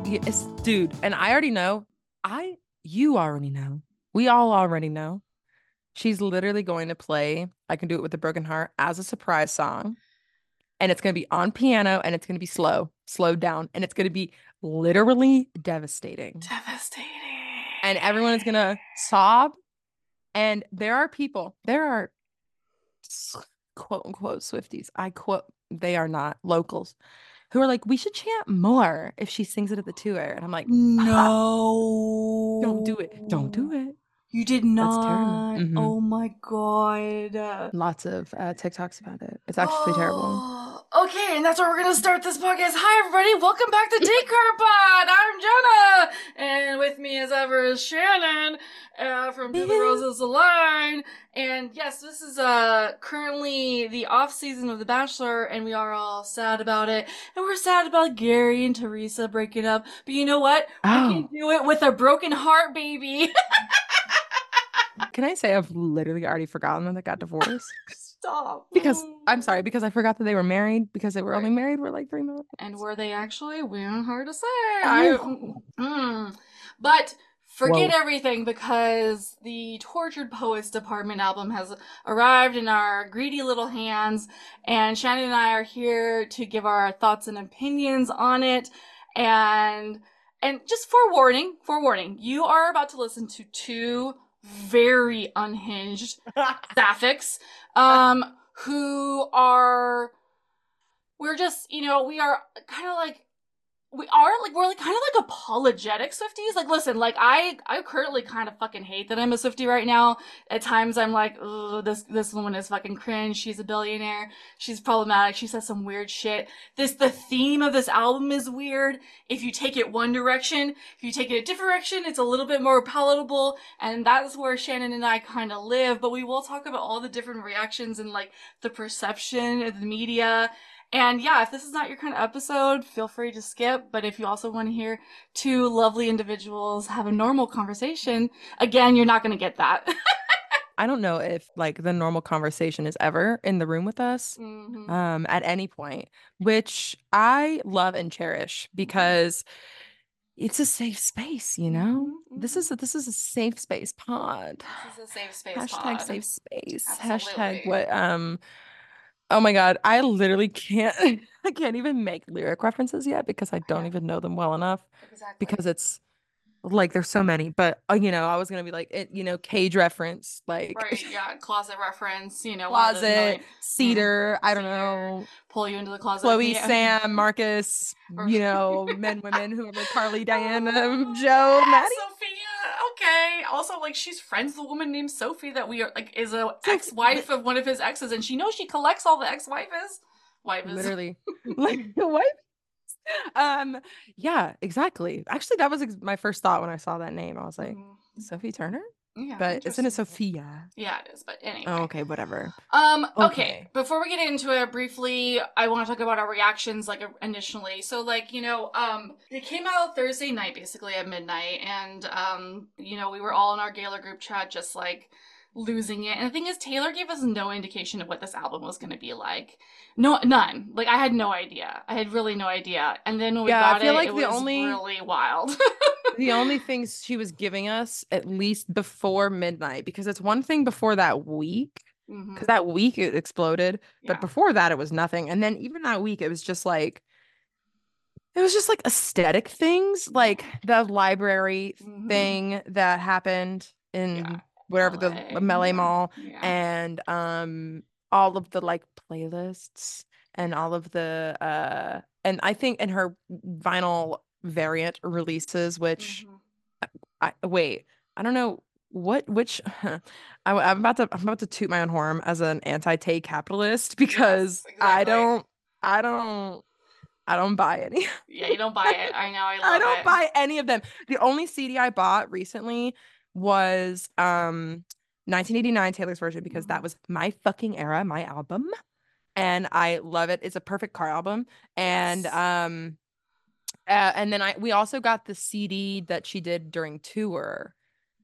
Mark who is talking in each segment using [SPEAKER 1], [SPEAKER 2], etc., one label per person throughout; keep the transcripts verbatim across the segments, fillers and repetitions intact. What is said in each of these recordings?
[SPEAKER 1] Yes, dude. And I already know. I, you already know. We all already know. She's literally going to play I Can Do It With a Broken Heart as a surprise song. And it's going to be on piano and it's going to be slow, slowed down. And it's going to be literally devastating.
[SPEAKER 2] Devastating.
[SPEAKER 1] And everyone is going to sob. And there are people, there are quote unquote Swifties. I quote, they are not locals who are like, we should chant more if she sings it at the tour. And I'm like, ha, don't do it. Don't
[SPEAKER 2] No.
[SPEAKER 1] do it.
[SPEAKER 2] You did
[SPEAKER 1] That's terrible.
[SPEAKER 2] not.
[SPEAKER 1] Hmm.
[SPEAKER 2] Oh my god.
[SPEAKER 1] Lots of uh, TikToks about it. It's actually terrible.
[SPEAKER 2] Oh, okay, and that's where we're gonna start this podcast. Hi, everybody. Welcome back to Descartes Pod. I'm Jenna, and with me, as ever, is Shannon uh, from Do the Roses Align. And yes, this is uh currently the off season of The Bachelor, and we are all sad about it. And we're sad about Gary and Teresa breaking up. But you know what? We can
[SPEAKER 1] Oh,
[SPEAKER 2] do it with a broken heart, baby.
[SPEAKER 1] can I say I've literally already forgotten that they got divorced?
[SPEAKER 2] Stop.
[SPEAKER 1] Because I'm sorry, because I forgot that they were married because they were
[SPEAKER 2] Right.
[SPEAKER 1] only married for like three months.
[SPEAKER 2] And were they actually? We're hard to say. I,
[SPEAKER 1] Oh.
[SPEAKER 2] mm. But forget
[SPEAKER 1] Whoa.
[SPEAKER 2] everything because the Tortured Poets Department album has arrived in our greedy little hands, and Shannon and I are here to give our thoughts and opinions on it. And and just forewarning, forewarning, you are about to listen to two very unhinged sapphics, um, who are we're just, you know, we are kind of like we are like we're like kind of like apologetic Swifties. Like, listen, like I I currently kind of fucking hate that I'm a Swiftie right now. At times I'm like, oh, this this woman is fucking cringe. She's a billionaire. She's problematic. She says some weird shit. This the theme of this album is weird. If you take it one direction, if you take it a different direction, it's a little bit more palatable, and that's where Shannon and I kind of live. But we will talk about all the different reactions and like the perception of the media. And yeah, if this is not your kind of episode, feel free to skip. But if you also want to hear two lovely individuals have a normal conversation, again, you're not going to get that.
[SPEAKER 1] I don't know if like the normal conversation is ever in the room with us
[SPEAKER 2] Mm-hmm.
[SPEAKER 1] um at any point, which I love and cherish because it's a safe space, you know?
[SPEAKER 2] Mm-hmm.
[SPEAKER 1] This is a, this is a safe space pod.
[SPEAKER 2] This is a safe space
[SPEAKER 1] Hashtag
[SPEAKER 2] pod.
[SPEAKER 1] safe space. Hashtag
[SPEAKER 2] Absolutely.
[SPEAKER 1] what um oh my God, I literally can't I can't even make lyric references yet because I
[SPEAKER 2] I
[SPEAKER 1] don't
[SPEAKER 2] know.
[SPEAKER 1] even know them well enough
[SPEAKER 2] Exactly.
[SPEAKER 1] because it's like there's so many. But uh, you know, I was gonna be like it, you know, Cage reference, like
[SPEAKER 2] Right, yeah, closet reference, you know, one of those
[SPEAKER 1] Closet,
[SPEAKER 2] million. Mm,
[SPEAKER 1] Cedar, I don't
[SPEAKER 2] Cedar,
[SPEAKER 1] know,
[SPEAKER 2] pull you into the closet with
[SPEAKER 1] Chloe,
[SPEAKER 2] me.
[SPEAKER 1] Sam, Marcus,
[SPEAKER 2] Or
[SPEAKER 1] you know, men, women, whoever, Carly, Diana,
[SPEAKER 2] oh,
[SPEAKER 1] Joe,
[SPEAKER 2] yeah,
[SPEAKER 1] Maddie.
[SPEAKER 2] Sophia. Okay. Also, like, she's friends with a woman named Sophie that we are like is a
[SPEAKER 1] So
[SPEAKER 2] ex-wife of one of his exes, and she knows she collects all the ex-wives. Wives.
[SPEAKER 1] literally, like what? Um, yeah, exactly. Actually, that was ex my first thought when I saw that name. I was like,
[SPEAKER 2] Mhm.
[SPEAKER 1] Sophie Turner?
[SPEAKER 2] Yeah,
[SPEAKER 1] But isn't it
[SPEAKER 2] interesting.
[SPEAKER 1] Sophia?
[SPEAKER 2] Yeah, it is. But
[SPEAKER 1] Oh,
[SPEAKER 2] anyway.
[SPEAKER 1] okay, whatever.
[SPEAKER 2] Um, okay,
[SPEAKER 1] Okay.
[SPEAKER 2] before we get into it briefly, I want to talk about our reactions like initially. So like, you know, um it came out Thursday night basically at midnight, and um, you know, we were all in our Gaylor group chat just like losing it. And the thing is Taylor gave us no indication of what this album was going to be like. No, none. Like I had no idea. I had really no idea. And then when we
[SPEAKER 1] Yeah, I
[SPEAKER 2] got
[SPEAKER 1] feel
[SPEAKER 2] it,
[SPEAKER 1] like
[SPEAKER 2] it
[SPEAKER 1] the
[SPEAKER 2] was
[SPEAKER 1] only
[SPEAKER 2] really wild.
[SPEAKER 1] the only things she was giving us at least before midnight, because it's one thing before that week, because
[SPEAKER 2] Mhm.
[SPEAKER 1] that week it exploded, but
[SPEAKER 2] Yeah.
[SPEAKER 1] before that it was nothing. And then even that week it was just like it was just like aesthetic things, like
[SPEAKER 2] Yeah.
[SPEAKER 1] the library
[SPEAKER 2] Mhm.
[SPEAKER 1] thing that happened
[SPEAKER 2] Yeah.
[SPEAKER 1] in whatever the
[SPEAKER 2] L A.
[SPEAKER 1] Melee
[SPEAKER 2] Yeah.
[SPEAKER 1] Mall,
[SPEAKER 2] Yeah.
[SPEAKER 1] and um all of the like playlists and all of the uh and I think in her vinyl variant releases, which
[SPEAKER 2] Mhm.
[SPEAKER 1] I wait, I don't know what which I, I'm about to I'm about to toot my own horn as an anti-Tay capitalist
[SPEAKER 2] Yes,
[SPEAKER 1] because I
[SPEAKER 2] exactly.
[SPEAKER 1] don't I don't I don't buy any.
[SPEAKER 2] Yeah, you don't buy it. I know. I
[SPEAKER 1] I
[SPEAKER 2] love
[SPEAKER 1] don't
[SPEAKER 2] it.
[SPEAKER 1] buy any of them. The only C D I bought recently was um nineteen eighty-nine Taylor's version because that
[SPEAKER 2] Hmm.
[SPEAKER 1] was my fucking era, my album, and I love it. It's a perfect car album. And
[SPEAKER 2] Yes.
[SPEAKER 1] um uh, and then I we also got the C D that she did during tour.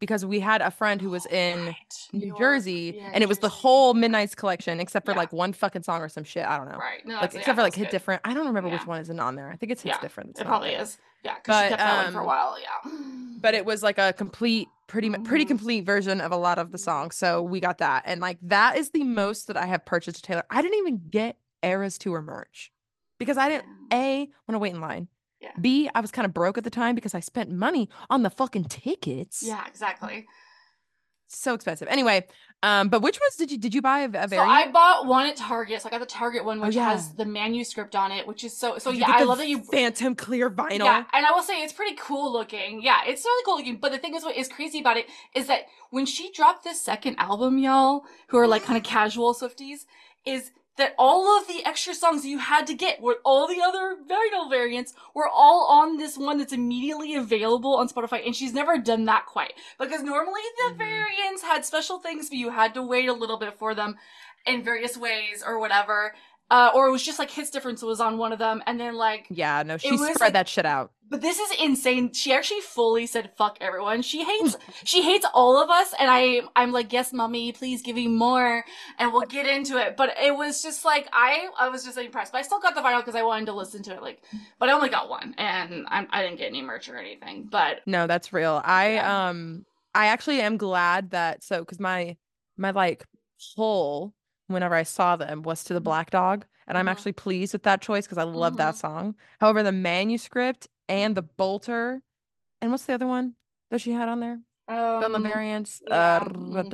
[SPEAKER 1] because we had a friend who was
[SPEAKER 2] Oh,
[SPEAKER 1] in
[SPEAKER 2] right. New
[SPEAKER 1] New
[SPEAKER 2] York.
[SPEAKER 1] Jersey,
[SPEAKER 2] Yeah,
[SPEAKER 1] and
[SPEAKER 2] New
[SPEAKER 1] it was the
[SPEAKER 2] Jersey.
[SPEAKER 1] whole Midnight's collection, except for
[SPEAKER 2] Yeah.
[SPEAKER 1] like one fucking song or some shit. I don't know.
[SPEAKER 2] Right. No,
[SPEAKER 1] Like
[SPEAKER 2] that's yeah,
[SPEAKER 1] except for like
[SPEAKER 2] that's
[SPEAKER 1] Hit
[SPEAKER 2] good.
[SPEAKER 1] Different. I don't remember which
[SPEAKER 2] Yeah.
[SPEAKER 1] one isn't on there. I think it's Hits
[SPEAKER 2] Yeah.
[SPEAKER 1] Different that's
[SPEAKER 2] It
[SPEAKER 1] not
[SPEAKER 2] probably
[SPEAKER 1] there.
[SPEAKER 2] is. Yeah, because she
[SPEAKER 1] But
[SPEAKER 2] kept that one for a
[SPEAKER 1] um
[SPEAKER 2] while. Yeah.
[SPEAKER 1] but it was like a complete pretty mu- pretty
[SPEAKER 2] Mm-hmm.
[SPEAKER 1] complete version of a lot of the songs. So we got that. And like that is the most that I have purchased to Taylor. I didn't even get Eras Tour merch because I
[SPEAKER 2] Yeah.
[SPEAKER 1] didn't A want to wait in line.
[SPEAKER 2] Yeah.
[SPEAKER 1] B, I was kind of broke at the time because I spent money on the fucking tickets.
[SPEAKER 2] Yeah, exactly.
[SPEAKER 1] So expensive. Anyway, um, but which ones did you did you buy a, a
[SPEAKER 2] So I
[SPEAKER 1] variant?
[SPEAKER 2] bought one at Target. So I got the Target one,
[SPEAKER 1] Oh
[SPEAKER 2] which
[SPEAKER 1] yeah.
[SPEAKER 2] has the manuscript on it, which is so so
[SPEAKER 1] Did you
[SPEAKER 2] yeah,
[SPEAKER 1] get
[SPEAKER 2] I
[SPEAKER 1] the
[SPEAKER 2] love that you
[SPEAKER 1] Phantom clear
[SPEAKER 2] yeah,
[SPEAKER 1] vinyl?
[SPEAKER 2] and I will say it's pretty cool looking. Yeah, it's really cool looking. But the thing is, what is crazy about it is that when she dropped this second album, y'all, who are like kind of casual Swifties, is that all of the extra songs you had to get were all the other vinyl variants were all on this one that's immediately available on Spotify. And she's never done that quite. Because normally the
[SPEAKER 1] Mhm.
[SPEAKER 2] variants had special things, but you had to wait a little bit for them in various ways or whatever. Uh, or it was just like Hits Difference was on one of them, and then like
[SPEAKER 1] Yeah, no,
[SPEAKER 2] it
[SPEAKER 1] she
[SPEAKER 2] was
[SPEAKER 1] spread
[SPEAKER 2] like
[SPEAKER 1] that shit out.
[SPEAKER 2] but this is insane. She actually fully said fuck everyone. She hates she hates all of us and I I'm like, "Yes, mommy, please give me more and we'll get into it." But it was just like I I was just impressed. But I still got the vinyl because I wanted to listen to it like but I only got one and I I didn't get any merch or anything. But
[SPEAKER 1] No, that's real. I
[SPEAKER 2] yeah.
[SPEAKER 1] um I actually am glad that so because my my like pull whenever I saw them was to the Black Dog, and I'm
[SPEAKER 2] Mhm.
[SPEAKER 1] actually pleased with that choice because I love that
[SPEAKER 2] Mhm.
[SPEAKER 1] song. However, the manuscript and the Bolter and what's the other one that she had on there? On the
[SPEAKER 2] Um
[SPEAKER 1] variants. Uh,
[SPEAKER 2] yeah. Mm,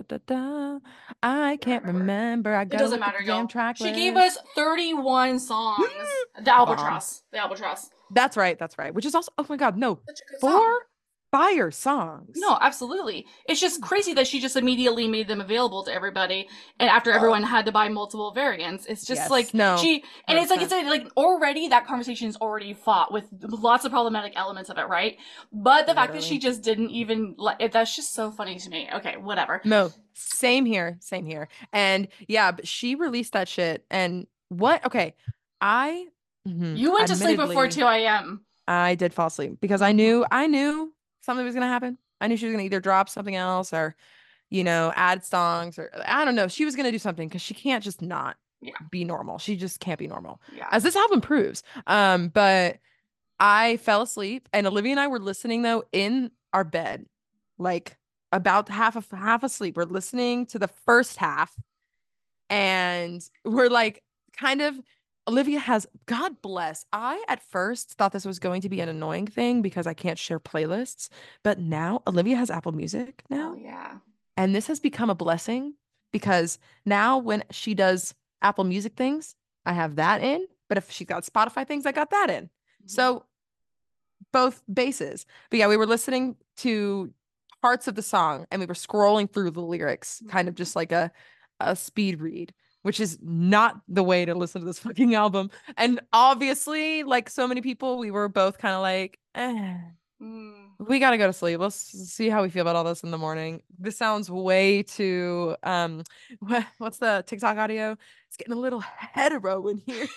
[SPEAKER 1] I
[SPEAKER 2] I don't
[SPEAKER 1] can't
[SPEAKER 2] remember.
[SPEAKER 1] remember. I
[SPEAKER 2] It
[SPEAKER 1] gotta
[SPEAKER 2] doesn't
[SPEAKER 1] look at
[SPEAKER 2] matter,
[SPEAKER 1] the damn
[SPEAKER 2] y'all.
[SPEAKER 1] track
[SPEAKER 2] She gave us
[SPEAKER 1] list.
[SPEAKER 2] thirty-one songs. The
[SPEAKER 1] Bomb.
[SPEAKER 2] Albatross. The Albatross.
[SPEAKER 1] That's right. That's right. Which is also, oh my God, no,
[SPEAKER 2] Such a good
[SPEAKER 1] four
[SPEAKER 2] song.
[SPEAKER 1] fire songs.
[SPEAKER 2] No, absolutely. It's just crazy that she just immediately made them available to everybody, and after
[SPEAKER 1] Uh,
[SPEAKER 2] everyone had to buy multiple variants, it's just
[SPEAKER 1] yes.
[SPEAKER 2] like
[SPEAKER 1] No.
[SPEAKER 2] she and it's like it's
[SPEAKER 1] one hundred percent.
[SPEAKER 2] a, like already that conversation's already fought with lots of problematic elements of it, right? But the fact that she
[SPEAKER 1] Literally.
[SPEAKER 2] just didn't even let it, that's just so funny to me. Okay, whatever.
[SPEAKER 1] No. Same here. Same here. And yeah, but she released that shit. And what? Okay. I, mhm,
[SPEAKER 2] You went to sleep before
[SPEAKER 1] admittedly,
[SPEAKER 2] two a m.
[SPEAKER 1] I did fall asleep because I
[SPEAKER 2] Mm-hmm.
[SPEAKER 1] knew, I knew something was gonna happen. I knew she was gonna either drop something else or, you know, add songs or I don't know. She was gonna do something because she can't just not
[SPEAKER 2] Yeah,
[SPEAKER 1] be normal. She just can't be normal,
[SPEAKER 2] yeah.
[SPEAKER 1] as this album proves. Um, but I fell asleep, and Olivia and I were listening though in our bed, like about half of half asleep. We're listening to the first half, and we're like kind of Olivia has God bless. I at first thought this was going to be an annoying thing because I can't share playlists, but now Olivia has Apple Music
[SPEAKER 2] Oh
[SPEAKER 1] now,
[SPEAKER 2] yeah.
[SPEAKER 1] and this has become a blessing because now when she does Apple Music things, I have that in, but if she's got Spotify things, I got that in.
[SPEAKER 2] Mm-hmm.
[SPEAKER 1] So both bases. But yeah, we were listening to parts of the song and we were scrolling through the lyrics, kind of just like a a speed read, which is not the way to listen to this fucking album. And obviously, like so many people, we were both kind of like, eh,
[SPEAKER 2] Mm.
[SPEAKER 1] we gotta go to sleep. Let's see how we feel about all this in the morning. This sounds way too um what's the TikTok audio? It's getting a little hetero in here.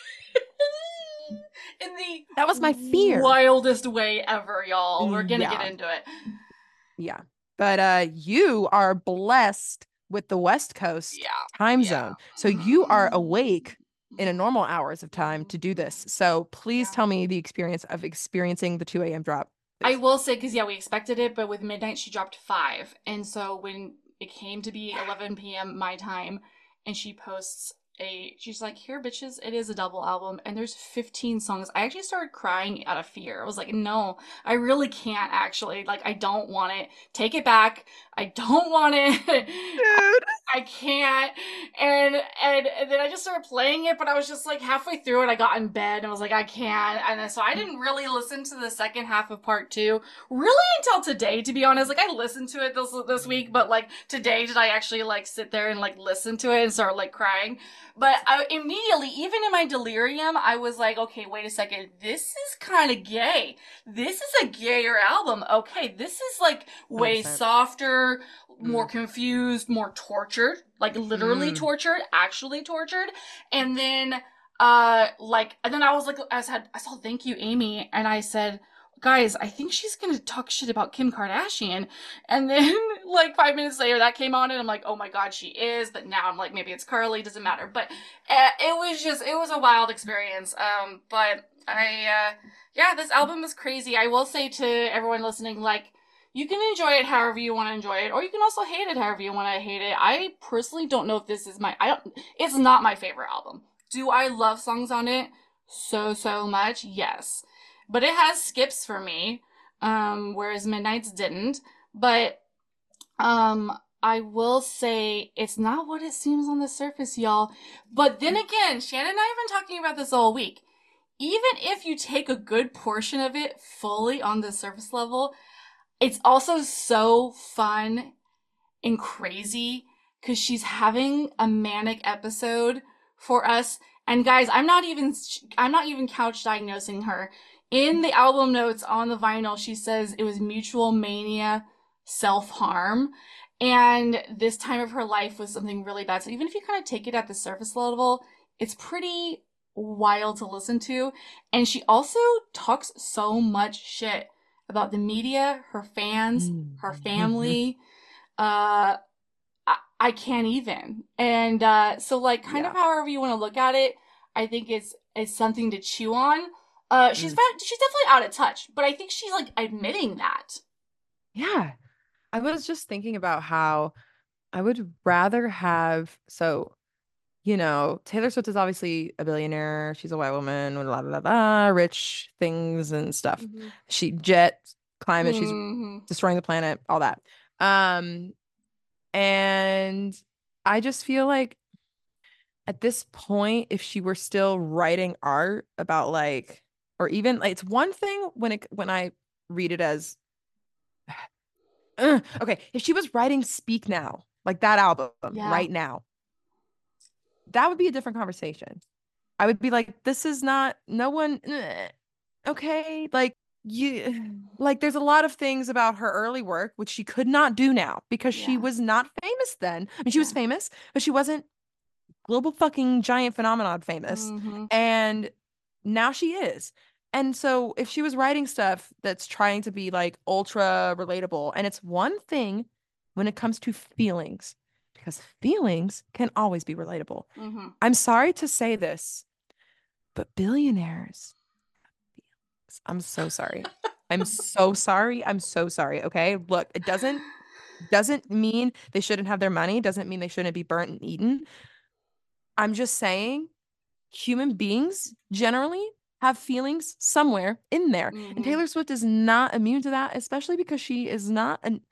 [SPEAKER 2] In the
[SPEAKER 1] That was my fear.
[SPEAKER 2] wildest way ever, y'all. We're gonna get
[SPEAKER 1] Yeah.
[SPEAKER 2] into it.
[SPEAKER 1] Yeah. But uh you are blessed with the West Coast
[SPEAKER 2] Yeah.
[SPEAKER 1] time
[SPEAKER 2] Yeah.
[SPEAKER 1] zone. So you are awake in a normal hours of time to do this. So please
[SPEAKER 2] Yeah.
[SPEAKER 1] tell me the experience of experiencing the two a m drop,
[SPEAKER 2] I
[SPEAKER 1] please.
[SPEAKER 2] will say, because yeah, we expected it, but with midnight she dropped five, and so when it came to be eleven p m my time, and she posts a, she's like, "Here, bitches, it is a double album, and there's fifteen songs." I actually started crying out of fear. I was like, "No, I really can't. Actually, like, I don't want it. Take it back. I don't want it."
[SPEAKER 1] Dude.
[SPEAKER 2] I can't. And, and and then I just started playing it, but I was just like halfway through it, I got in bed and I was like, I can't. And so I didn't really listen to the second half of part two really until today, to be honest. Like I listened to it this this week, but like today did I actually like sit there and like listen to it and start like crying. But I immediately, even in my delirium, I was like, okay, wait a second, this is kind of gay. This is a gayer album. Okay, this is like way
[SPEAKER 1] one hundred percent.
[SPEAKER 2] softer, more
[SPEAKER 1] Mm.
[SPEAKER 2] confused, more tortured, like literally
[SPEAKER 1] Mm.
[SPEAKER 2] tortured, actually tortured. And then, uh, like, and then I was like, I said, I saw Thank You, Amy, and I said, guys, I think she's gonna talk shit about Kim Kardashian. And then, like, five minutes later, that came on, and I'm like, oh my god, she is. But now I'm like, maybe it's Carly, doesn't matter. But uh, it was just, it was a wild experience. Um, but I, uh, yeah, this album is crazy. I will say to everyone listening, like, you can enjoy it however you want to enjoy it, or you can also hate it however you want to hate it. I personally don't know if this is my, I don't, it's not my favorite album. Do I love songs on it? So, so much? Yes. But it has skips for me, um, whereas Midnight's didn't. But um, I will say it's not what it seems on the surface, y'all. But then again, Shannon and I have been talking about this all week. Even if you take a good portion of it fully on the surface level, it's also so fun and crazy because she's having a manic episode for us. And guys, I'm not even I'm not even couch diagnosing her. In the album notes on the vinyl, she says it was mutual mania, self-harm, and this time of her life was something really bad. So even if you kind of take it at the surface level, it's pretty wild to listen to. And she also talks so much shit about the media, her fans, her family. Uh, I, I can't even. And uh, so, like, kind
[SPEAKER 1] Yeah.
[SPEAKER 2] of however you want to look at it, I think it's it's something to chew on. Uh, she's
[SPEAKER 1] Mm.
[SPEAKER 2] she's definitely out of touch, but I think she's like admitting that.
[SPEAKER 1] Yeah. I was just thinking about how I would rather have, so, you know, Taylor Swift is obviously a billionaire. She's a white woman with la la la, rich things and stuff.
[SPEAKER 2] Mm-hmm.
[SPEAKER 1] She jet climate, she's
[SPEAKER 2] Mm-hmm.
[SPEAKER 1] destroying the planet, all that. Um, and I just feel like at this point, if she were still writing art about like, or even like, it's one thing when it when I read it as uh, okay, if she was writing Speak Now, like that album
[SPEAKER 2] Yeah.
[SPEAKER 1] right now, that would be a different conversation. I would be like, this is not, no one, uh, okay, like you, like there's a lot of things about her early work which she could not do now because she
[SPEAKER 2] Yeah.
[SPEAKER 1] was not famous then. I mean, she was
[SPEAKER 2] Yeah.
[SPEAKER 1] famous, but she wasn't global fucking giant phenomenon famous.
[SPEAKER 2] Mm-hmm.
[SPEAKER 1] And now she is. And so if she was writing stuff that's trying to be like ultra relatable, and it's one thing when it comes to feelings, because feelings can always be relatable.
[SPEAKER 2] Mm-hmm.
[SPEAKER 1] I'm sorry to say this, but billionaires, I'm so sorry. I'm so sorry. I'm so sorry. Okay. Look, it doesn't doesn't mean they shouldn't have their money, doesn't mean they shouldn't be burnt and eaten. I'm just saying human beings generally have feelings somewhere in there. And
[SPEAKER 2] Mm-hmm.
[SPEAKER 1] Taylor Swift is not immune to that, especially because she is not an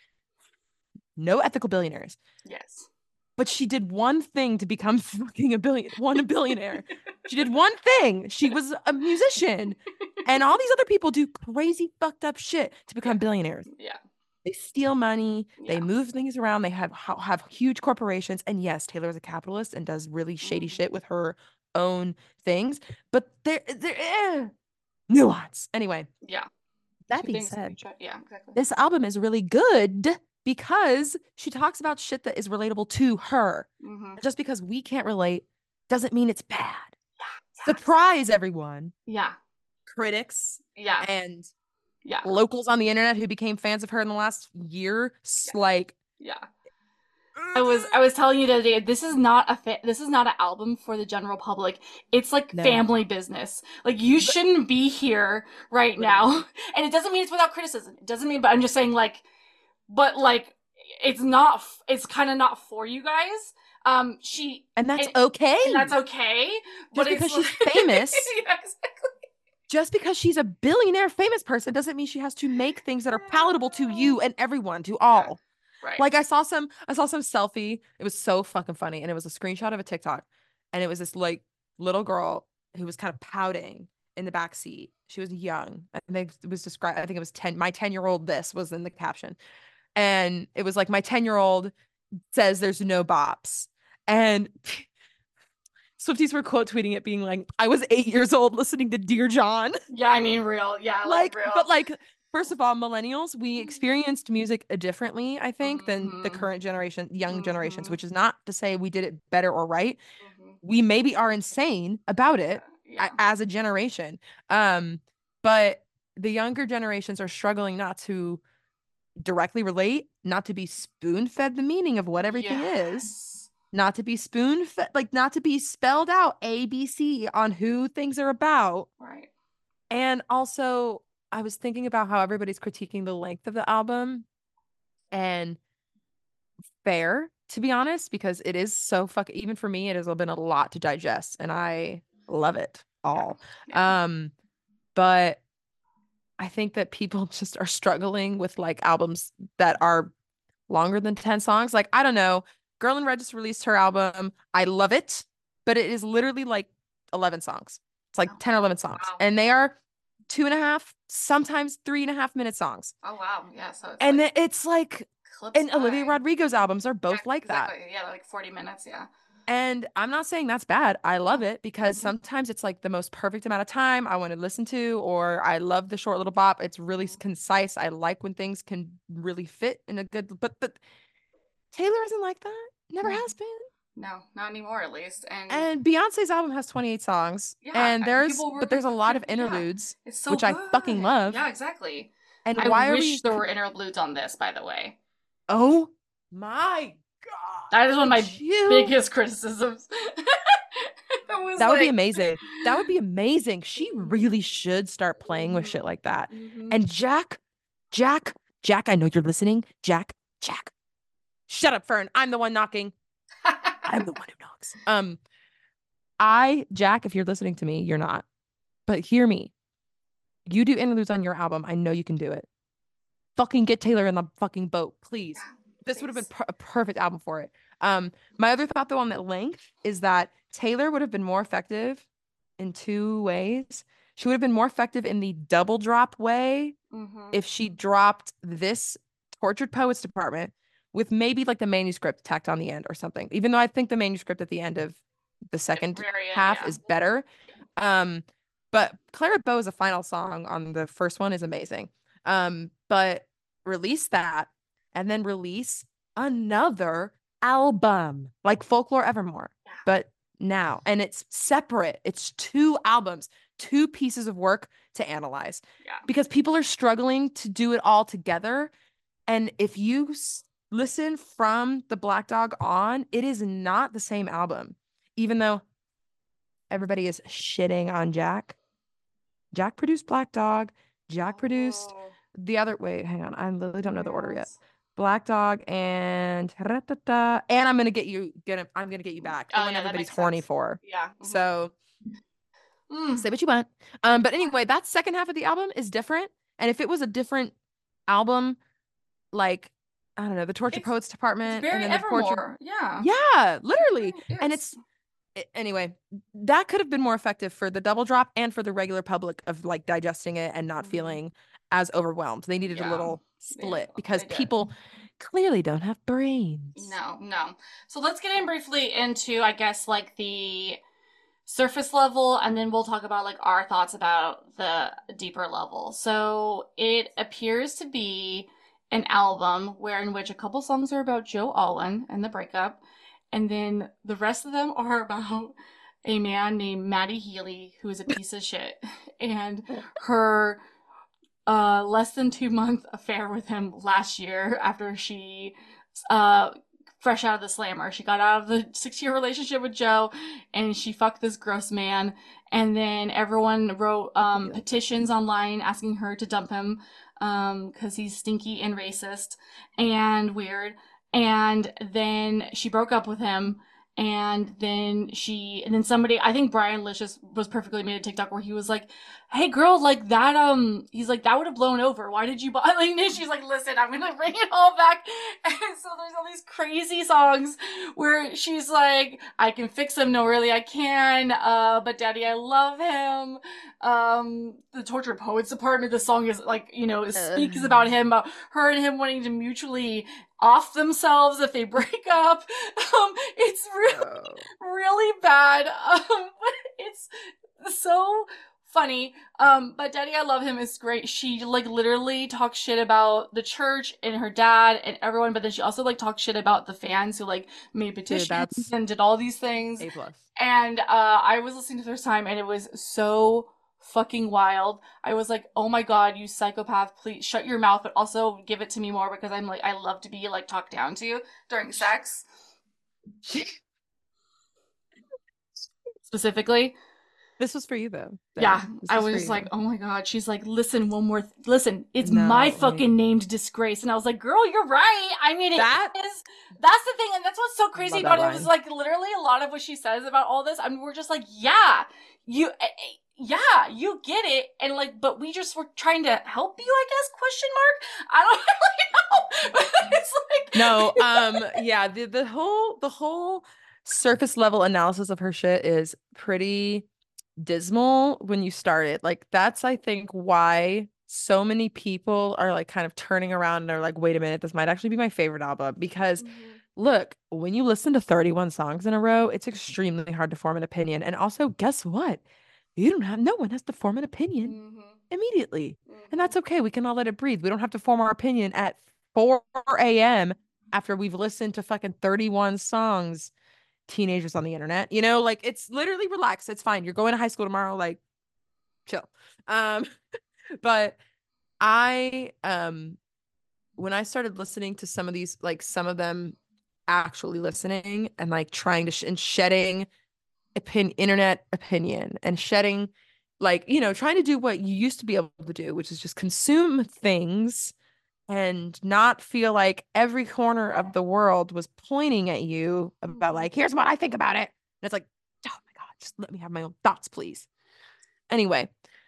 [SPEAKER 1] no ethical billionaires.
[SPEAKER 2] Yes.
[SPEAKER 1] But she did one thing to become fucking a billion, one a billionaire. She did one thing. She was a musician. And all these other people do crazy fucked up shit to become
[SPEAKER 2] Yeah.
[SPEAKER 1] billionaires.
[SPEAKER 2] Yeah.
[SPEAKER 1] They steal money, they
[SPEAKER 2] Yeah.
[SPEAKER 1] move things around, they have have huge corporations. And yes, Taylor's a capitalist and does really shady
[SPEAKER 2] Mm-hmm.
[SPEAKER 1] shit with her own things, but there there eh, nuance. Anyway,
[SPEAKER 2] Yeah.
[SPEAKER 1] that
[SPEAKER 2] Two
[SPEAKER 1] being
[SPEAKER 2] things.
[SPEAKER 1] said,
[SPEAKER 2] Yeah. Exactly.
[SPEAKER 1] this album is really good because she talks about shit that is relatable to her.
[SPEAKER 2] Mm-hmm.
[SPEAKER 1] Just because we can't relate doesn't mean it's bad.
[SPEAKER 2] Yeah.
[SPEAKER 1] Surprise everyone.
[SPEAKER 2] Yeah.
[SPEAKER 1] Critics
[SPEAKER 2] Yeah.
[SPEAKER 1] and
[SPEAKER 2] Yeah.
[SPEAKER 1] locals on the internet who became fans of her in the last year.
[SPEAKER 2] Yeah.
[SPEAKER 1] Like
[SPEAKER 2] Yeah. I was I was telling you the other day, this is not a fa- this is not an album for the general public. It's like
[SPEAKER 1] no.
[SPEAKER 2] family business. Like you
[SPEAKER 1] But,
[SPEAKER 2] shouldn't be here right now. And it doesn't mean it's without criticism. It doesn't mean, but I'm just saying like, but like, it's not. It's kind of not for you guys. Um, she
[SPEAKER 1] and that's
[SPEAKER 2] and,
[SPEAKER 1] okay.
[SPEAKER 2] and that's okay. But
[SPEAKER 1] Just because
[SPEAKER 2] it's
[SPEAKER 1] she's
[SPEAKER 2] like,
[SPEAKER 1] famous,
[SPEAKER 2] yeah, exactly.
[SPEAKER 1] just because she's a billionaire famous person doesn't mean she has to make things that are palatable to you and everyone, to
[SPEAKER 2] Yeah.
[SPEAKER 1] all.
[SPEAKER 2] Right.
[SPEAKER 1] Like I saw some I saw some selfie. It was so fucking funny. And it was a screenshot of a TikTok. And it was this like little girl who was kind of pouting in the back seat. She was young. I think it was described, I think it was ten, my ten-year-old this was in the caption. And it was like my ten-year-old says there's no bops. And Swifties were quote tweeting it being like, I was eight years old listening to Dear John.
[SPEAKER 2] Yeah, I mean real. Yeah, like,
[SPEAKER 1] Like,
[SPEAKER 2] real.
[SPEAKER 1] but like, first of all, millennials, we experienced music differently, I think, than the
[SPEAKER 2] Mm-hmm.
[SPEAKER 1] current generation, young generations,
[SPEAKER 2] Mm-hmm.
[SPEAKER 1] which is not to say we did it better or right.
[SPEAKER 2] Mm-hmm.
[SPEAKER 1] We maybe are insane about
[SPEAKER 2] Yeah.
[SPEAKER 1] it
[SPEAKER 2] Yeah.
[SPEAKER 1] as a generation. Um, but the younger generations are struggling not to directly relate, not to be spoon fed the meaning of what everything is,
[SPEAKER 2] Yes.
[SPEAKER 1] not to be spoon fed, like not to be spelled out A B C on who things are about.
[SPEAKER 2] Right.
[SPEAKER 1] And also, I was thinking about how everybody's critiquing the length of the album, and fair, to be honest, because it is so fuck, even for me, it has been a lot to digest, and I love it
[SPEAKER 2] Yeah.
[SPEAKER 1] all.
[SPEAKER 2] Yeah.
[SPEAKER 1] Um, but I think that people just are struggling with like albums that are longer than ten songs. Like, I don't know. Girl in Red just released her album. I love it, but it is literally like eleven songs. It's like
[SPEAKER 2] Oh,
[SPEAKER 1] ten or eleven songs.
[SPEAKER 2] wow.
[SPEAKER 1] And they are two and a half, sometimes three and a half minute songs.
[SPEAKER 2] Oh, wow. Yeah. So it's
[SPEAKER 1] And
[SPEAKER 2] like
[SPEAKER 1] then it's like,
[SPEAKER 2] clips
[SPEAKER 1] and Olivia
[SPEAKER 2] by.
[SPEAKER 1] Rodrigo's albums are
[SPEAKER 2] Yeah,
[SPEAKER 1] both like that.
[SPEAKER 2] exactly. Yeah, like forty minutes. Yeah.
[SPEAKER 1] And I'm not saying that's bad. I love
[SPEAKER 2] No.
[SPEAKER 1] it because
[SPEAKER 2] Mhm.
[SPEAKER 1] sometimes it's like the most perfect amount of time I want to listen to, or I love the short little bop. It's really
[SPEAKER 2] Mhm.
[SPEAKER 1] concise. I like when things can really fit in a good, but but Taylor isn't like that. Never
[SPEAKER 2] No.
[SPEAKER 1] has been.
[SPEAKER 2] No, not anymore at least. And
[SPEAKER 1] And Beyonce's album has twenty-eight songs,
[SPEAKER 2] yeah,
[SPEAKER 1] and
[SPEAKER 2] I-
[SPEAKER 1] there's
[SPEAKER 2] people were
[SPEAKER 1] but there's a lot of
[SPEAKER 2] criti- yeah,
[SPEAKER 1] interludes,
[SPEAKER 2] it's so
[SPEAKER 1] which I fucking
[SPEAKER 2] good.
[SPEAKER 1] love.
[SPEAKER 2] Yeah, exactly.
[SPEAKER 1] And
[SPEAKER 2] I
[SPEAKER 1] why are
[SPEAKER 2] wish
[SPEAKER 1] we?
[SPEAKER 2] there were interludes on this, by the way.
[SPEAKER 1] Oh my
[SPEAKER 2] That is one of
[SPEAKER 1] God,
[SPEAKER 2] my
[SPEAKER 1] you.
[SPEAKER 2] biggest criticisms. That was
[SPEAKER 1] That would be
[SPEAKER 2] like,
[SPEAKER 1] amazing. That would be amazing. She really should start playing with shit like that.
[SPEAKER 2] mm-hmm.
[SPEAKER 1] And Jack, Jack, Jack, I know you're listening. Jack, Jack, shut up, Fern. I'm the one knocking. I'm the one who knocks. Um, I, Jack, if you're listening to me, you're not. But hear me. You do interludes on your album. I know you can do it. Fucking get Taylor in the fucking boat, please.
[SPEAKER 2] Yeah,
[SPEAKER 1] This would have been
[SPEAKER 2] please.
[SPEAKER 1] per- a perfect album for it. Um, my other thought though on that length is that Taylor would have been more effective in two ways. She would have been more effective in the double drop way
[SPEAKER 2] Mm-hmm.
[SPEAKER 1] if she dropped this Tortured Poets Department with maybe like the manuscript tacked on the end or something. Even though I think the manuscript at the end of the second
[SPEAKER 2] Very end,
[SPEAKER 1] half
[SPEAKER 2] yeah.
[SPEAKER 1] is better. Um, but Clara Bow as a final song on the first one is amazing. Um, but release that and then release another album like Folklore Evermore,
[SPEAKER 2] Yeah.
[SPEAKER 1] but now, and it's separate. It's two albums, two pieces of work to analyze
[SPEAKER 2] Yeah.
[SPEAKER 1] because people are struggling to do it all together. And if you s- listen from the Black Dog on, it is not the same album, even though everybody is shitting on Jack. Jack produced Black Dog. Jack produced
[SPEAKER 2] Oh,
[SPEAKER 1] the other. Wait, hang on. I literally don't know the order yet.
[SPEAKER 2] yes.
[SPEAKER 1] Black Dog and and I'm gonna get you. Gonna I'm gonna get you back. The
[SPEAKER 2] Oh,
[SPEAKER 1] one
[SPEAKER 2] yeah, that
[SPEAKER 1] everybody's
[SPEAKER 2] makes
[SPEAKER 1] horny
[SPEAKER 2] sense.
[SPEAKER 1] for.
[SPEAKER 2] Yeah. mhm.
[SPEAKER 1] So
[SPEAKER 2] Mm.
[SPEAKER 1] say what you want. Um, but anyway, that second half of the album is different. And if it was a different album, like I don't know, the Tortured
[SPEAKER 2] It's
[SPEAKER 1] Poets
[SPEAKER 2] it's
[SPEAKER 1] Department, and
[SPEAKER 2] very
[SPEAKER 1] then the Tortured,
[SPEAKER 2] Evermore. Yeah.
[SPEAKER 1] yeah,
[SPEAKER 2] It
[SPEAKER 1] literally.
[SPEAKER 2] really
[SPEAKER 1] And
[SPEAKER 2] is.
[SPEAKER 1] it's a- anyway, that could have been more effective for the double drop and for the regular public of like digesting it and not
[SPEAKER 2] Mhm.
[SPEAKER 1] feeling as overwhelmed. They needed a
[SPEAKER 2] Yeah.
[SPEAKER 1] little
[SPEAKER 2] They
[SPEAKER 1] split
[SPEAKER 2] did.
[SPEAKER 1] because
[SPEAKER 2] They did.
[SPEAKER 1] people clearly don't have brains.
[SPEAKER 2] No, no. So let's get in briefly into, I guess, like the surface level, and then we'll talk about like our thoughts about the deeper level. So it appears to be an album where in which a couple songs are about Joe Alwyn and the breakup, and then the rest of them are about a man named Maddie Healy who is a piece of shit and her uh less than two month affair with him last year after she uh fresh out of the slammer. She got out of the six year relationship with Joe and she fucked this gross man. And then everyone wrote um, petitions online asking her to dump him um, because he's stinky and racist and weird. And then she broke up with him. And then she, and then somebody, I think Brian Licious was perfectly made a TikTok where he was like, hey girl, like that, um, he's like, that would have blown over. Why did you buy, like, and she's like, listen, I'm gonna bring it all back. And so there's all these crazy songs where she's like, I can fix him. No, really, I can. Uh, but daddy, I love him. Um, the Tortured Poets Department, the song is like, you know, it speaks about him, about her and him wanting to mutually off themselves if they break up. Um, it's really,
[SPEAKER 1] Oh.
[SPEAKER 2] really bad. Um, but it's so funny. Um, but Daddy I Love Him is great. She like literally talks shit about the church and her dad and everyone, but then she also like talks shit about the fans who like made petitions
[SPEAKER 1] Dude, that's
[SPEAKER 2] and did all these things.
[SPEAKER 1] A plus.
[SPEAKER 2] And uh I was listening to the first time and it was so fucking wild. I was like, oh my god, you psychopath, please shut your mouth, but also give it to me more because I'm like, I love to be like talked down to during sex, specifically.
[SPEAKER 1] This was for you though.
[SPEAKER 2] Yeah,
[SPEAKER 1] Then this
[SPEAKER 2] I
[SPEAKER 1] is
[SPEAKER 2] was
[SPEAKER 1] for
[SPEAKER 2] just like,
[SPEAKER 1] you.
[SPEAKER 2] oh my god. She's like, listen, one more. Th- listen, it's my
[SPEAKER 1] No,
[SPEAKER 2] fucking
[SPEAKER 1] wait.
[SPEAKER 2] named disgrace. And I was like, girl, you're right. I mean, it
[SPEAKER 1] That
[SPEAKER 2] is. That's the thing, and that's what's so crazy
[SPEAKER 1] love that
[SPEAKER 2] about it. It was
[SPEAKER 1] line.
[SPEAKER 2] like literally a lot of what she says about all this. I mean, we're just like, yeah, you, eh, eh, yeah, you get it, and like, but we just were trying to help you, I guess? Question mark. I don't really know. It's
[SPEAKER 1] No,
[SPEAKER 2] like,
[SPEAKER 1] um, yeah, the the whole the whole surface level analysis of her shit is pretty dismal when you start it. Like that's I think why so many people are like kind of turning around and are like, wait a minute, this might actually be my favorite album because
[SPEAKER 2] Mhm.
[SPEAKER 1] look, when you listen to thirty-one songs in a row, it's extremely hard to form an opinion. And also, guess what? You don't have no one has to form an opinion
[SPEAKER 2] Mhm.
[SPEAKER 1] immediately. And
[SPEAKER 2] Mhm.
[SPEAKER 1] that's okay. We can all let it breathe. We don't have to form our opinion at four a m after we've listened to fucking thirty-one songs, teenagers on the internet. You know, like it's literally relax. It's fine. You're going to high school tomorrow, like chill. Um, but I um when I started listening to some of these, like some of them actually listening and like trying to sh- and shedding opinion, internet opinion and shedding, like, you know, trying to do what you used to be able to do, which is just consume things and not feel like every corner of the world was pointing at you about
[SPEAKER 2] Mhm.
[SPEAKER 1] like, here's what I think about it. And it's like, oh my God, just let me have my own thoughts, please. Anyway,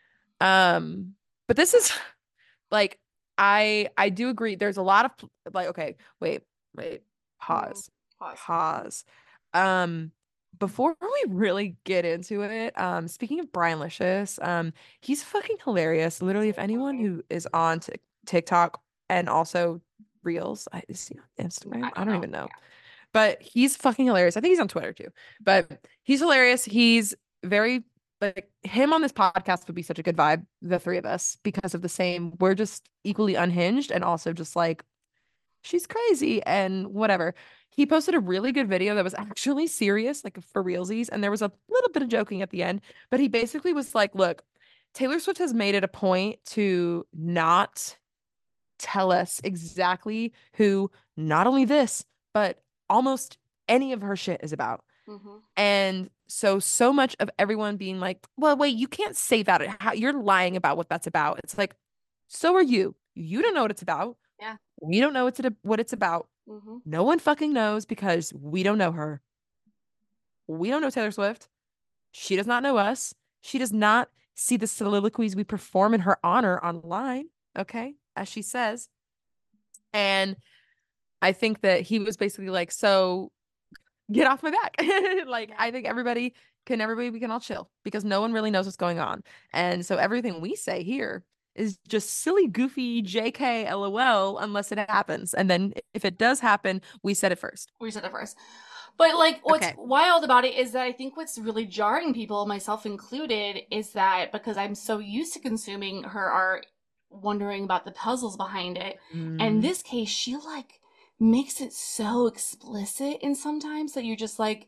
[SPEAKER 1] um, but this is like I I do agree. There's a lot of like, okay, wait, wait,
[SPEAKER 2] Mhm.
[SPEAKER 1] pause,
[SPEAKER 2] Pause.
[SPEAKER 1] pause. Um, before we really get into it, um, speaking of Brian Licious, um, he's fucking hilarious. Literally, if anyone who is on Tik TikTok and also Reels, I is he on Instagram?
[SPEAKER 2] I
[SPEAKER 1] I
[SPEAKER 2] don't
[SPEAKER 1] don't
[SPEAKER 2] know.
[SPEAKER 1] even know,
[SPEAKER 2] Yeah.
[SPEAKER 1] but he's fucking hilarious. I think he's on Twitter too, but he's hilarious. He's very like him on this podcast would be such a good vibe, the three of us, because of the same, we're just equally unhinged and also just like, she's crazy and whatever. He posted a really good video that was actually serious, like for realsies, and there was a little bit of joking at the end, but he basically was like, look, Taylor Swift has made it a point to not tell us exactly who not only this, but almost any of her shit is about.
[SPEAKER 2] Mhm.
[SPEAKER 1] And so, so much of everyone being like, well, wait, you can't say that. How, you're lying about what that's about. It's like, so are you. You don't know what it's about.
[SPEAKER 2] Yeah.
[SPEAKER 1] We don't know it's what it's about.
[SPEAKER 2] Mhm.
[SPEAKER 1] No one fucking knows because we don't know her. We don't know Taylor Swift. She does not know us. She does not see the soliloquies we perform in her honor online. Okay. As she says. And I think that he was basically like, so get off my back. Like,
[SPEAKER 2] Yeah.
[SPEAKER 1] I think everybody can, everybody, we can all chill because no one really knows what's going on. And so everything we say here is just silly, goofy J K LOL unless it happens. And then if it does happen, we said it first.
[SPEAKER 2] We said it first. But like what's
[SPEAKER 1] Okay.
[SPEAKER 2] wild about it is that I think what's really jarring people, myself included, is that because I'm so used to consuming her art, wondering about the puzzles behind it. And in
[SPEAKER 1] Mm,
[SPEAKER 2] this case, she like makes it so explicit in sometimes that you're just like,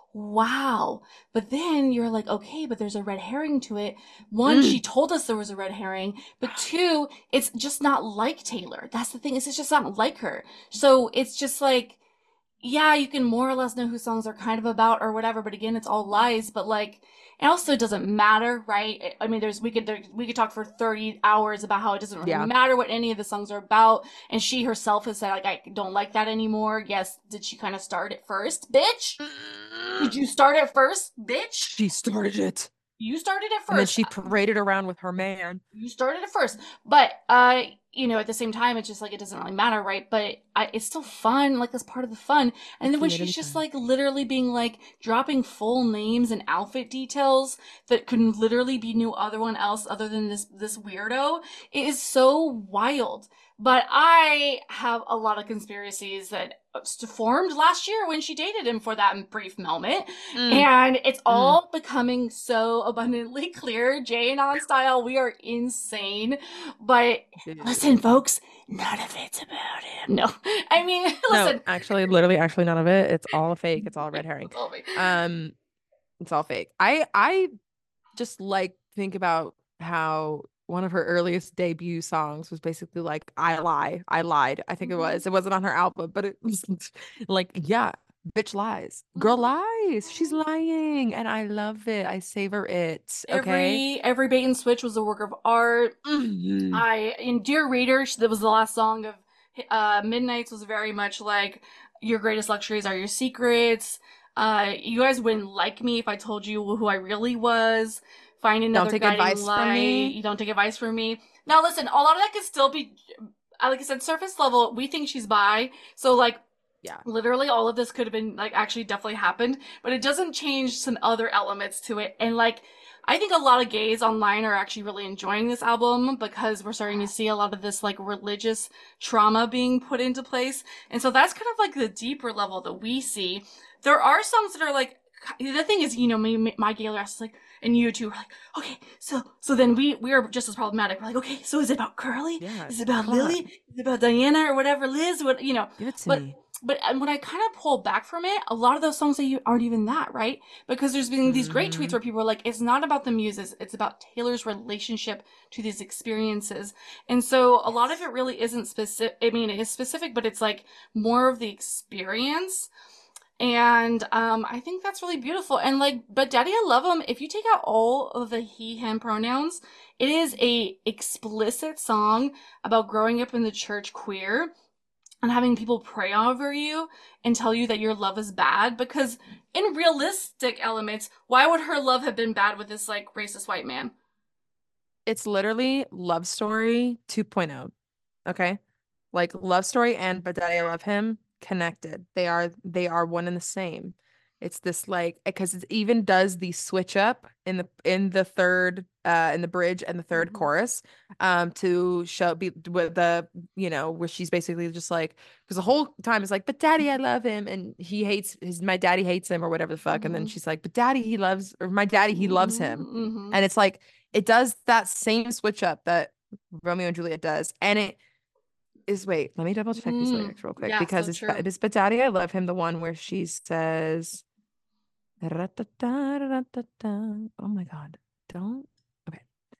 [SPEAKER 2] wow. But then you're like, okay, but there's a red herring to it. One, she
[SPEAKER 1] mm.
[SPEAKER 2] told us there was a red herring, but two, it's just not like Taylor. That's the thing, it's just not like her. So it's just like, yeah, you can more or less know who songs are kind of about or whatever, but again, it's all lies. But like, it also doesn't matter, right? I mean, there's we could there, we could talk for thirty hours about how it doesn't really
[SPEAKER 1] Yeah.
[SPEAKER 2] matter what any of the songs are about, and she herself has said like I don't like that anymore. Yes, did she kind of start it first, bitch? Did you start it first, bitch?
[SPEAKER 1] She started it.
[SPEAKER 2] You started it
[SPEAKER 1] And then
[SPEAKER 2] first.
[SPEAKER 1] she paraded around with her man.
[SPEAKER 2] You started it first, but uh you know, at the same time it's just like it doesn't really matter, right? But I, it's still fun, like that's part of the fun. And then
[SPEAKER 1] It's
[SPEAKER 2] when
[SPEAKER 1] literally
[SPEAKER 2] she's just
[SPEAKER 1] fun.
[SPEAKER 2] like literally being like dropping full names and outfit details that could literally be no other one else other than this this weirdo, it is so wild. But I have a lot of conspiracies that formed last year when she dated him for that brief moment.
[SPEAKER 1] Mm,
[SPEAKER 2] And it's
[SPEAKER 1] mm.
[SPEAKER 2] all becoming so abundantly clear. Jay and on style, we are insane. But listen,
[SPEAKER 1] Dude.
[SPEAKER 2] folks, none of it's about him. No, I mean,
[SPEAKER 1] No,
[SPEAKER 2] listen.
[SPEAKER 1] actually, literally, actually, none of it. It's all a fake. It's all a red herring.
[SPEAKER 2] That's all me.
[SPEAKER 1] Um, it's all fake. I I just like think about how one of her earliest debut songs was basically like I lie, I lied. I think it
[SPEAKER 2] Mm-hmm.
[SPEAKER 1] was. It wasn't on her album, but it was like, yeah, bitch lies. Girl
[SPEAKER 2] Mm-hmm.
[SPEAKER 1] lies. She's lying. And I love it. I savor it. Okay.
[SPEAKER 2] Every every bait and switch was a work of art.
[SPEAKER 1] Mhm.
[SPEAKER 2] I in Dear Reader, that was the last song of uh, Midnight's, was very much like your greatest luxuries are your secrets. Uh, you guys wouldn't like me if I told you who I really was. Find
[SPEAKER 1] Don't
[SPEAKER 2] another
[SPEAKER 1] take
[SPEAKER 2] guiding
[SPEAKER 1] advice from
[SPEAKER 2] light.
[SPEAKER 1] me.
[SPEAKER 2] You don't take advice from me. Now listen, a lot of that could still be, uh, like I said, surface level. We think she's bi, so like
[SPEAKER 1] Yeah.
[SPEAKER 2] literally all of this could have been like actually definitely happened, but it doesn't change some other elements to it. And like I think a lot of gays online are actually really enjoying this album because we're starting to see a lot of this like religious trauma being put into place. And so that's kind of like the deeper level that we see. There are songs that are like, the thing is, you know, me, my gay ass is like, and you two are like, okay, so so then we we are just as problematic. We're like, okay, so is it about Curly?
[SPEAKER 1] Yeah.
[SPEAKER 2] Is it about
[SPEAKER 1] Come on.
[SPEAKER 2] Lily? Is it about Diana or whatever? Liz? What you know?
[SPEAKER 1] Give it to
[SPEAKER 2] But
[SPEAKER 1] me.
[SPEAKER 2] but when I kind of pull back from it, a lot of those songs aren't even that, right? Because there's been these great tweets
[SPEAKER 1] Hmm.
[SPEAKER 2] where people are like, it's not about the muses, it's about Taylor's relationship to these experiences. And so a lot of
[SPEAKER 1] Yes.
[SPEAKER 2] it really isn't specific. I mean, it is specific, but it's like more of the experience. And um, I think that's really beautiful. And like, but Daddy, I love him. If you take out all of the he, him pronouns, it is a explicit song about growing up in the church queer and having people pray over you and tell you that your love is bad, because in realistic elements, why would her love have been bad with this like racist white man?
[SPEAKER 1] It's literally Love Story 2.0. Okay. Like Love Story and But Daddy I Love Him connected. They are they are one and the same. It's this like because it even does the switch up in the in the third uh in the bridge and the third
[SPEAKER 2] Mm-hmm.
[SPEAKER 1] chorus um to show be with the you know where she's basically just like because the whole time is like but daddy I love him and he hates his my daddy hates him or whatever the fuck and then
[SPEAKER 2] Mm-hmm.
[SPEAKER 1] she's like but daddy he loves or my daddy he loves him
[SPEAKER 2] Mm-hmm.
[SPEAKER 1] and it's like it does that same switch up that Romeo and Juliet does and it is wait, let me double check these
[SPEAKER 2] Mm-hmm.
[SPEAKER 1] lyrics real quick
[SPEAKER 2] Yeah,
[SPEAKER 1] because
[SPEAKER 2] so
[SPEAKER 1] it's
[SPEAKER 2] true.
[SPEAKER 1] it's but Daddy, I love him, the one where she says "Ra-ta-ta, ra-ta-ta." Oh my God. Don't okay.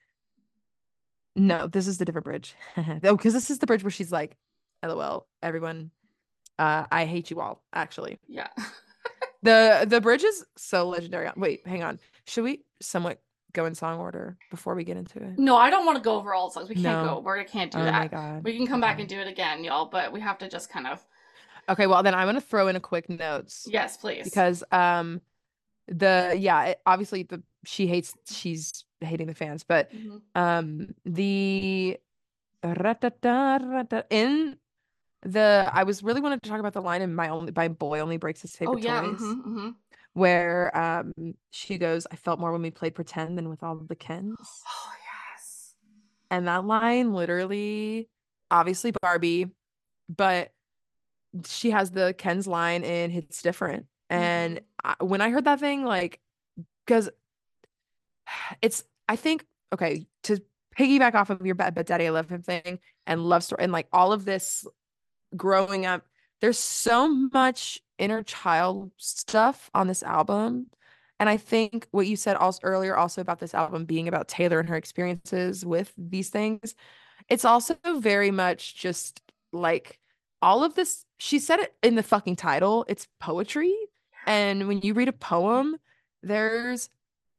[SPEAKER 1] No, this is the different bridge. Oh, because this is the bridge where she's like, LOL, everyone, uh, I hate you all, actually.
[SPEAKER 2] Yeah.
[SPEAKER 1] The the bridge is so legendary. Wait, hang on. Should we somewhat go in song order before we get into it?
[SPEAKER 2] No, I don't want to go over all the songs. We can't
[SPEAKER 1] No.
[SPEAKER 2] go. We can't do
[SPEAKER 1] Oh my
[SPEAKER 2] that.
[SPEAKER 1] God.
[SPEAKER 2] We can come back
[SPEAKER 1] Okay.
[SPEAKER 2] and do it again, y'all, but we have to just kind of.
[SPEAKER 1] Okay, well then I'm gonna throw in a quick notes
[SPEAKER 2] Yes, please.
[SPEAKER 1] because um the yeah it, obviously the she hates she's hating the fans but
[SPEAKER 2] Mm-hmm.
[SPEAKER 1] um the ra-ta-ta, ra-ta- in the I was really wanted to talk about the line in my only my boy only breaks his
[SPEAKER 2] Oh
[SPEAKER 1] favorite
[SPEAKER 2] yeah.
[SPEAKER 1] toys
[SPEAKER 2] Mm-hmm. Mm-hmm.
[SPEAKER 1] where um she goes I felt more when we played pretend than with all of the Kens
[SPEAKER 2] Oh yes.
[SPEAKER 1] and that line literally obviously Barbie but she has the Ken's line in It's Different
[SPEAKER 2] Mm-hmm.
[SPEAKER 1] and I, when I heard that thing like because it's I think okay to piggyback off of your Bad But Daddy I Love Him thing and love story and like all of this growing up there's so much inner child stuff on this album and I think what you said also earlier also about this album being about Taylor and her experiences with these things it's also very much just like all of this she said it in the fucking title it's poetry and when you read a poem there's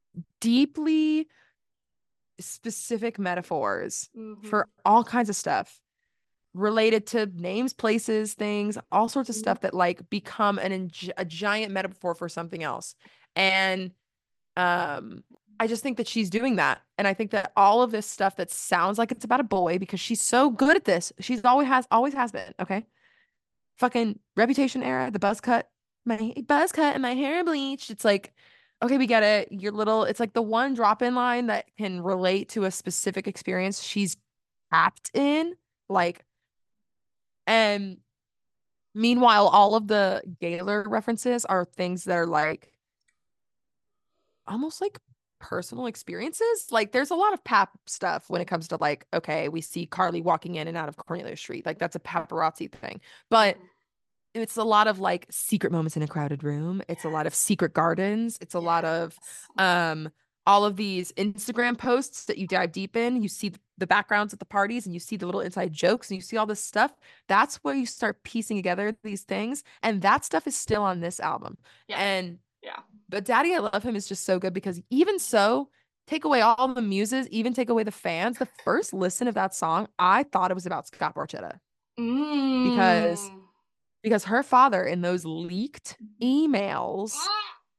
[SPEAKER 1] deeply specific metaphors
[SPEAKER 2] Mm-hmm.
[SPEAKER 1] for all kinds of stuff related to names, places, things, all sorts of
[SPEAKER 2] Mm-hmm.
[SPEAKER 1] stuff that like become an a giant metaphor for something else. And um I just think that she's doing that. And I think that all of this stuff that sounds like it's about a boy because she's so good at this. She's always has always has been, okay? Fucking Reputation era, the buzz cut, my buzz cut and my hair bleached. It's like, okay, we get it. Your little, it's like the one drop-in line that can relate to a specific experience she's tapped in. Like, and meanwhile, all of the Gaylor references are things that are like almost like personal experiences. Like, there's a lot of pap stuff when it comes to like, okay, we see Carly walking in and out of Cornelia Street. Like, that's a paparazzi thing. But
[SPEAKER 2] Mm-hmm.
[SPEAKER 1] it's a lot of like secret moments in a crowded room. It's a lot of secret gardens. It's a lot of
[SPEAKER 2] Yes.
[SPEAKER 1] um all of these Instagram posts that you dive deep in. You see the backgrounds at the parties and you see the little inside jokes and you see all this stuff. That's where you start piecing together these things. And that stuff is still on this album.
[SPEAKER 2] Yeah.
[SPEAKER 1] And
[SPEAKER 2] Yeah.
[SPEAKER 1] but Daddy, I Love Him is just so good because even so, take away all the muses, even take away the fans, the first listen of that song, I thought it was about Scott Borchetta. Because
[SPEAKER 2] Mm.
[SPEAKER 1] because her father in those leaked emails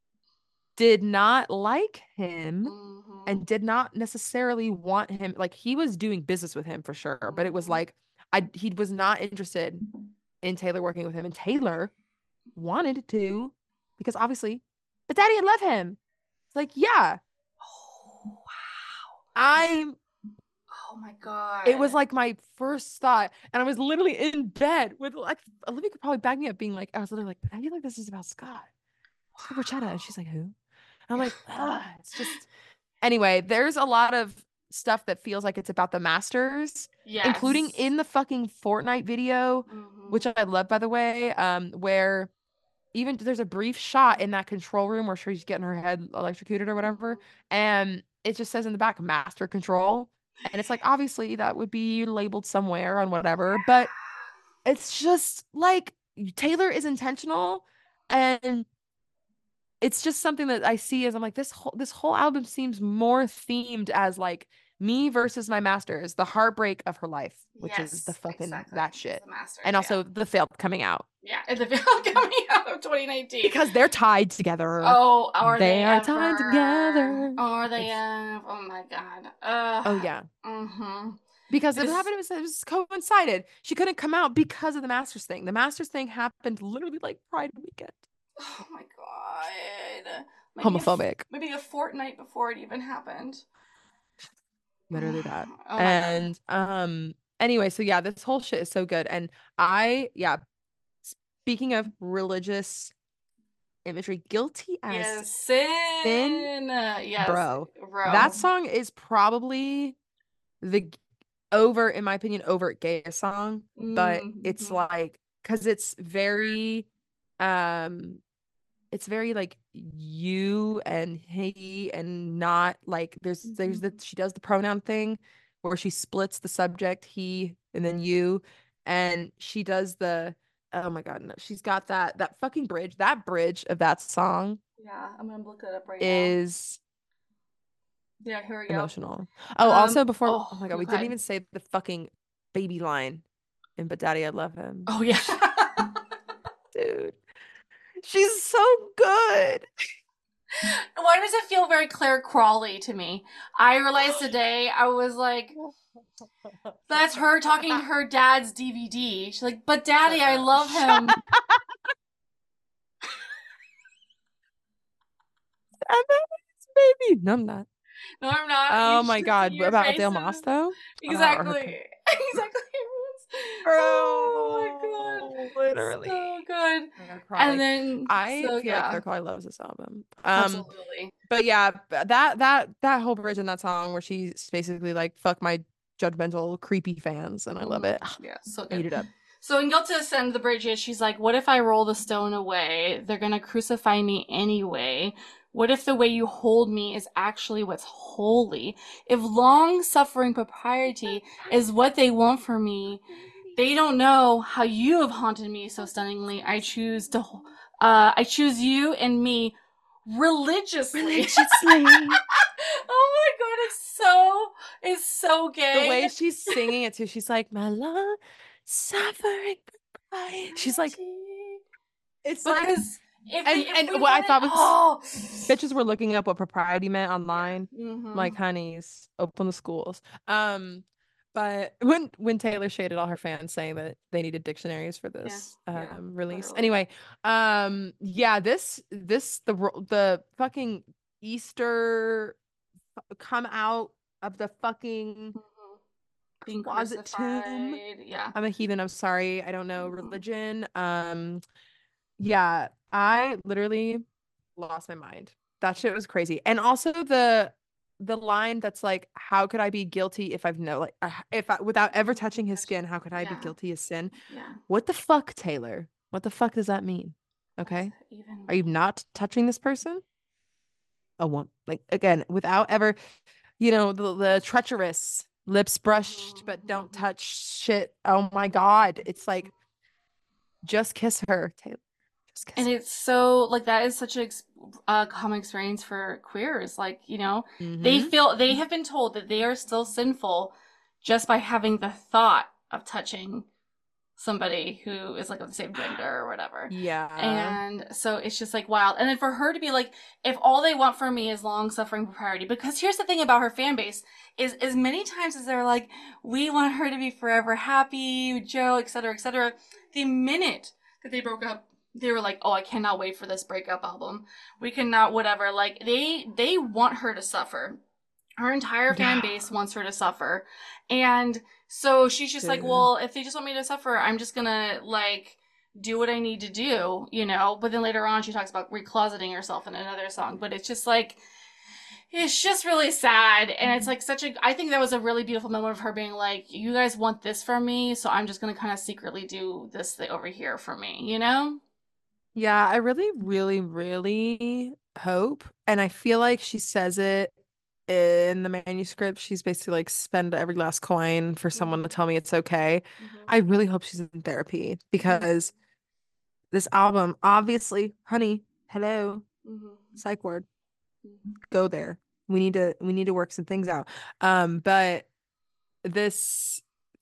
[SPEAKER 1] did not like him
[SPEAKER 2] Mm-hmm.
[SPEAKER 1] and did not necessarily want him. Like he was doing business with him for sure, but it was like I he was not interested in Taylor working with him, and Taylor wanted to because obviously, but Daddy, I love him. It's like, yeah,
[SPEAKER 2] Oh, wow.
[SPEAKER 1] I'm.
[SPEAKER 2] Oh my God.
[SPEAKER 1] It was like my first thought, and I was literally in bed with like Olivia could probably back me up, being like, I was literally like, I feel like this is about Scott, Scott Borchetta, and she's like, who? And I'm like, ah, it's just. Anyway, there's a lot of stuff that feels like it's about the Masters,
[SPEAKER 2] Yes.
[SPEAKER 1] including in the fucking Fortnite video,
[SPEAKER 2] Mm-hmm.
[SPEAKER 1] which I love, by the way, um, where even there's a brief shot in that control room where she's getting her head electrocuted or whatever, and it just says in the back Master Control. And it's like, obviously, that would be labeled somewhere on whatever, but it's just like Taylor is intentional, and it's just something that I see as I'm like, this whole this whole album seems more themed as like me versus my masters, the heartbreak of her life, which
[SPEAKER 2] Yes,
[SPEAKER 1] is the fucking
[SPEAKER 2] exactly.
[SPEAKER 1] that shit.
[SPEAKER 2] The Masters,
[SPEAKER 1] And also
[SPEAKER 2] yeah.
[SPEAKER 1] the failed coming out.
[SPEAKER 2] Yeah, and the film coming out of twenty nineteen.
[SPEAKER 1] Because they're tied together.
[SPEAKER 2] Oh, are
[SPEAKER 1] they,
[SPEAKER 2] they
[SPEAKER 1] are
[SPEAKER 2] ever?
[SPEAKER 1] tied together.
[SPEAKER 2] Are they
[SPEAKER 1] It's,
[SPEAKER 2] ever? Oh my God. Uh,
[SPEAKER 1] oh yeah.
[SPEAKER 2] Mm-hmm.
[SPEAKER 1] Because
[SPEAKER 2] It
[SPEAKER 1] it
[SPEAKER 2] is-
[SPEAKER 1] happened, it was, it was coincided. She couldn't come out because of the Masters thing. The Masters thing happened literally like Pride weekend.
[SPEAKER 2] Oh my God. Maybe
[SPEAKER 1] Homophobic.
[SPEAKER 2] A, maybe a fortnight before it even happened.
[SPEAKER 1] Literally that.
[SPEAKER 2] Oh my
[SPEAKER 1] And
[SPEAKER 2] God.
[SPEAKER 1] um anyway, so yeah, this whole shit is so good. And I, yeah, speaking of religious imagery, guilty as
[SPEAKER 2] Yes, sin.
[SPEAKER 1] sin,
[SPEAKER 2] Yes,
[SPEAKER 1] bro.
[SPEAKER 2] bro.
[SPEAKER 1] That song is probably the over, in my opinion, overt gayest song, but
[SPEAKER 2] Mm-hmm.
[SPEAKER 1] it's like because it's very um it's very like you and he and not like there's there's the she does the pronoun thing where she splits the subject he and then you, and she does the oh my god no, she's got that that fucking bridge, that bridge of that song
[SPEAKER 2] Yeah, I'm gonna look it up right
[SPEAKER 1] is
[SPEAKER 2] now. Yeah, here we go.
[SPEAKER 1] emotional. Oh,
[SPEAKER 2] Um,
[SPEAKER 1] also before
[SPEAKER 2] oh,
[SPEAKER 1] oh my god, we
[SPEAKER 2] go
[SPEAKER 1] didn't
[SPEAKER 2] ahead.
[SPEAKER 1] even say the fucking baby line in But Daddy I Love Him.
[SPEAKER 2] Oh yeah.
[SPEAKER 1] Dude, she's so good.
[SPEAKER 2] Why does it feel very Claire Crawley to me? I realized today, I was like, that's her talking to her dad's D V D. She's like, but daddy, I love him.
[SPEAKER 1] Baby. No, I'm not.
[SPEAKER 2] No, I'm not.
[SPEAKER 1] Oh
[SPEAKER 2] You
[SPEAKER 1] my
[SPEAKER 2] should
[SPEAKER 1] god.
[SPEAKER 2] see your
[SPEAKER 1] About Dale
[SPEAKER 2] faces.
[SPEAKER 1] Moss though? Uh, or her
[SPEAKER 2] Exactly. Exactly.
[SPEAKER 1] Bro,
[SPEAKER 2] Oh my God.
[SPEAKER 1] literally.
[SPEAKER 2] So good.
[SPEAKER 1] I'm gonna cry.
[SPEAKER 2] And
[SPEAKER 1] Like,
[SPEAKER 2] then,
[SPEAKER 1] I
[SPEAKER 2] so
[SPEAKER 1] feel like
[SPEAKER 2] yeah.
[SPEAKER 1] Claire Crawley loves this album. Um,
[SPEAKER 2] Absolutely.
[SPEAKER 1] but yeah, that that that whole bridge in that song where she's basically like, "Fuck my judgmental, creepy fans," and I love it.
[SPEAKER 2] Yeah, so
[SPEAKER 1] I eat
[SPEAKER 2] good.
[SPEAKER 1] it up.
[SPEAKER 2] So in Guilt to Ascend the Bridges, she's like, what if I roll the stone away? They're gonna crucify me anyway. What if the way you hold me is actually what's holy? If long-suffering propriety is what they want for me, they don't know how you have haunted me so stunningly. I choose to, uh, I choose you and me religiously.
[SPEAKER 1] Religiously.
[SPEAKER 2] Oh my God, it's so, it's so gay.
[SPEAKER 1] The way she's singing it too, she's like, my long suffering. She's like, it's like,
[SPEAKER 2] because if
[SPEAKER 1] and,
[SPEAKER 2] they, if
[SPEAKER 1] and
[SPEAKER 2] we
[SPEAKER 1] what I
[SPEAKER 2] wanted-
[SPEAKER 1] thought was,
[SPEAKER 2] oh.
[SPEAKER 1] bitches were looking up what propriety meant online.
[SPEAKER 2] Yeah. Mm-hmm.
[SPEAKER 1] Like, honeys, open the schools. Um, but when when Taylor shaded all her fans saying that they needed dictionaries for this
[SPEAKER 2] Yeah.
[SPEAKER 1] um
[SPEAKER 2] Yeah,
[SPEAKER 1] release.
[SPEAKER 2] literally.
[SPEAKER 1] Anyway, um, yeah, this this the the fucking Easter come out of the fucking
[SPEAKER 2] Mm-hmm. Being
[SPEAKER 1] closet
[SPEAKER 2] crucified.
[SPEAKER 1] tomb.
[SPEAKER 2] Yeah.
[SPEAKER 1] I'm a heathen. I'm sorry. I don't know
[SPEAKER 2] Mhm.
[SPEAKER 1] religion. Um, yeah, I literally lost my mind. That shit was crazy. And also the the line that's like, how could I be guilty if I've no like uh, if I without ever touching his skin, how could I be
[SPEAKER 2] Yeah.
[SPEAKER 1] guilty of sin?
[SPEAKER 2] Yeah.
[SPEAKER 1] What the fuck, Taylor? What the fuck does that mean? Okay.
[SPEAKER 2] Even
[SPEAKER 1] Are you not touching this person? a woman. Like again, without ever, you know, the, the treacherous lips brushed but don't touch shit. Oh my God. It's like, just kiss her, Taylor. Just kiss
[SPEAKER 2] And it's so like that is such a ex- uh, common experience for queers. Like, you know,
[SPEAKER 1] her.
[SPEAKER 2] they
[SPEAKER 1] Mm-hmm.
[SPEAKER 2] feel they have been told that they are still sinful just by having the thought of touching somebody who is like of the same gender or whatever.
[SPEAKER 1] Yeah.
[SPEAKER 2] And so it's just like wild. And then for her to be like, if all they want from me is long suffering propriety, because here's the thing about her fan base is as many times as they're like, we want her to be forever happy, Joe, et cetera, et cetera. The minute that they broke up, they were like, oh, I cannot wait for this breakup album. We cannot, whatever. Like they they want her to suffer. Her entire fan base wants her to suffer. And so she's just like,
[SPEAKER 1] Dude.
[SPEAKER 2] well, if they just want me to suffer, I'm just gonna like do what I need to do, you know? But then later on she talks about recloseting herself in another song. But it's just like it's just really sad. And it's like such a I think that was a really beautiful moment of her being like, you guys want this from me, so I'm just gonna kind of secretly do this thing over here for me, you know?
[SPEAKER 1] Yeah, I really, really, really hope, and I feel like she says it in the manuscript. She's basically like, spend every last coin for someone to tell me it's okay.
[SPEAKER 2] Mm-hmm.
[SPEAKER 1] I really hope she's in therapy
[SPEAKER 2] Mm-hmm.
[SPEAKER 1] because this album, obviously, honey, hello,
[SPEAKER 2] Mm-hmm.
[SPEAKER 1] psych ward, go there. We need to we need to work some things out. Um, but this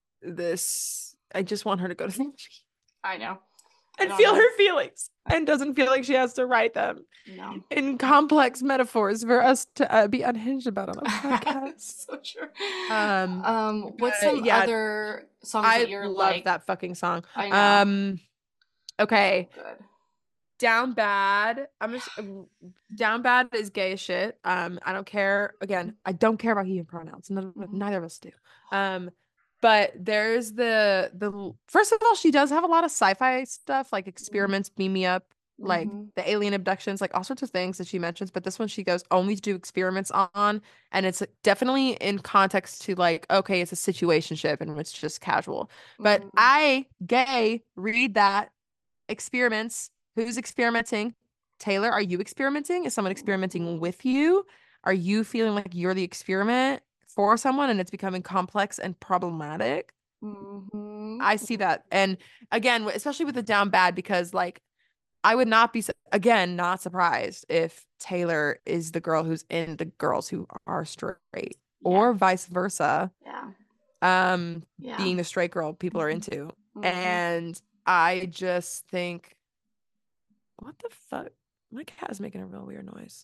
[SPEAKER 1] this I just want her to go to therapy
[SPEAKER 2] I know. I
[SPEAKER 1] and
[SPEAKER 2] don't
[SPEAKER 1] feel
[SPEAKER 2] know.
[SPEAKER 1] her feelings and doesn't feel like she has to write them
[SPEAKER 2] No.
[SPEAKER 1] in complex metaphors for us to uh, be unhinged about on a podcast.
[SPEAKER 2] So true.
[SPEAKER 1] Um,
[SPEAKER 2] Um, what's
[SPEAKER 1] but
[SPEAKER 2] some
[SPEAKER 1] yeah,
[SPEAKER 2] other songs that
[SPEAKER 1] I
[SPEAKER 2] you're
[SPEAKER 1] love
[SPEAKER 2] like?
[SPEAKER 1] that fucking song.
[SPEAKER 2] I know.
[SPEAKER 1] Um, okay,
[SPEAKER 2] Good.
[SPEAKER 1] Down Bad. I'm just Down Bad is gay as shit. Um, I don't care. Again, I don't care about he and pronouns. None,
[SPEAKER 2] Mm-hmm.
[SPEAKER 1] neither of us do. Um, but there's the the first of all, she does have a lot of sci-fi stuff, like experiments, beam me up, like
[SPEAKER 2] Mm-hmm.
[SPEAKER 1] the alien abductions, like all sorts of things that she mentions. But this one she goes only to do experiments on, and it's definitely in context to like, okay, it's a situationship and it's just casual. But
[SPEAKER 2] Mm-hmm.
[SPEAKER 1] I, gay, read that experiments. Who's experimenting? Taylor, are you experimenting? Is someone experimenting with you? Are you feeling like you're the experiment for someone and it's becoming complex and problematic?
[SPEAKER 2] Mm-hmm.
[SPEAKER 1] I see that. And again, especially with the Down Bad, because like I would not be, again, not surprised if Taylor is the girl who's in the girls who are straight
[SPEAKER 2] Yeah.
[SPEAKER 1] or vice versa.
[SPEAKER 2] Yeah.
[SPEAKER 1] Um,
[SPEAKER 2] Yeah.
[SPEAKER 1] being the straight girl people are into.
[SPEAKER 2] Mm-hmm.
[SPEAKER 1] And I just think, what the fuck? My cat is making a real weird noise.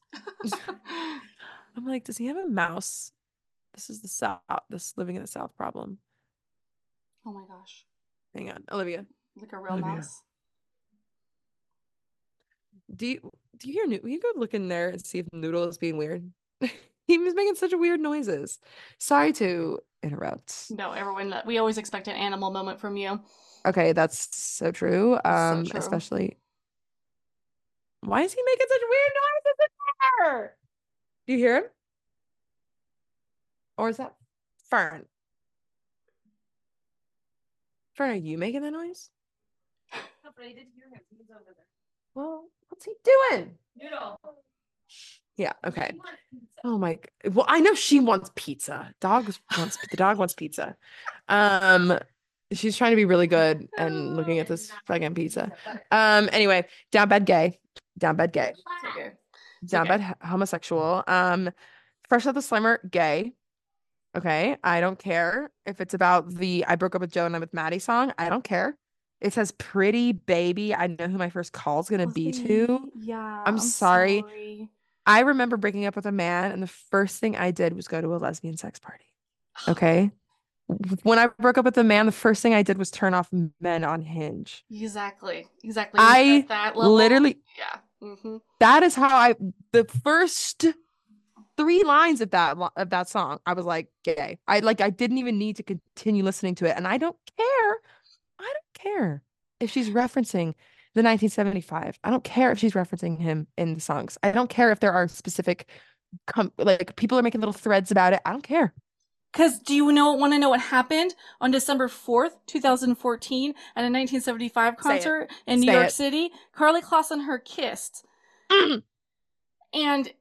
[SPEAKER 1] I'm like, does he have a mouse? This is the South, this living in the South problem.
[SPEAKER 2] Oh my gosh.
[SPEAKER 1] Hang on, Olivia.
[SPEAKER 2] Like a real
[SPEAKER 1] Olivia.
[SPEAKER 2] mouse.
[SPEAKER 1] Do you do you hear Noodle? You go look in there and see if Noodle is being weird. He was making such weird noises. Sorry to interrupt.
[SPEAKER 2] No, everyone. We always expect an animal moment from you.
[SPEAKER 1] Okay, that's so true.
[SPEAKER 2] So
[SPEAKER 1] Um,
[SPEAKER 2] true.
[SPEAKER 1] especially why is he making such weird noises in there? Do you hear him? Or is that Fern? Fern, are you making that noise?
[SPEAKER 3] No, but I did hear him. He was over there.
[SPEAKER 1] Well, what's he doing?
[SPEAKER 3] Noodle.
[SPEAKER 1] Yeah, okay.
[SPEAKER 3] He wants pizza.
[SPEAKER 1] Oh my, well, I know she wants pizza. Dog wants the dog wants pizza. Um, she's trying to be really good and looking at this fucking pizza. Um, anyway, Down Bad Gay, Down Bad Gay,
[SPEAKER 2] It's okay. It's
[SPEAKER 1] Down
[SPEAKER 2] okay.
[SPEAKER 1] Bad Homosexual. Um, Fresh Out the Slimmer, gay. Okay, I don't care if it's about the I broke up with Joe and I'm with Maddie song. I don't care. It says Pretty Baby. I know who my first call is gonna be to.
[SPEAKER 2] Yeah,
[SPEAKER 1] I'm
[SPEAKER 2] I'm
[SPEAKER 1] sorry.
[SPEAKER 2] sorry.
[SPEAKER 1] I remember breaking up with a man, and the first thing I did was go to a lesbian sex party. Okay. When I broke up with a man, the first thing I did was turn off men on Hinge.
[SPEAKER 2] Exactly. Exactly. When you're
[SPEAKER 1] I
[SPEAKER 2] at that level.
[SPEAKER 1] literally,
[SPEAKER 2] Yeah. Mm-hmm.
[SPEAKER 1] that is how I, the first three lines of that lo- of that song, I was like, gay. I like, I didn't even need to continue listening to it, and I don't care. I don't care if she's referencing the nineteen seventy-five. I don't care if she's referencing him in the songs. I don't care if there are specific, com- like people are making little threads about it. I don't care.
[SPEAKER 2] Because do you know want to know what happened on December fourth, twenty fourteen, at a nineteen seventy-five
[SPEAKER 1] Say it.
[SPEAKER 2] concert in New
[SPEAKER 1] Say
[SPEAKER 2] York
[SPEAKER 1] it.
[SPEAKER 2] City? Carly Claus and her kissed,
[SPEAKER 1] Mm.
[SPEAKER 2] and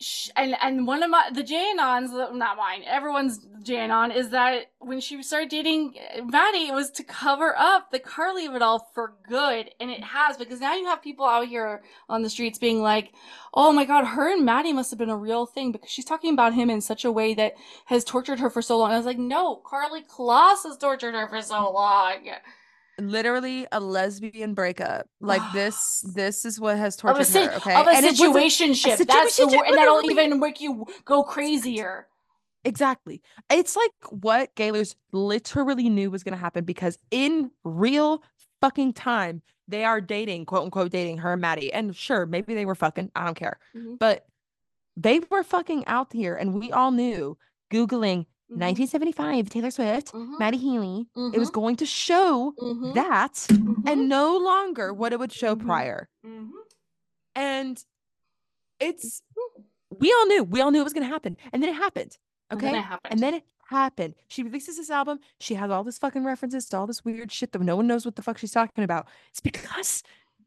[SPEAKER 2] sh- and and one of my the Janons, not mine, everyone's Janon, is that when she started dating Maddie, it was to cover up the Carly of it all for good, and it has, because now you have people out here on the streets being like, "Oh my God, her and Maddie must have been a real thing," because she's talking about him in such a way that has tortured her for so long. And I was like, "No, Carly Kloss has tortured her for so long."
[SPEAKER 1] Literally a lesbian breakup. Like this, this is what has
[SPEAKER 2] Of a,
[SPEAKER 1] tortured
[SPEAKER 2] si-
[SPEAKER 1] her. Okay,
[SPEAKER 2] of a
[SPEAKER 1] and it wasn't a
[SPEAKER 2] situationship. That's the
[SPEAKER 1] situationship,
[SPEAKER 2] word, and that'll
[SPEAKER 1] literally.
[SPEAKER 2] even make you go crazier.
[SPEAKER 1] Exactly. It's like what Gaylors literally knew was going to happen, because in real fucking time, they are dating, quote unquote, dating her and Maddie. And sure, maybe they were fucking, I don't care.
[SPEAKER 2] Mhm.
[SPEAKER 1] But they were fucking out here, and we all knew. Googling
[SPEAKER 2] Mhm.
[SPEAKER 1] nineteen seventy-five Taylor Swift,
[SPEAKER 2] Mhm.
[SPEAKER 1] Maddie Healy,
[SPEAKER 2] Mhm.
[SPEAKER 1] it was going to show
[SPEAKER 2] Mhm.
[SPEAKER 1] that
[SPEAKER 2] Mhm.
[SPEAKER 1] and no longer what it would show
[SPEAKER 2] Mhm.
[SPEAKER 1] prior.
[SPEAKER 2] Mhm.
[SPEAKER 1] And it's, we all knew, we all knew it was going to happen. And then it happened.
[SPEAKER 2] And
[SPEAKER 1] Okay.
[SPEAKER 2] then it happened.
[SPEAKER 1] And then it happened. She releases this album. She has all this fucking references to all this weird shit that no one knows what the fuck she's talking about. It's because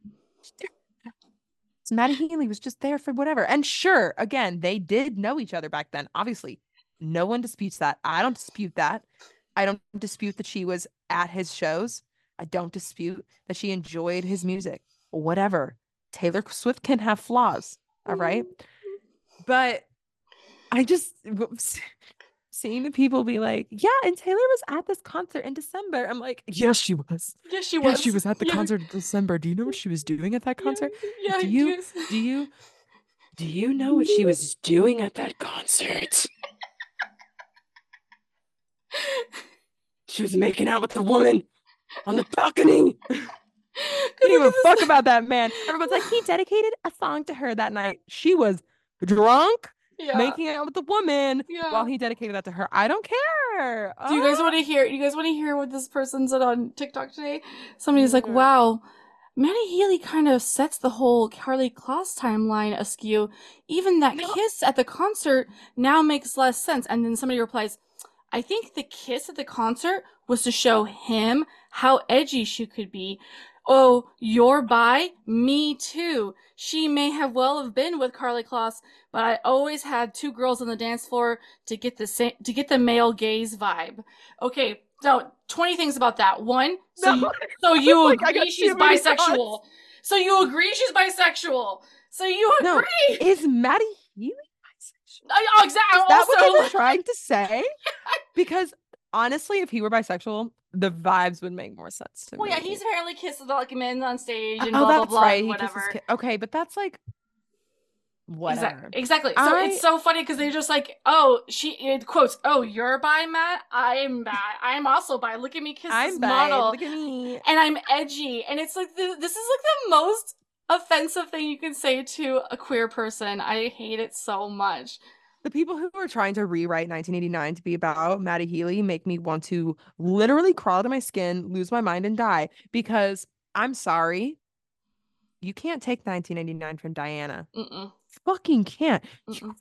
[SPEAKER 1] Maddie Healy was just there for whatever. And sure, again, they did know each other back then. Obviously, no one disputes that. I don't dispute that. I don't dispute that she was at his shows. I don't dispute that she enjoyed his music. Whatever. Taylor Swift can have flaws. All right. But I just seeing the people be like, yeah, and Taylor was at this concert in December. I'm like, yes, she was.
[SPEAKER 2] Yes, she
[SPEAKER 1] Yes,
[SPEAKER 2] was.
[SPEAKER 1] she was at the
[SPEAKER 2] Yeah.
[SPEAKER 1] concert in December. Do you know what she was doing at that concert?
[SPEAKER 2] Yeah,
[SPEAKER 1] do you
[SPEAKER 2] yes.
[SPEAKER 1] do you do you know what she was doing at that concert? She was making out with the woman on the balcony. Didn't even fuck about that man. Everyone's like, he dedicated a song to her that night. She was drunk,
[SPEAKER 2] Yeah.
[SPEAKER 1] making out with the woman
[SPEAKER 2] Yeah.
[SPEAKER 1] while he dedicated that to her. I don't care.
[SPEAKER 2] Do you guys
[SPEAKER 1] Oh.
[SPEAKER 2] want to hear? You guys want to hear what this person said on TikTok today? Somebody's like,
[SPEAKER 1] Sure.
[SPEAKER 2] "Wow, Maddie Healy kind of sets the whole Carly Kloss timeline askew. Even that
[SPEAKER 1] No.
[SPEAKER 2] kiss at the concert now makes less sense." And then somebody replies, "I think the kiss at the concert was to show him how edgy she could be. Oh, you're bi? Me too. She may have well have been with Carly Kloss, but I always had two girls on the dance floor to get the sa- to get the male gaze vibe." Okay, so twenty things about that. One, so
[SPEAKER 1] No.
[SPEAKER 2] you, so you
[SPEAKER 1] Like, I
[SPEAKER 2] agree
[SPEAKER 1] got
[SPEAKER 2] she's
[SPEAKER 1] too many
[SPEAKER 2] bisexual. So you agree she's bisexual. So you
[SPEAKER 1] No,
[SPEAKER 2] agree.
[SPEAKER 1] is Maddie Healy bisexual?
[SPEAKER 2] Oh, exactly.
[SPEAKER 1] Is that what they
[SPEAKER 2] Also,
[SPEAKER 1] were trying to say? Because honestly, if he were bisexual, the vibes would make more sense to
[SPEAKER 2] well,
[SPEAKER 1] me.
[SPEAKER 2] yeah, he's apparently kissed with like men on stage and
[SPEAKER 1] oh,
[SPEAKER 2] blah blah
[SPEAKER 1] that's
[SPEAKER 2] blah,
[SPEAKER 1] right. He
[SPEAKER 2] whatever.
[SPEAKER 1] kisses ki- okay, but that's like whatever.
[SPEAKER 2] Exactly. Exactly. So
[SPEAKER 1] I-
[SPEAKER 2] it's so funny because they're just like, "Oh, she it quotes. Oh, you're bi, Matt. I'm bi. I'm also bi. Look at me kiss
[SPEAKER 1] I'm
[SPEAKER 2] this
[SPEAKER 1] bi.
[SPEAKER 2] model,
[SPEAKER 1] Look at me.
[SPEAKER 2] and I'm edgy." And it's like the, this is like the most offensive thing you can say to a queer person. I hate it so much.
[SPEAKER 1] The people who are trying to rewrite nineteen eighty-nine to be about Maddie Healy make me want to literally crawl out of my skin, lose my mind, and die. Because I'm sorry, you can't take nineteen eighty-nine from Diana.
[SPEAKER 2] Mm-mm.
[SPEAKER 1] Fucking can't. You
[SPEAKER 2] Mm-mm.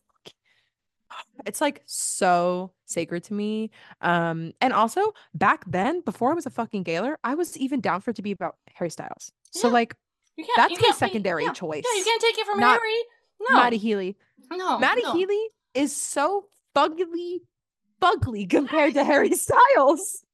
[SPEAKER 1] it's like so sacred to me. Um, and also back then, before I was a fucking Gaylor, I was even down for it to be about Harry Styles. So
[SPEAKER 2] Yeah.
[SPEAKER 1] like
[SPEAKER 2] You can't.
[SPEAKER 1] that's
[SPEAKER 2] you
[SPEAKER 1] my
[SPEAKER 2] can't,
[SPEAKER 1] secondary
[SPEAKER 2] yeah.
[SPEAKER 1] choice.
[SPEAKER 2] Yeah, you can't take it from
[SPEAKER 1] Not
[SPEAKER 2] Harry. No,
[SPEAKER 1] Maddie Healy.
[SPEAKER 2] no,
[SPEAKER 1] Maddie
[SPEAKER 2] no.
[SPEAKER 1] Healy is so fugly, fugly compared to Harry Styles.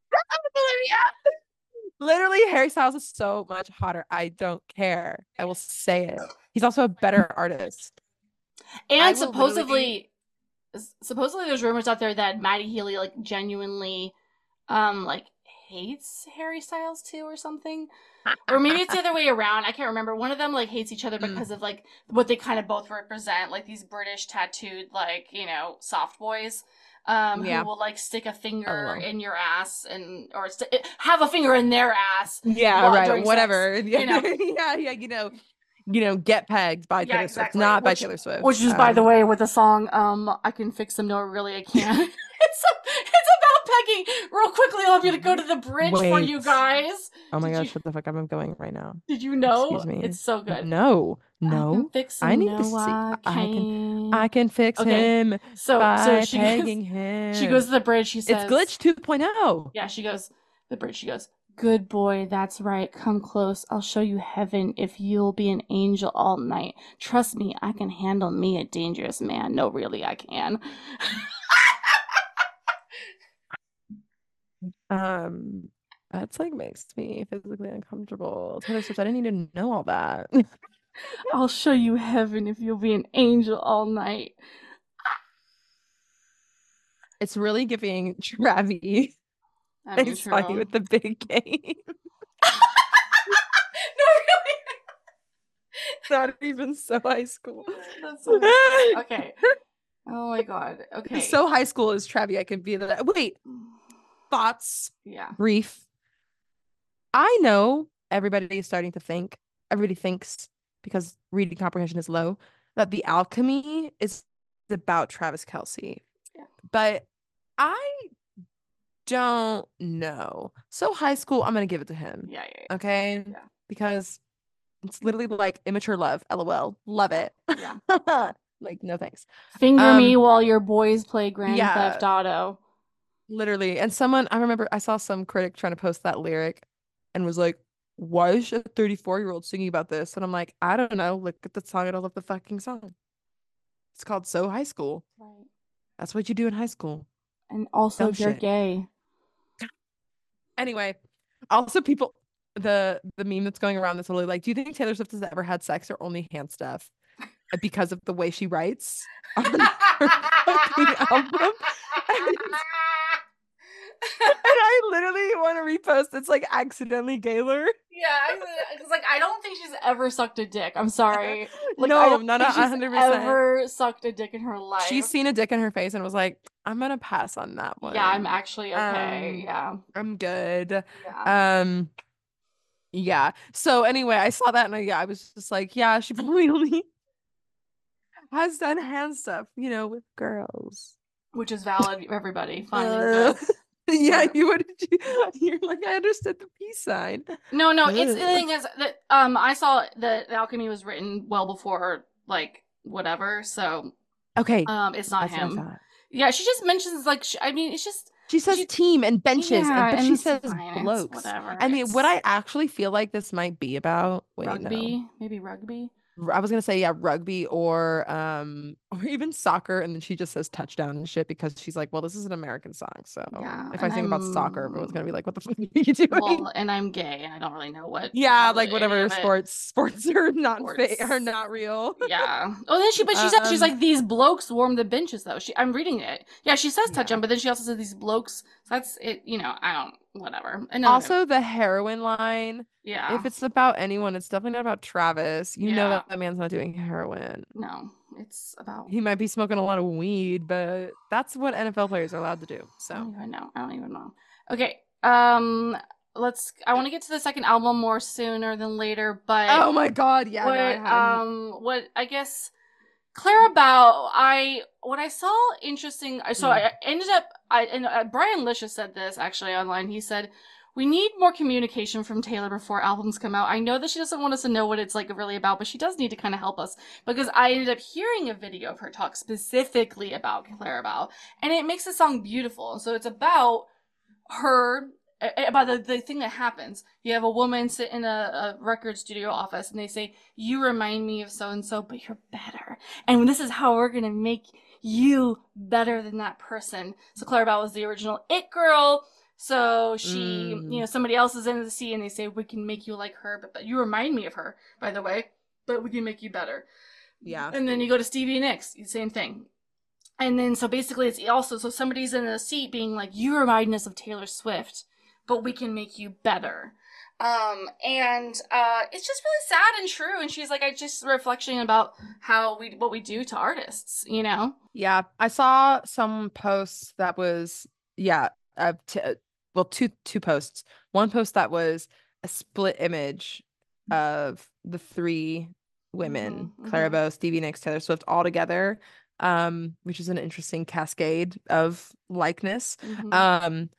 [SPEAKER 1] Literally, Harry Styles is so much hotter. I don't care. I will say it. He's also a better artist. I
[SPEAKER 2] And
[SPEAKER 1] will
[SPEAKER 2] supposedly, supposedly, there's rumors out there that Maddie Healy like genuinely, um, like hates Harry Styles too, or something. Or maybe it's the other way around. I can't remember. One of them like hates each other
[SPEAKER 1] Mm.
[SPEAKER 2] because of like what they kind of both represent, like these British tattooed, like, you know, soft boys. Um,
[SPEAKER 1] Yeah.
[SPEAKER 2] who will like stick a finger
[SPEAKER 1] Oh, well.
[SPEAKER 2] in your ass and or st- have a finger in their ass.
[SPEAKER 1] Yeah,
[SPEAKER 2] while-
[SPEAKER 1] right.
[SPEAKER 2] during
[SPEAKER 1] Whatever.
[SPEAKER 2] sex,
[SPEAKER 1] yeah,
[SPEAKER 2] you know.
[SPEAKER 1] yeah, yeah. You know, you know, get pegged by
[SPEAKER 2] Yeah,
[SPEAKER 1] Taylor
[SPEAKER 2] exactly.
[SPEAKER 1] Swift, not by
[SPEAKER 2] Which-
[SPEAKER 1] Taylor Swift.
[SPEAKER 2] Which is, by the
[SPEAKER 1] Um,
[SPEAKER 2] way, with the song um, "I Can Fix Them." No, really, I can't. it's a, it's about pegging. Real quickly, I'm gonna go to the bridge for
[SPEAKER 1] Wait.
[SPEAKER 2] you guys.
[SPEAKER 1] Oh my
[SPEAKER 2] Did
[SPEAKER 1] gosh,
[SPEAKER 2] you-
[SPEAKER 1] shut the fuck up! I'm going right now.
[SPEAKER 2] Did you know?
[SPEAKER 1] Excuse me.
[SPEAKER 2] It's so good.
[SPEAKER 1] No,
[SPEAKER 2] I can
[SPEAKER 1] no.
[SPEAKER 2] fix
[SPEAKER 1] I
[SPEAKER 2] him.
[SPEAKER 1] need to
[SPEAKER 2] no,
[SPEAKER 1] see-
[SPEAKER 2] I
[SPEAKER 1] I can-
[SPEAKER 2] can.
[SPEAKER 1] I can fix
[SPEAKER 2] Okay.
[SPEAKER 1] him
[SPEAKER 2] So,
[SPEAKER 1] by
[SPEAKER 2] so she goes,
[SPEAKER 1] pegging him.
[SPEAKER 2] she goes to the bridge. She says,
[SPEAKER 1] It's Glitch two point oh.
[SPEAKER 2] Yeah, she goes the bridge. She goes, Good boy, that's right. Come close. I'll show you heaven if you'll be an angel all night. Trust me, I can handle me a dangerous man. No, really, I can.
[SPEAKER 1] Um, that's like makes me physically uncomfortable. Taylor Swift, I didn't need to know all that.
[SPEAKER 2] I'll show you heaven if you'll be an angel all night.
[SPEAKER 1] It's really giving Travi.
[SPEAKER 2] I
[SPEAKER 1] I
[SPEAKER 2] mean,
[SPEAKER 1] saw
[SPEAKER 2] true.
[SPEAKER 1] you at the big game.
[SPEAKER 2] No, really.
[SPEAKER 1] Not even so high school.
[SPEAKER 2] That's so okay. Oh my god. Okay.
[SPEAKER 1] So high school is Travi. I can be that. Wait, thoughts,
[SPEAKER 2] Yeah.
[SPEAKER 1] brief. I know everybody is starting to think, everybody thinks because reading comprehension is low, that The Alchemy is about Travis Kelce.
[SPEAKER 2] Yeah.
[SPEAKER 1] But I don't know. So high school, I'm gonna give it to him.
[SPEAKER 2] Yeah, yeah, yeah.
[SPEAKER 1] Okay?
[SPEAKER 2] Yeah.
[SPEAKER 1] Because it's literally like immature love. LOL. Love it.
[SPEAKER 2] Yeah.
[SPEAKER 1] Like, no thanks.
[SPEAKER 2] Finger
[SPEAKER 1] Um,
[SPEAKER 2] me while your boys play Grand
[SPEAKER 1] yeah.
[SPEAKER 2] Theft Auto.
[SPEAKER 1] Literally. And someone, I remember I saw some critic trying to post that lyric and was like, why is a thirty-four year old singing about this? And I'm like, I don't know. Look at the title of the fucking song. It's called So High School.
[SPEAKER 2] Right.
[SPEAKER 1] That's what you do in high school.
[SPEAKER 2] And also,
[SPEAKER 1] Dumb
[SPEAKER 2] you're
[SPEAKER 1] shit.
[SPEAKER 2] gay.
[SPEAKER 1] Anyway, also people, the the meme that's going around that's really like, do you think Taylor Swift has ever had sex or only hand stuff because of the way she writes on her fucking album? And I literally want to repost. It's like accidentally Gaylor.
[SPEAKER 2] Yeah, it's like I don't think she's ever sucked a dick. I'm sorry. Like,
[SPEAKER 1] no,
[SPEAKER 2] I don't
[SPEAKER 1] not a
[SPEAKER 2] think she's
[SPEAKER 1] hundred percent.
[SPEAKER 2] ever sucked a dick in her life.
[SPEAKER 1] She's seen a dick in her face and was like, "I'm gonna pass on that one."
[SPEAKER 2] Yeah, I'm actually okay.
[SPEAKER 1] Um,
[SPEAKER 2] yeah,
[SPEAKER 1] I'm good.
[SPEAKER 2] yeah.
[SPEAKER 1] Um, yeah. So anyway, I saw that and I, yeah, I was just like, yeah, she probably only has done hand stuff, you know, with girls.
[SPEAKER 2] Which is valid. Everybody, fine.
[SPEAKER 1] Uh,
[SPEAKER 2] this.
[SPEAKER 1] yeah,
[SPEAKER 2] Yeah.
[SPEAKER 1] you what did you? You're like, I understood the peace sign.
[SPEAKER 2] No, no. It's the
[SPEAKER 1] Ugh.
[SPEAKER 2] thing is that um I saw that the Alchemy was written well before like whatever. So
[SPEAKER 1] Okay,
[SPEAKER 2] um it's not
[SPEAKER 1] that's what I
[SPEAKER 2] him.
[SPEAKER 1] thought.
[SPEAKER 2] Yeah, she just mentions like sh- I mean it's just
[SPEAKER 1] She says
[SPEAKER 2] she-
[SPEAKER 1] team and benches,
[SPEAKER 2] yeah,
[SPEAKER 1] and but
[SPEAKER 2] and
[SPEAKER 1] she
[SPEAKER 2] it's
[SPEAKER 1] says
[SPEAKER 2] fine, it's
[SPEAKER 1] blokes.
[SPEAKER 2] whatever.
[SPEAKER 1] I mean,
[SPEAKER 2] It's
[SPEAKER 1] what I actually feel like this might be about. Wait,
[SPEAKER 2] rugby,
[SPEAKER 1] no.
[SPEAKER 2] maybe rugby.
[SPEAKER 1] I was gonna say yeah, rugby or um or even soccer, and then she just says touchdown and shit because she's like, well, this is an American song, so
[SPEAKER 2] Yeah,
[SPEAKER 1] if I
[SPEAKER 2] and
[SPEAKER 1] sing about soccer,
[SPEAKER 2] I'm-
[SPEAKER 1] everyone's gonna be like, what the fuck are you doing?
[SPEAKER 2] Well, and I'm gay, and I don't really know what.
[SPEAKER 1] Yeah,
[SPEAKER 2] how
[SPEAKER 1] like
[SPEAKER 2] any
[SPEAKER 1] whatever
[SPEAKER 2] of it-
[SPEAKER 1] sports sports are not fa-
[SPEAKER 2] Sports.
[SPEAKER 1] are not real.
[SPEAKER 2] Yeah. Oh, then she, but she said she's
[SPEAKER 1] Um,
[SPEAKER 2] like these blokes warm the benches though. She, I'm reading it. Yeah, she says touch
[SPEAKER 1] Yeah.
[SPEAKER 2] on, but then she also says these blokes. So that's it. You know, I don't. Whatever. And no,
[SPEAKER 1] Also, the heroin line.
[SPEAKER 2] yeah.
[SPEAKER 1] If it's about anyone, it's definitely not about Travis. You know
[SPEAKER 2] Yeah.
[SPEAKER 1] that that man's not doing heroin.
[SPEAKER 2] No, it's about.
[SPEAKER 1] He might be smoking a lot of weed, but that's what N F L players are allowed to do.
[SPEAKER 2] I
[SPEAKER 1] So
[SPEAKER 2] don't even know. I don't even know. Okay. Um. Let's. I want to get to the second album more sooner than later, but.
[SPEAKER 1] oh my god, yeah.
[SPEAKER 2] what
[SPEAKER 1] no, I hadn't-
[SPEAKER 2] um what I guess Clara Bow, I what I saw interesting. So
[SPEAKER 1] Mm.
[SPEAKER 2] I ended up. I and uh, Brian Lisha said this actually online. He said we need more communication from Taylor before albums come out. I know that she doesn't want us to know what it's like really about, but she does need to kind of help us because I ended up hearing a video of her talk specifically about Clara Bow, and it makes the song beautiful. And so it's about her. About the, the thing that happens, you have a woman sit in a, a record studio office and they say, you remind me of so-and-so, but you're better. And this is how we're going to make you better than that person. So Clara Bow was the original It Girl. So she,
[SPEAKER 1] Mm.
[SPEAKER 2] you know, somebody else is in the sea and they say, we can make you like her, but, but you remind me of her, by the way, but we can make you better.
[SPEAKER 1] Yeah.
[SPEAKER 2] And then you go to Stevie Nicks, same thing. And then, so basically it's also, so somebody's in the seat being like, you remind us of Taylor Swift, but we can make you better. Um, and, uh, it's just really sad and true. And she's like, I just reflecting about how we, what we do to artists, you know?
[SPEAKER 1] Yeah, I saw some posts that was yeah, uh, t- well, two two posts. One post that was a split image of the three women,
[SPEAKER 2] Mhm,
[SPEAKER 1] Clara
[SPEAKER 2] mhm.
[SPEAKER 1] Bow, Stevie Nicks, Taylor Swift, all together, um, which is an interesting cascade of likeness.
[SPEAKER 2] Mhm.
[SPEAKER 1] Um,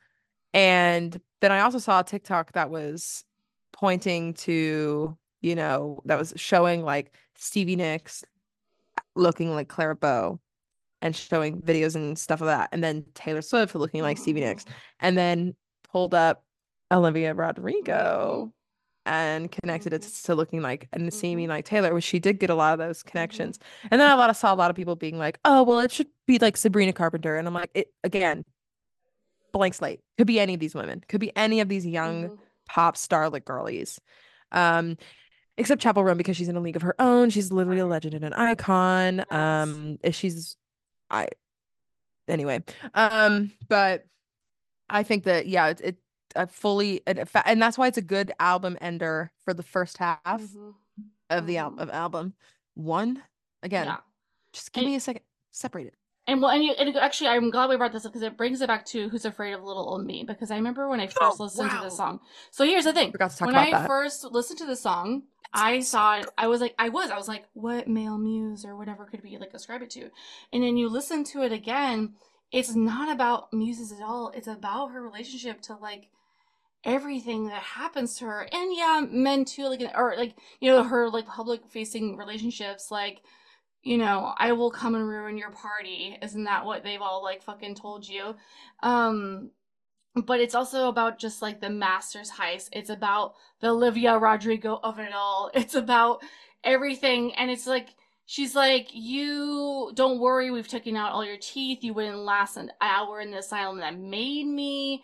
[SPEAKER 1] and then I also saw a TikTok that was pointing to, you know, that was showing like Stevie Nicks looking like Clara Bow and showing videos and stuff of that. And then Taylor Swift looking like Stevie Nicks. And then pulled up Olivia Rodrigo and connected it
[SPEAKER 2] Mhm.
[SPEAKER 1] to looking like and seeming
[SPEAKER 2] Mhm.
[SPEAKER 1] like Taylor, which she did get a lot of those
[SPEAKER 2] Mhm.
[SPEAKER 1] connections. And then a lot of saw a lot of people being like, "Oh, well, it should be like Sabrina Carpenter," and I'm like, it again, blank slate. Could be any of these women. Could be any of these young
[SPEAKER 2] Mhm.
[SPEAKER 1] pop starlet girlies. Um, except Chapel Roan because she's in a league of her own. She's literally a legend and an icon.
[SPEAKER 2] Yes.
[SPEAKER 1] Um, if she's I anyway. Um, but I think that yeah, it, it I fully and, and that's why it's a good album ender for the first half
[SPEAKER 2] Mhm.
[SPEAKER 1] of the al
[SPEAKER 2] Mhm.
[SPEAKER 1] of album. One again,
[SPEAKER 2] Yeah.
[SPEAKER 1] just give
[SPEAKER 2] And
[SPEAKER 1] me a second. Separate it.
[SPEAKER 2] and well, and, you, and actually, I'm glad we brought this up because it brings it back to "Who's Afraid of Little Old Me?" Because I remember when I first
[SPEAKER 1] Oh
[SPEAKER 2] listened to the
[SPEAKER 1] wow.
[SPEAKER 2] song. So here's the thing:
[SPEAKER 1] Forgot to talk
[SPEAKER 2] when
[SPEAKER 1] about
[SPEAKER 2] I
[SPEAKER 1] that.
[SPEAKER 2] first listened to the song,
[SPEAKER 1] It's
[SPEAKER 2] I
[SPEAKER 1] so
[SPEAKER 2] thought I
[SPEAKER 1] good.
[SPEAKER 2] was like, I was, I was like, what male muse or whatever could be like ascribe it to? And then you listen to it again, it's not about muses at all. It's about her relationship to like everything that happens to her, and yeah, men too, like or like you know her like public facing relationships, like you know, I will come and ruin your party. Isn't that what they've all like fucking told you? Um, but it's also about just like the master's heist. It's about the Olivia Rodrigo of it all. It's about everything. And it's like, she's like, you don't worry, we've taken out all your teeth. You wouldn't last an hour in the asylum that made me.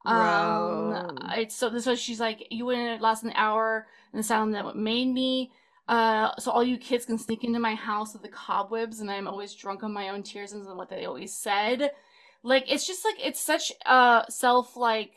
[SPEAKER 2] Um,
[SPEAKER 1] Bro.
[SPEAKER 2] it's so this was she's like, you wouldn't last an hour in the asylum that made me. Uh, so all you kids can sneak into my house with the cobwebs, and I'm always drunk on my own tears and what they always said. Like it's just like it's such a self like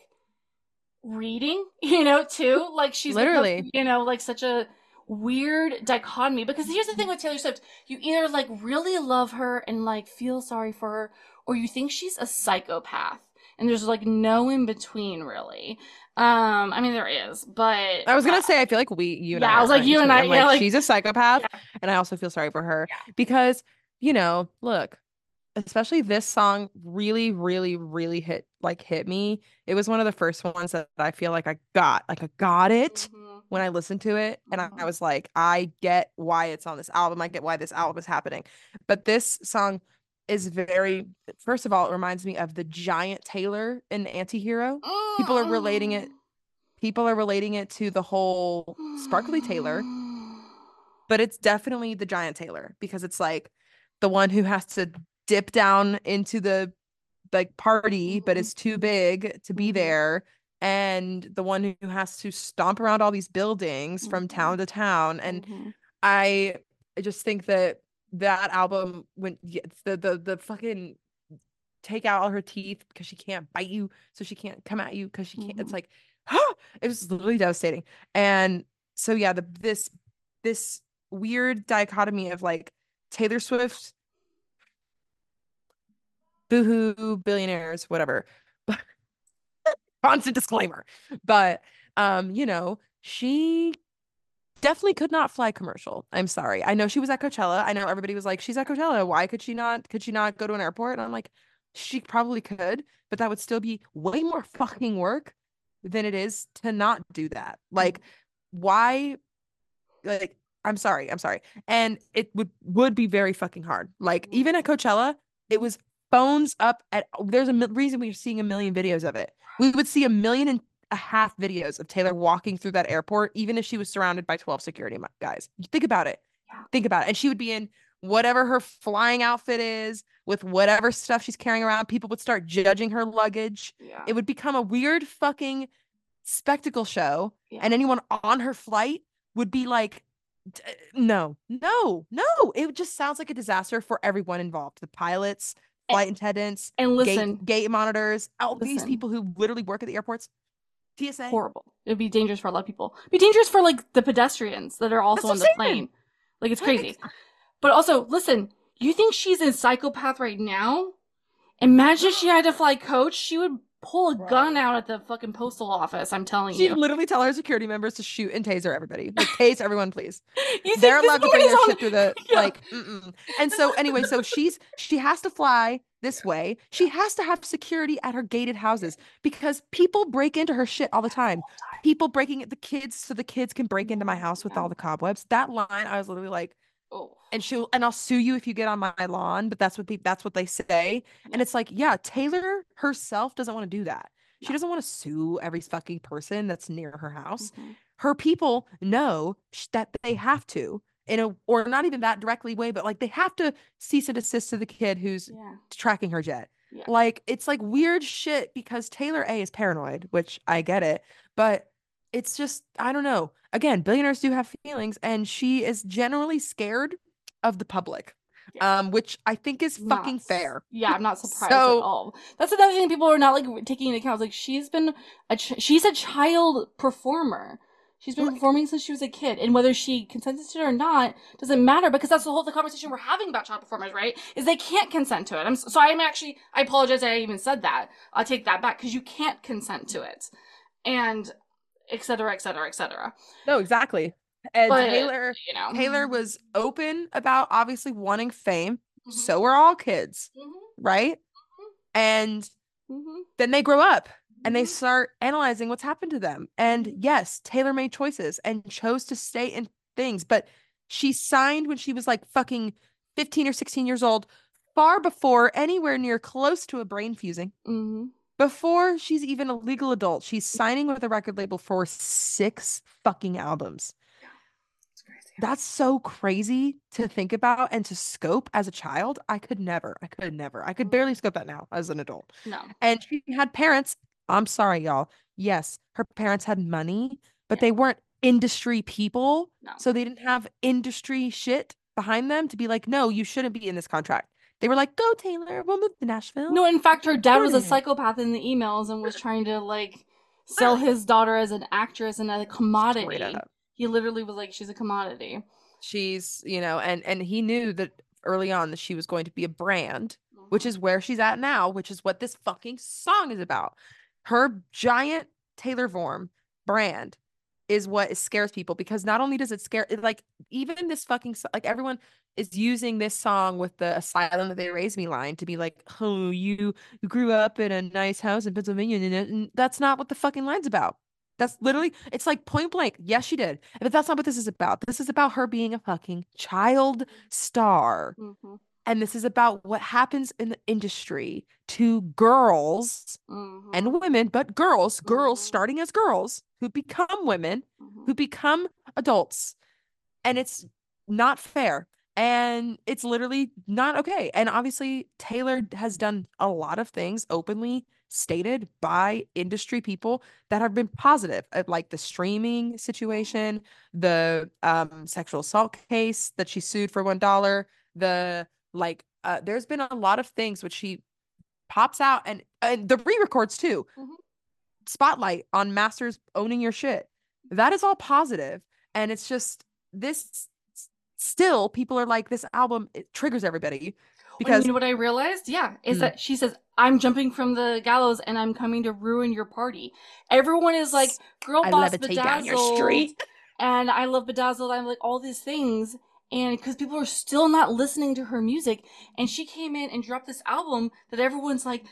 [SPEAKER 2] reading, you know, too. Like she's become,
[SPEAKER 1] Literally.
[SPEAKER 2] you know, like such a weird dichotomy. Because here's the thing with Taylor Swift: you either like really love her and like feel sorry for her, or you think she's a psychopath. And there's like no in between, really. Um, I mean there is, but
[SPEAKER 1] I was
[SPEAKER 2] uh,
[SPEAKER 1] gonna say I feel like we you and
[SPEAKER 2] yeah,
[SPEAKER 1] I
[SPEAKER 2] I
[SPEAKER 1] are
[SPEAKER 2] was like
[SPEAKER 1] kind of in
[SPEAKER 2] you and
[SPEAKER 1] between.
[SPEAKER 2] I,
[SPEAKER 1] I'm
[SPEAKER 2] yeah,
[SPEAKER 1] like,
[SPEAKER 2] like
[SPEAKER 1] she's a psychopath,
[SPEAKER 2] yeah,
[SPEAKER 1] and I also feel sorry for her
[SPEAKER 2] yeah.
[SPEAKER 1] because, you know, look, especially this song really, really, really hit like hit me. It was one of the first ones that I feel like I got, like I got it
[SPEAKER 2] Mm-hmm.
[SPEAKER 1] when I listened to it. And I, I
[SPEAKER 2] Mm-hmm.
[SPEAKER 1] was like, I get why it's on this album. I get why this album is happening. But this song is very, first of all, it reminds me of the giant Taylor in Antihero. People are relating it, people are relating it to the whole Sparkly Taylor, but it's definitely the giant Taylor because it's like the one who has to dip down into the like party but
[SPEAKER 2] Mm-hmm.
[SPEAKER 1] is too big to be
[SPEAKER 2] Mm-hmm.
[SPEAKER 1] there, and the one who has to stomp around all these buildings from
[SPEAKER 2] Mm-hmm.
[SPEAKER 1] town to town. And
[SPEAKER 2] Mm-hmm.
[SPEAKER 1] I just think that that album when yeah, it's the the the fucking take out all her teeth because she can't bite you, so she can't come at you because she can't, it's
[SPEAKER 2] Mm-hmm.
[SPEAKER 1] like it was literally devastating. And so yeah, the this this weird dichotomy of like Taylor Swift, boohoo, billionaires, whatever. Constant disclaimer. But um, you know, she definitely could not fly commercial. I'm sorry. I know she was at Coachella. I know everybody was like, she's at Coachella. Why could she not? Could she not go to an airport? And I'm like, she probably could, but that would still be way more fucking work than it is to not do that. Like, why? Like, I'm sorry. I'm sorry. And it would would be very fucking hard. Like, even at Coachella, it was phones up at there's a mi- reason we're seeing a million videos of it. We would see a million and a half videos of Taylor walking through that airport, even if she was surrounded by twelve security guys. Think about it.
[SPEAKER 2] Yeah.
[SPEAKER 1] Think about it. And she would be in whatever her flying outfit is with whatever stuff she's carrying around. People would start judging her luggage.
[SPEAKER 2] Yeah.
[SPEAKER 1] It would become a weird fucking spectacle show.
[SPEAKER 2] Yeah.
[SPEAKER 1] And anyone on her flight would be like, no, no, no. It just sounds like a disaster for everyone involved. The pilots,
[SPEAKER 2] And,
[SPEAKER 1] flight attendants,
[SPEAKER 2] and
[SPEAKER 1] gate
[SPEAKER 2] listen,
[SPEAKER 1] gate monitors, all these
[SPEAKER 2] listen.
[SPEAKER 1] people who literally work at the airports. T S A.
[SPEAKER 2] Horrible. It'd be dangerous for a lot of people. It'd be dangerous for like the pedestrians that are also
[SPEAKER 1] That's what
[SPEAKER 2] on the
[SPEAKER 1] I'm saying.
[SPEAKER 2] plane. Like it's crazy. But also, listen, you think she's in psychopath right now? Imagine if she had to fly coach, she would pull a
[SPEAKER 1] Bro.
[SPEAKER 2] gun out at the fucking postal office, I'm telling
[SPEAKER 1] She'd
[SPEAKER 2] you.
[SPEAKER 1] literally tell her security members to shoot and taser everybody. Like, tase everyone, please.
[SPEAKER 2] You
[SPEAKER 1] They're
[SPEAKER 2] think this
[SPEAKER 1] allowed to
[SPEAKER 2] woman
[SPEAKER 1] bring
[SPEAKER 2] is
[SPEAKER 1] their
[SPEAKER 2] on
[SPEAKER 1] shit through the
[SPEAKER 2] yeah.
[SPEAKER 1] like, mm-mm. And so anyway, so she's she has to fly this way. She has to have security at her gated houses because people break into her shit all the time. People breaking it, the kids, so the kids can break into my house with all the cobwebs. That line, I was literally like,
[SPEAKER 2] Oh.
[SPEAKER 1] and she'll and I'll sue you if you get on my lawn, but that's what they that's what they say. And
[SPEAKER 2] Yeah.
[SPEAKER 1] it's like, yeah, Taylor herself doesn't want to do that. She doesn't want to sue every fucking person that's near her house.
[SPEAKER 2] Mm-hmm.
[SPEAKER 1] Her people know sh- that they have to, in a, or not even that directly way, but like they have to cease and desist to the kid who's
[SPEAKER 2] Yeah.
[SPEAKER 1] tracking her jet.
[SPEAKER 2] Yeah.
[SPEAKER 1] Like, it's like weird shit because Taylor A is paranoid, which I get it, but it's just, I don't know. Again, billionaires do have feelings, and she is generally scared of the public,
[SPEAKER 2] Yeah.
[SPEAKER 1] um, which I think is
[SPEAKER 2] Not-
[SPEAKER 1] fucking fair.
[SPEAKER 2] Yeah, I'm not surprised
[SPEAKER 1] So-
[SPEAKER 2] at all. That's another thing people are not like taking into account. Like she's been a ch- she's a child performer. She's been
[SPEAKER 1] Right.
[SPEAKER 2] performing since she was a kid, and whether she consented to it or not doesn't matter because that's the whole the conversation we're having about child performers, right? Is they can't consent to it. I'm so I'm actually I apologize that I even said that. I'll take that back because you can't consent to it, and et cetera, et cetera, et cetera.
[SPEAKER 1] No, exactly. And
[SPEAKER 2] But,
[SPEAKER 1] Taylor,
[SPEAKER 2] you know,
[SPEAKER 1] Taylor was open about obviously wanting fame.
[SPEAKER 2] Mhm.
[SPEAKER 1] So are all kids,
[SPEAKER 2] Mhm.
[SPEAKER 1] right? And
[SPEAKER 2] Mhm.
[SPEAKER 1] then they grow up and they
[SPEAKER 2] Mhm.
[SPEAKER 1] start analyzing what's happened to them. And yes, Taylor made choices and chose to stay in things, but she signed when she was like fucking fifteen or sixteen years old, far before anywhere near close to a brain fusing.
[SPEAKER 2] Mhm.
[SPEAKER 1] Before she's even a legal adult, she's signing with a record label for six fucking albums.
[SPEAKER 2] It's crazy.
[SPEAKER 1] That's so crazy to think about and to scope as a child. I could never. I could never. I could barely scope that now as an adult.
[SPEAKER 2] No.
[SPEAKER 1] And she had parents. I'm sorry, y'all. Yes, her parents had money, but
[SPEAKER 2] Yeah.
[SPEAKER 1] they weren't industry people.
[SPEAKER 2] No.
[SPEAKER 1] So they didn't have industry shit behind them to be like, no, you shouldn't be in this contract. They were like, go, Taylor, we'll move to Nashville.
[SPEAKER 2] No, in fact, her dad was a
[SPEAKER 1] Right.
[SPEAKER 2] psychopath in the emails and was trying to like sell his daughter as an actress and a commodity.
[SPEAKER 1] Straight up.
[SPEAKER 2] He literally was like, she's a commodity.
[SPEAKER 1] She's, you know, and and he knew that early on that she was going to be a brand, which
[SPEAKER 2] Mhm.
[SPEAKER 1] is where she's at now, which is what this fucking song is about. Her giant Taylor Vorm brand is what scares people, because not only does it scare it, like even this fucking so- like everyone is using this song with the asylum that they raised me line to be like, oh, you you grew up in a nice house in Pennsylvania, and, it- and that's not what the fucking line's about. That's literally, it's like point blank. Yes, she did. But that's not what this is about. This is about her being a fucking child star.
[SPEAKER 2] Mhm.
[SPEAKER 1] And this is about what happens in the industry to girls
[SPEAKER 2] Mhm.
[SPEAKER 1] and women, but girls, girls
[SPEAKER 2] Mhm.
[SPEAKER 1] starting as girls who become women,
[SPEAKER 2] Mhm.
[SPEAKER 1] who become adults. And it's not fair. And it's literally not okay. And obviously, Taylor has done a lot of things openly stated by industry people that have been positive, uh, like the streaming situation, the um, sexual assault case that she sued for one dollar, the like, uh, there's been a lot of things which she pops out, and, and the re-records too.
[SPEAKER 2] Mhm.
[SPEAKER 1] Spotlight on masters owning your shit. That is all positive. And it's just this still, people are like, this album, it triggers everybody
[SPEAKER 2] Well,
[SPEAKER 1] because
[SPEAKER 2] you know what I realized? Yeah, is
[SPEAKER 1] Hmm.
[SPEAKER 2] that she says, I'm jumping from the gallows and I'm coming to ruin your party. Everyone is like, girl
[SPEAKER 1] I
[SPEAKER 2] boss
[SPEAKER 1] levitate down your
[SPEAKER 2] bedazzled,
[SPEAKER 1] street.
[SPEAKER 2] and I love bedazzled. I'm like all these things, and because people are still not listening to her music, and she came in and dropped this album that everyone's like,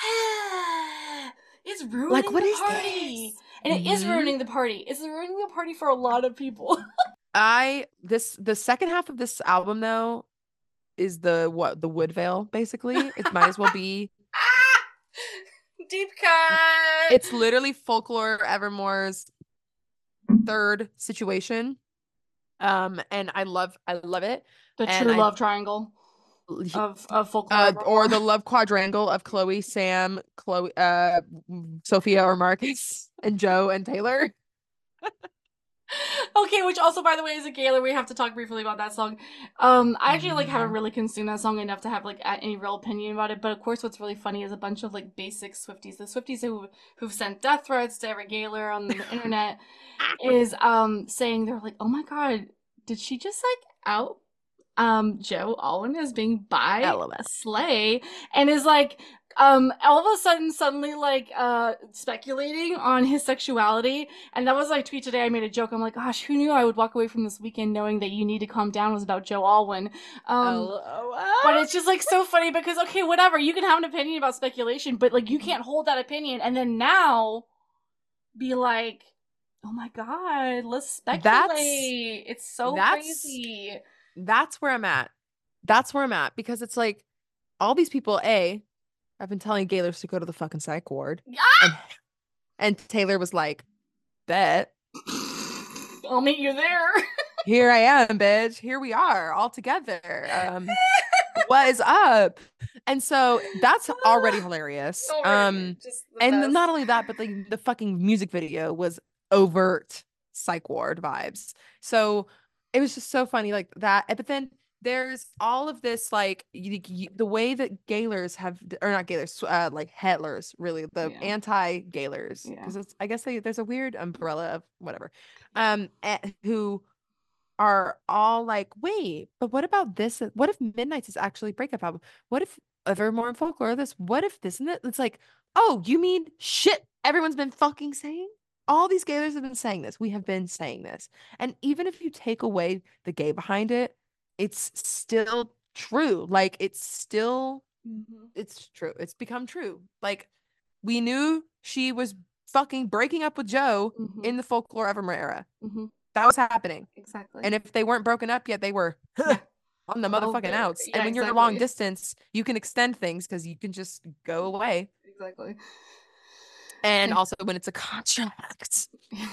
[SPEAKER 2] ah, it's ruining
[SPEAKER 1] Like, what
[SPEAKER 2] the
[SPEAKER 1] is
[SPEAKER 2] party,
[SPEAKER 1] this?
[SPEAKER 2] and it is
[SPEAKER 1] Mhm.
[SPEAKER 2] ruining the party. It's ruining the party for a lot of people.
[SPEAKER 1] I this the second half of this album though is the what the Woodvale basically. It might as well be.
[SPEAKER 2] Deep cut.
[SPEAKER 1] It's literally Folklore Evermore's third situation. Um, and I love I love it.
[SPEAKER 2] the
[SPEAKER 1] and
[SPEAKER 2] true
[SPEAKER 1] I-
[SPEAKER 2] love triangle of of folklore.
[SPEAKER 1] Uh, or
[SPEAKER 2] Evermore.
[SPEAKER 1] the love quadrangle of Chloe, Sam, Chloe, uh, Sophia or Marcus, and Joe and Taylor.
[SPEAKER 2] Okay, which also, by the way, is a Gaylor. We have to talk briefly about that song. Um, I actually like haven't
[SPEAKER 1] Mhm.
[SPEAKER 2] really consumed that song enough to have like a- any real opinion about it. But of course, what's really funny is a bunch of like basic Swifties, the Swifties who who've sent death threats to every Gaylor on the internet, is um saying they're like, oh my god, did she just like out um Joe Alwyn as being bi
[SPEAKER 1] LOL.
[SPEAKER 2] slay, and is like um all of a sudden suddenly like uh speculating on his sexuality. And that was like tweet today. I made a joke. I'm like, gosh, who knew I would walk away from this weekend knowing that You Need to Calm Down was about Joe Alwyn. Um
[SPEAKER 1] LOL.
[SPEAKER 2] but it's just like so funny because okay, whatever, you can have an opinion about speculation, but like you can't hold that opinion and then now be like, oh my god, let's speculate.
[SPEAKER 1] That's-
[SPEAKER 2] it's so
[SPEAKER 1] that's-
[SPEAKER 2] crazy.
[SPEAKER 1] That's where I'm at. That's where I'm at because it's like all these people. A, I've been telling Gaylors to go to the fucking psych ward
[SPEAKER 2] Ah!
[SPEAKER 1] and And Taylor was like, bet.
[SPEAKER 2] I'll meet you there.
[SPEAKER 1] Here I am, bitch. Here we are all together. Um, what is up? And so that's already hilarious.
[SPEAKER 2] Already,
[SPEAKER 1] Um,
[SPEAKER 2] just the
[SPEAKER 1] and
[SPEAKER 2] best.
[SPEAKER 1] not only that, but like the fucking music video was overt psych ward vibes. So it was just so funny, like that. But then there's all of this, like you, you, the way that Gaylors have, or not Gaylors, uh, like Hetlers, really the
[SPEAKER 2] Yeah.
[SPEAKER 1] anti-Gaylors,
[SPEAKER 2] Yeah.
[SPEAKER 1] because it's I guess they, there's a weird umbrella of whatever, um, eh, who are all like, wait, but what about this? What if Midnight's is actually a breakup album? What if Evermore and Folklore this? What if this and that? It's like, oh, you mean shit everyone's been fucking saying? All these gaylors have been saying this. We have been saying this. And even if you take away the gay behind it, it's still true. Like it's still
[SPEAKER 2] Mhm.
[SPEAKER 1] it's true. It's become true. Like we knew she was fucking breaking up with Joe
[SPEAKER 2] Mhm.
[SPEAKER 1] in the Folklore Evermore era.
[SPEAKER 2] Mhm.
[SPEAKER 1] That was happening.
[SPEAKER 2] Exactly.
[SPEAKER 1] And if they weren't broken up yet, they were
[SPEAKER 2] Yeah.
[SPEAKER 1] on the
[SPEAKER 2] Above
[SPEAKER 1] motherfucking
[SPEAKER 2] it.
[SPEAKER 1] outs.
[SPEAKER 2] Yeah,
[SPEAKER 1] And when you're long
[SPEAKER 2] exactly.
[SPEAKER 1] distance, you can extend things because you can just go away.
[SPEAKER 2] Exactly.
[SPEAKER 1] And
[SPEAKER 2] Yeah.
[SPEAKER 1] also when it's a contract.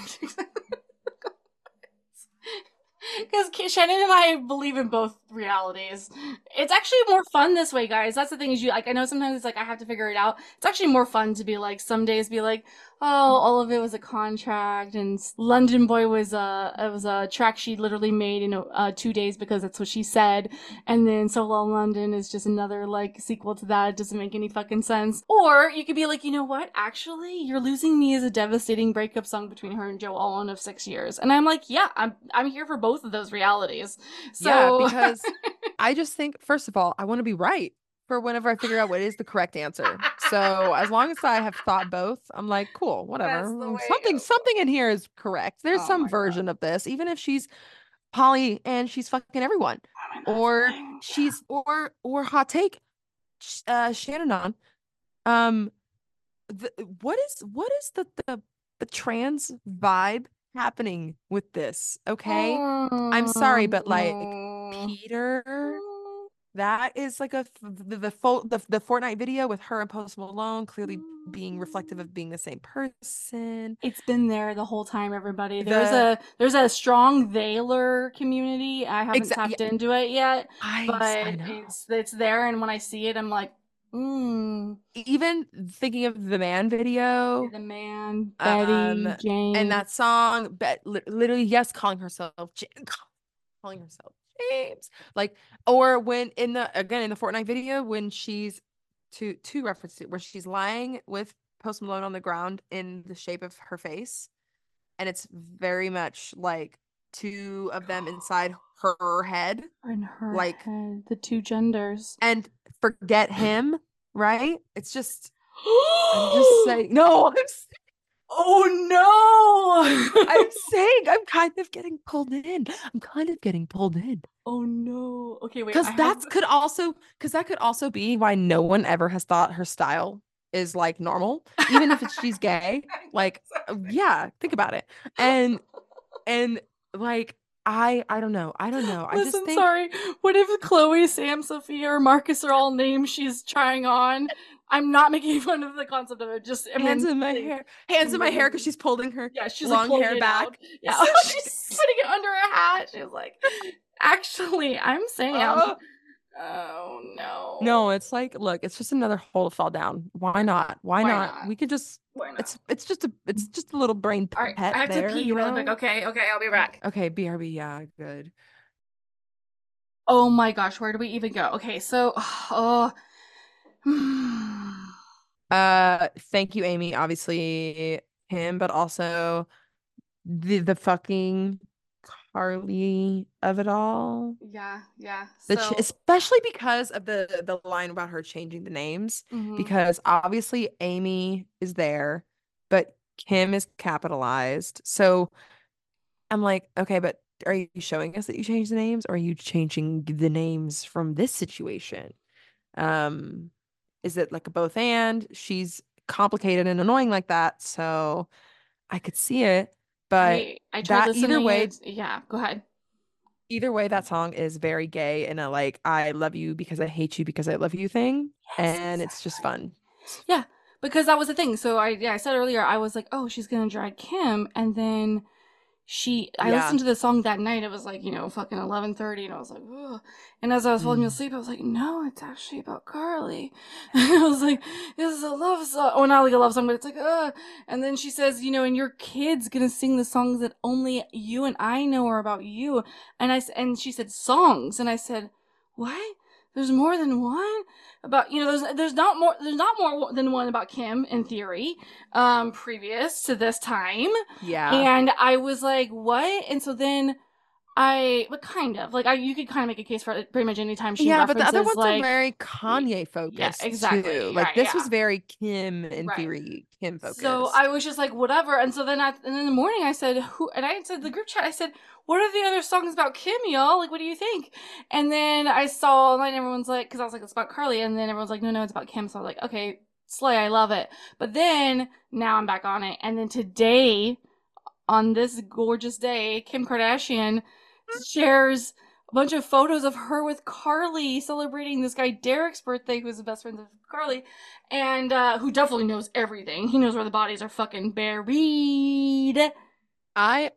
[SPEAKER 2] Because Shannon and I believe in both realities. It's actually more fun this way, guys. That's the thing is you like I know sometimes it's like I have to figure it out. It's actually more fun to be like some days be like, oh, all of it was a contract and London Boy was a it was a track she literally made in uh, two days because that's what she said. And then Solo London is just another like sequel to that. It doesn't make any fucking sense. Or you could be like, you know what? Actually, You're Losing Me is a devastating breakup song between her and Joe Allen of six years. And I'm like, yeah, I'm I'm here for both of those realities. So
[SPEAKER 1] Yeah, because I just think, first of all, I want to be right for whenever I figure out what is the correct answer. So as long as I have thought both, I'm like, cool, whatever.
[SPEAKER 2] That's the way it
[SPEAKER 1] Something,
[SPEAKER 2] goes.
[SPEAKER 1] something in here is correct. There's
[SPEAKER 2] Oh
[SPEAKER 1] some
[SPEAKER 2] my
[SPEAKER 1] version
[SPEAKER 2] God.
[SPEAKER 1] of this, even if she's Polly and she's fucking everyone,
[SPEAKER 2] I mean, that's the
[SPEAKER 1] or
[SPEAKER 2] thing.
[SPEAKER 1] she's or or hot take, sh- uh, Shannon. Um, the, what is what is the the the trans vibe happening with this? Okay, I'm sorry, but like
[SPEAKER 2] Oh.
[SPEAKER 1] Peter, that is like a the the, fo- the the Fortnite video with her and Post Malone clearly being reflective of being the same person.
[SPEAKER 2] It's been there the whole time, everybody. There's
[SPEAKER 1] The
[SPEAKER 2] a there's a strong Veiler community. I haven't
[SPEAKER 1] exactly,
[SPEAKER 2] tapped into it yet,
[SPEAKER 1] I
[SPEAKER 2] but
[SPEAKER 1] I know.
[SPEAKER 2] it's it's there, and when I see it, I'm like, mm.
[SPEAKER 1] Even thinking of the man video,
[SPEAKER 2] The man,
[SPEAKER 1] um,
[SPEAKER 2] Betty, James,
[SPEAKER 1] and that song, but li- literally, yes, calling herself, Ja- calling herself James, like, or when in the again in the Fortnite video when she's two two references where she's lying with Post Malone on the ground in the shape of her face, and it's very much like two of them inside her head,
[SPEAKER 2] in her
[SPEAKER 1] like,
[SPEAKER 2] head, the two genders.
[SPEAKER 1] and forget him, right? It's just. I'm just saying. No, I'm
[SPEAKER 2] Oh no!
[SPEAKER 1] I'm saying I'm kind of getting pulled in. I'm kind of getting pulled in.
[SPEAKER 2] Oh no. Okay, wait.
[SPEAKER 1] Because
[SPEAKER 2] I
[SPEAKER 1] that
[SPEAKER 2] have
[SPEAKER 1] could also because that could also be why no one ever has thought her style is like normal, even if it's she's gay. Like, uh, yeah, think about it. And and like I I don't know. I don't know. I just
[SPEAKER 2] Listen,
[SPEAKER 1] think
[SPEAKER 2] sorry. What if Chloe, Sam, Sophia, or Marcus are all names she's trying on? I'm not making fun of the concept of it. Just I
[SPEAKER 1] hands
[SPEAKER 2] mean,
[SPEAKER 1] in my hair, hands in my hair because she's pulling her
[SPEAKER 2] yeah, she's
[SPEAKER 1] long
[SPEAKER 2] like pulling
[SPEAKER 1] hair
[SPEAKER 2] it
[SPEAKER 1] back.
[SPEAKER 2] out. Yeah, she's putting it under her hat. She's like, actually, I'm Sam.
[SPEAKER 1] Oh.
[SPEAKER 2] Oh no.
[SPEAKER 1] No, it's like, look, it's just another hole to fall down. Why not? Why,
[SPEAKER 2] Why
[SPEAKER 1] not?
[SPEAKER 2] not?
[SPEAKER 1] We could just
[SPEAKER 2] Why not?
[SPEAKER 1] it's it's just a it's just a little brain
[SPEAKER 2] All right,
[SPEAKER 1] pet
[SPEAKER 2] I have
[SPEAKER 1] there,
[SPEAKER 2] to pee
[SPEAKER 1] you
[SPEAKER 2] really
[SPEAKER 1] know?
[SPEAKER 2] quick. Okay, okay, I'll be back.
[SPEAKER 1] Okay, B R B, yeah, good.
[SPEAKER 2] Oh my gosh, where do we even go? Okay, so oh
[SPEAKER 1] Uh thank you, Amy. Obviously him, but also the the fucking Carly of it all.
[SPEAKER 2] yeah, yeah.
[SPEAKER 1] The ch-
[SPEAKER 2] So
[SPEAKER 1] especially because of the the line about her changing the names,
[SPEAKER 2] mhm.
[SPEAKER 1] because obviously Amy is there, but Kim is capitalized. So I'm like, okay, but are you showing us that you changed the names, or are you changing the names from this situation? Um, is it like a both and? She's complicated and annoying like that, so I could see it, but
[SPEAKER 2] I I tried
[SPEAKER 1] that either
[SPEAKER 2] listening.
[SPEAKER 1] way,
[SPEAKER 2] It's, yeah, go ahead.
[SPEAKER 1] either way, that song is very gay in a like I love you because I hate you because I love you thing,
[SPEAKER 2] Yes,
[SPEAKER 1] and it's just
[SPEAKER 2] exactly.
[SPEAKER 1] fun.
[SPEAKER 2] Yeah, because that was the thing. So I yeah, I said earlier I was like, oh, she's gonna drag Kim, and then she I
[SPEAKER 1] Yeah.
[SPEAKER 2] listened to the song that night. It was like, you know, fucking eleven thirty, and I was like, ugh. And as I was falling
[SPEAKER 1] Mm.
[SPEAKER 2] asleep, I was like, no, it's actually about Carly. And I was like, this is a love song. Oh, not like a love song, but it's like, ugh. And then she says, you know, and your kid's gonna sing the songs that only you and I know are about you. And I s- and she said songs, and I said, what? There's more than one about, you know, there's there's not more there's not more than one about Kim in theory, um, previous to this time.
[SPEAKER 1] Yeah.
[SPEAKER 2] And I was like, what? And so then I, but kind of like I, you could kind of make a case for it pretty much anytime she
[SPEAKER 1] Yeah, but the other
[SPEAKER 2] references
[SPEAKER 1] ones are
[SPEAKER 2] like,
[SPEAKER 1] very
[SPEAKER 2] y-
[SPEAKER 1] Kanye
[SPEAKER 2] yeah,
[SPEAKER 1] focused too.
[SPEAKER 2] exactly,
[SPEAKER 1] Like
[SPEAKER 2] right,
[SPEAKER 1] this
[SPEAKER 2] yeah,
[SPEAKER 1] was very Kim in
[SPEAKER 2] right.
[SPEAKER 1] theory, Kim
[SPEAKER 2] So I
[SPEAKER 1] focused.
[SPEAKER 2] was just like, whatever. And so then, I, and in the morning, I said, who? And I said the group chat. I said, what are the other songs about Kim, y'all? Like, what do you think? And then I saw online, everyone's like, because I was like, it's about Carly, and then everyone's like, no, no, it's about Kim. So I was like, okay, slay, I love it. But then now I'm back on it, and then today, on this gorgeous day, Kim Kardashian shares a bunch of photos of her with Carly celebrating this guy Derek's birthday, who's the best friend of Carly, and uh, who definitely knows everything. He knows where the bodies are fucking buried.
[SPEAKER 1] I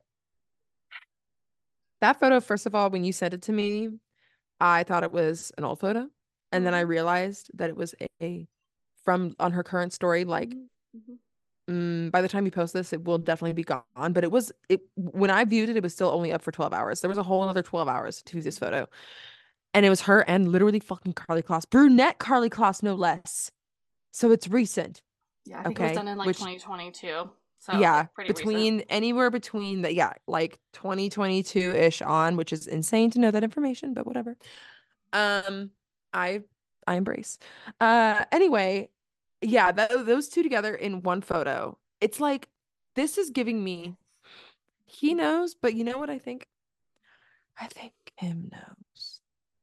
[SPEAKER 1] that photo, first of all, when you sent it to me, I thought it was an old photo. And then I
[SPEAKER 2] Mhm.
[SPEAKER 1] realized that it was a, a from on her current story, like
[SPEAKER 2] Mhm.
[SPEAKER 1] mm, by the time you post this, it will definitely be gone. But it was it when I viewed it, it was still only up for twelve hours. There was a whole other twelve hours to this photo. And it was her and literally fucking Carly Kloss, brunette Carly Kloss, no less. So it's recent.
[SPEAKER 2] Yeah, I think it was
[SPEAKER 1] Okay.
[SPEAKER 2] done in like
[SPEAKER 1] Which
[SPEAKER 2] twenty twenty-two. So
[SPEAKER 1] yeah,
[SPEAKER 2] like pretty recent.
[SPEAKER 1] between anywhere between that, yeah, like twenty twenty-two-ish on, which is insane to know that information, but whatever. Um, I I embrace. Uh, anyway, yeah, th those two together in one photo. It's like this is giving me he knows, but you know what I think? I think Kim knows.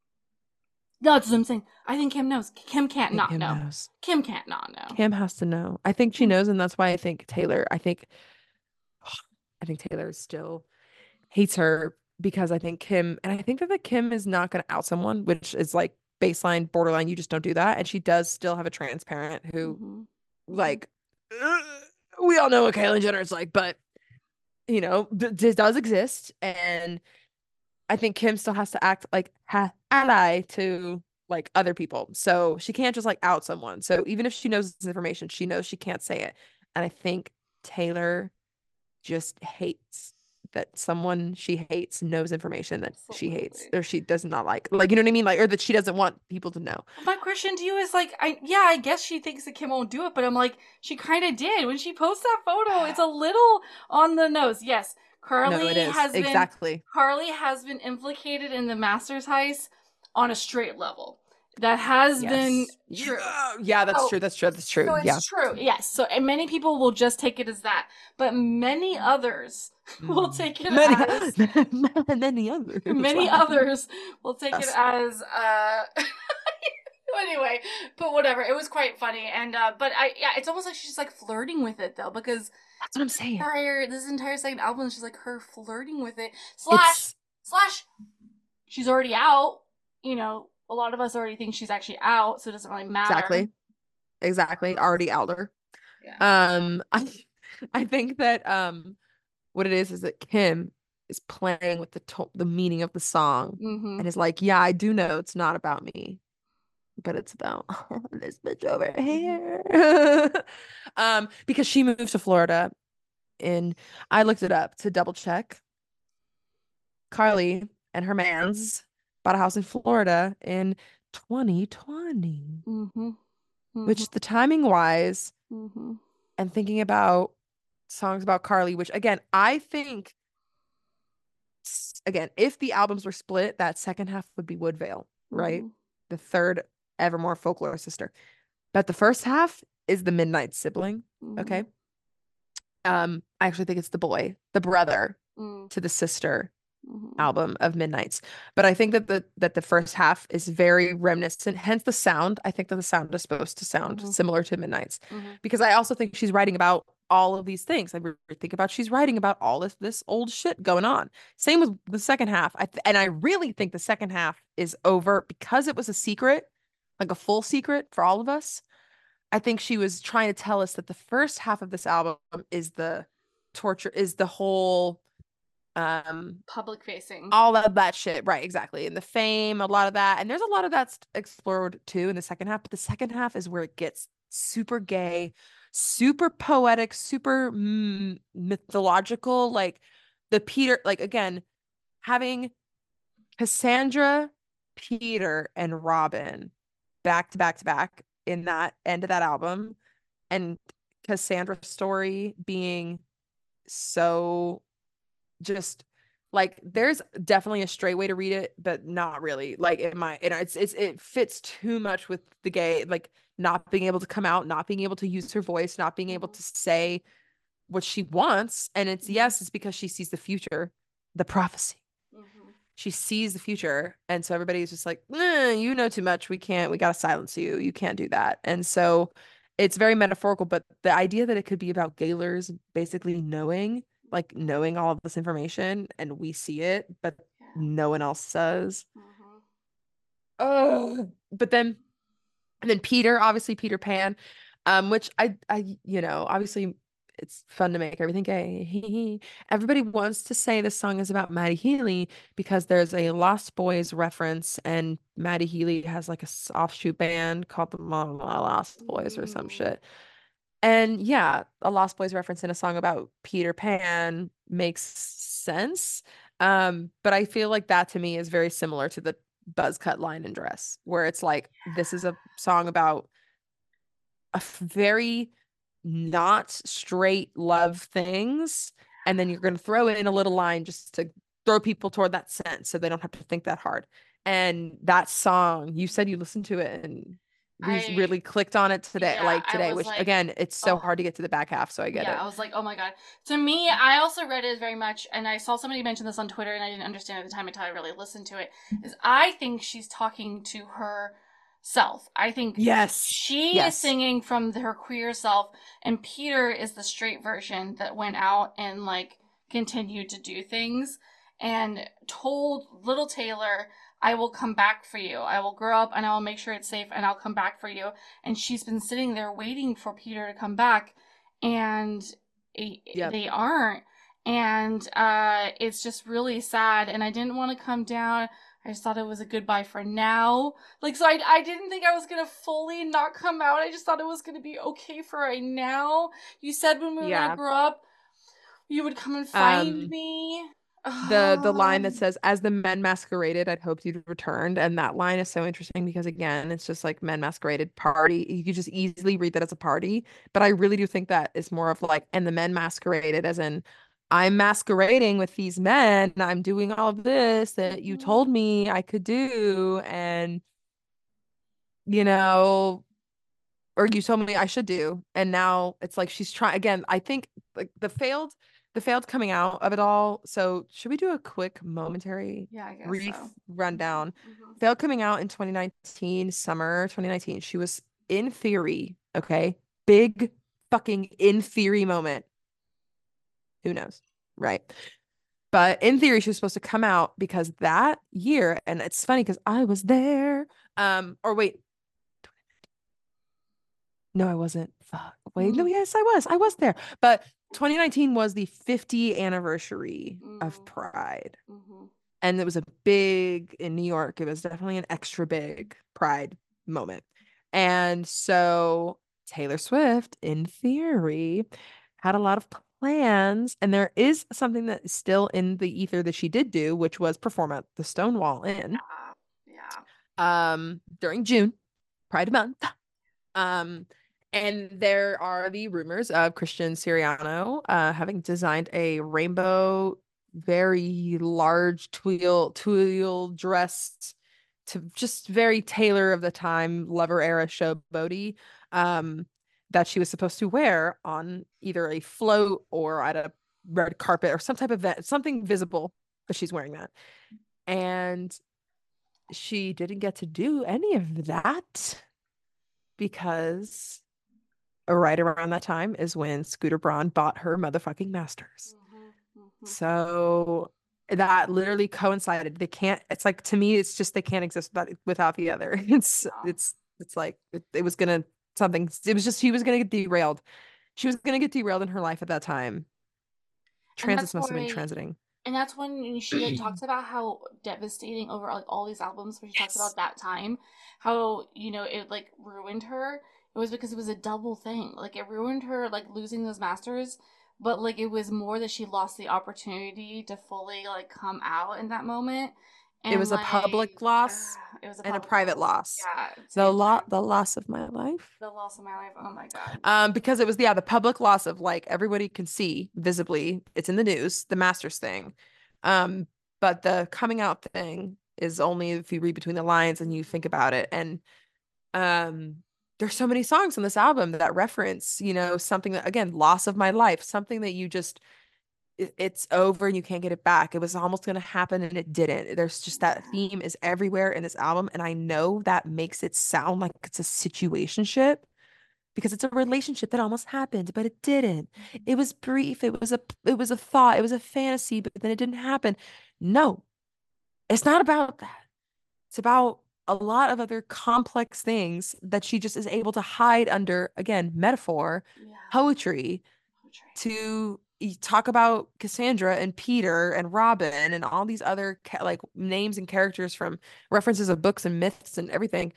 [SPEAKER 2] No, that's what I'm saying. I think Kim knows. Kim
[SPEAKER 1] I
[SPEAKER 2] can't
[SPEAKER 1] think
[SPEAKER 2] not
[SPEAKER 1] Kim
[SPEAKER 2] know.
[SPEAKER 1] knows.
[SPEAKER 2] Kim can't not know.
[SPEAKER 1] Kim has to know. I think she
[SPEAKER 2] Mm.
[SPEAKER 1] knows, and that's why I think Taylor, I think I think Taylor still hates her because I think Kim, and I think that the Kim is not going to out someone, which is like baseline, borderline. You just don't do that. And she does still have a transparent who,
[SPEAKER 2] Mm-hmm.
[SPEAKER 1] like, uh, we all know what Caitlyn Jenner is like, but you know, th- this does exist, and I think Kim still has to act like ha- ally to like other people, so she can't just like out someone. So even if she knows this information, she knows she can't say it, and I think Taylor just hates that someone she hates knows information that she hates
[SPEAKER 2] Absolutely.
[SPEAKER 1] or she does not like. Like, you know what I mean? Like, or that she doesn't want people to know.
[SPEAKER 2] My question to you is like, I yeah, I guess she thinks that Kim won't do it, but I'm like, she kind of did when she posts that photo. It's a little on the nose. Yes,
[SPEAKER 1] No, it
[SPEAKER 2] Carly
[SPEAKER 1] is.
[SPEAKER 2] has been
[SPEAKER 1] Exactly.
[SPEAKER 2] Carly has been implicated in the Masters heist on a straight level. That has been
[SPEAKER 1] Yes.
[SPEAKER 2] true.
[SPEAKER 1] Yeah. Yeah, that's
[SPEAKER 2] So
[SPEAKER 1] true. That's true. That's true.
[SPEAKER 2] so
[SPEAKER 1] Yeah.
[SPEAKER 2] it's true. Yes. So and many people will just take it as that, but many others will
[SPEAKER 1] Mm.
[SPEAKER 2] take it
[SPEAKER 1] Many,
[SPEAKER 2] as
[SPEAKER 1] many others.
[SPEAKER 2] many
[SPEAKER 1] Wow.
[SPEAKER 2] others will take it
[SPEAKER 1] Yes.
[SPEAKER 2] as uh anyway, but whatever. It was quite funny, and uh, but I yeah, it's almost like she's like flirting with it though, because
[SPEAKER 1] That's what I'm saying.
[SPEAKER 2] entire this entire second album is just like her flirting with it. Slash
[SPEAKER 1] It's
[SPEAKER 2] slash, she's already out. You know, a lot of us already think she's actually out, so it doesn't really matter.
[SPEAKER 1] exactly, exactly. Already outer.
[SPEAKER 2] Yeah.
[SPEAKER 1] Um, I, I think that um, what it is is that Kim is playing with the to the meaning of the song
[SPEAKER 2] Mm-hmm.
[SPEAKER 1] and is like, yeah, I do know it's not about me, but it's about this bitch over here. um, because she moved to Florida, and I looked it up to double check. Carly and her mans bought a house in Florida in twenty twenty,
[SPEAKER 2] Mm-hmm. Mm-hmm.
[SPEAKER 1] which the timing wise,
[SPEAKER 2] Mm-hmm.
[SPEAKER 1] and thinking about songs about Carly, which again, I think, again, if the albums were split, that second half would be Woodvale, right?
[SPEAKER 2] Mm-hmm.
[SPEAKER 1] The third Evermore Folklore sister. But the first half is the Midnight sibling,
[SPEAKER 2] Mm-hmm.
[SPEAKER 1] okay? Um, I actually think it's the boy, the brother
[SPEAKER 2] Mm-hmm.
[SPEAKER 1] to the sister
[SPEAKER 2] Mm-hmm.
[SPEAKER 1] album of Midnights. But I think that the that the first half is very reminiscent, hence the sound. I think that the sound is supposed to sound
[SPEAKER 2] Mhm.
[SPEAKER 1] similar to Midnights,
[SPEAKER 2] Mhm.
[SPEAKER 1] because I also think she's writing about all of these things. I re- think about she's writing about all this this old shit going on. Same with the second half. I th- and I really think the second half is over because it was a secret, like a full secret for all of us. I think she was trying to tell us that the first half of this album is the torture, is the whole um
[SPEAKER 2] Public facing.
[SPEAKER 1] all of that shit, right? Exactly. And the fame, a lot of that, and there's a lot of that's explored too in the second half. But the second half is where it gets super gay, super poetic, super mm, mythological. Like the Peter, like again, having Cassandra, Peter, and Robin back to back to back in that end of that album, and Cassandra's story being so just like there's definitely a straight way to read it, but not really. Like it might, it, it's it's it fits too much with the gay, like not being able to come out, not being able to use her voice, not being able to say what she wants. And it's yes, it's because she sees the future, the prophecy.
[SPEAKER 2] Mm-hmm.
[SPEAKER 1] She sees the future, and so everybody's just like, eh, you know too much. We can't. We gotta silence you. You can't do that. And so it's very metaphorical, but the idea that it could be about Gaylors basically knowing like knowing all of this information and we see it, but
[SPEAKER 2] Yeah.
[SPEAKER 1] no one else does.
[SPEAKER 2] Mm-hmm.
[SPEAKER 1] Oh, but then and then Peter, obviously Peter Pan, um, which I I you know, obviously it's fun to make everything gay. Everybody wants to say this song is about Maddie Healy because there's a Lost Boys reference, and Maddie Healy has like a offshoot band called the Lost Boys or some shit. And yeah, a Lost Boys reference in a song about Peter Pan makes sense. Um, but I feel like that to me is very similar to the buzz cut line and dress, where it's like this is a song about a very not straight love things, and then you're going to throw in a little line just to throw people toward that sense so they don't have to think that hard. And that song, you said you listened to it and we
[SPEAKER 2] I-
[SPEAKER 1] really clicked on it today,
[SPEAKER 2] yeah,
[SPEAKER 1] like
[SPEAKER 2] I
[SPEAKER 1] today,
[SPEAKER 2] was
[SPEAKER 1] which
[SPEAKER 2] like,
[SPEAKER 1] again, it's so
[SPEAKER 2] oh.
[SPEAKER 1] hard to get to the back half, so I get
[SPEAKER 2] yeah,
[SPEAKER 1] it.
[SPEAKER 2] I was like, oh my god. To me, I also read it very much, and I saw somebody mention this on Twitter, and I didn't understand at the time until I really listened to it. Is I think she's talking to herself. I think
[SPEAKER 1] Yes.
[SPEAKER 2] she
[SPEAKER 1] Yes.
[SPEAKER 2] is singing from her queer self, and Peter is the straight version that went out and like continued to do things and told little Taylor, I will come back for you. I will grow up and I will make sure it's safe and I'll come back for you. And she's been sitting there waiting for Peter to come back, and
[SPEAKER 1] Yep.
[SPEAKER 2] they aren't. And uh, it's just really sad. And I didn't want to come down. I just thought it was a goodbye for now. Like, so I, I didn't think I was going to fully not come out. I just thought it was going to be okay for right now. You said when we were
[SPEAKER 1] Yeah.
[SPEAKER 2] going to grow up, you would come and find
[SPEAKER 1] Um,
[SPEAKER 2] me.
[SPEAKER 1] the the line that says, as the men masqueraded, I'd hoped you'd returned. And that line is so interesting because again, it's just like men masqueraded party. You could just easily read that as a party, but I really do think that is more of like, and the men masqueraded as in I'm masquerading with these men and I'm doing all of this that you told me I could do, and you know, or you told me I should do. And now it's like she's trying again. I think like the failed the failed coming out of it all. So should we do a quick momentary
[SPEAKER 2] Yeah, I guess
[SPEAKER 1] brief
[SPEAKER 2] so.
[SPEAKER 1] rundown?
[SPEAKER 2] Mm-hmm.
[SPEAKER 1] Failed coming out in twenty nineteen, summer twenty nineteen. She was in theory, okay? Big fucking in theory moment. Who knows? Right. But in theory, she was supposed to come out because that year, and it's funny because I was there. Um, or wait, no, I wasn't. Fuck. Wait, no, yes, I was. I was there. But twenty nineteen was the fiftieth anniversary
[SPEAKER 2] Mm.
[SPEAKER 1] of Pride.
[SPEAKER 2] Mm-hmm.
[SPEAKER 1] And it was a big in New York. It was definitely an extra big Pride moment. And so Taylor Swift, in theory, had a lot of plans. And there is something that is still in the ether that she did do, which was perform at the Stonewall Inn.
[SPEAKER 2] Yeah.
[SPEAKER 1] Um, during June, Pride Month. Um, and there are the rumors of Christian Siriano uh, having designed a rainbow, very large twill twill dress to just very Taylor of the time, lover era showboaty, um, that she was supposed to wear on either a float or at a red carpet or some type of event, something visible, but she's wearing that. And she didn't get to do any of that because right around that time is when Scooter Braun bought her motherfucking masters.
[SPEAKER 2] Mm-hmm. Mm-hmm.
[SPEAKER 1] So that literally coincided. They can't, it's like, to me, it's just, they can't exist without, without the other. It's,
[SPEAKER 2] Yeah.
[SPEAKER 1] it's, it's like, it, it was gonna something. It was just she was gonna get derailed. She was gonna get derailed in her life at that time.
[SPEAKER 2] And that's
[SPEAKER 1] Transits must have been
[SPEAKER 2] why
[SPEAKER 1] transiting.
[SPEAKER 2] and that's when she like talks about how devastating over like all these albums where she talks
[SPEAKER 1] Yes.
[SPEAKER 2] about that time, how you know it like ruined her. It was because it was a double thing. Like it ruined her like losing those masters, but like it was more that she lost the opportunity to fully like come out in that moment.
[SPEAKER 1] It
[SPEAKER 2] And
[SPEAKER 1] was a
[SPEAKER 2] like
[SPEAKER 1] public loss
[SPEAKER 2] uh, it was a
[SPEAKER 1] and a
[SPEAKER 2] public
[SPEAKER 1] private
[SPEAKER 2] loss.
[SPEAKER 1] loss.
[SPEAKER 2] Yeah,
[SPEAKER 1] The
[SPEAKER 2] same
[SPEAKER 1] lot
[SPEAKER 2] time.
[SPEAKER 1] the loss of my life.
[SPEAKER 2] The loss of my life. Oh my god.
[SPEAKER 1] Um, because it was yeah, the public loss of like everybody can see visibly, it's in the news, the Masters thing. Um, but the coming out thing is only if you read between the lines and you think about it. And um there's so many songs on this album that reference, you know, something that again, loss of my life, something that you just it, it's over and you can't get it back. It was almost going to happen and it didn't. There's just that theme is everywhere in this album, and I know that makes it sound like it's a situationship because it's a relationship that almost happened, but it didn't. It was brief. It was a it was a thought. It was a fantasy, but then it didn't happen. No, it's not about that. It's about a lot of other complex things that she just is able to hide under, again, metaphor,
[SPEAKER 2] Yeah.
[SPEAKER 1] poetry,
[SPEAKER 2] Poetry.
[SPEAKER 1] to y- talk about Cassandra and Peter and Robin and all these other ca- like names and characters from references of books and myths and everything.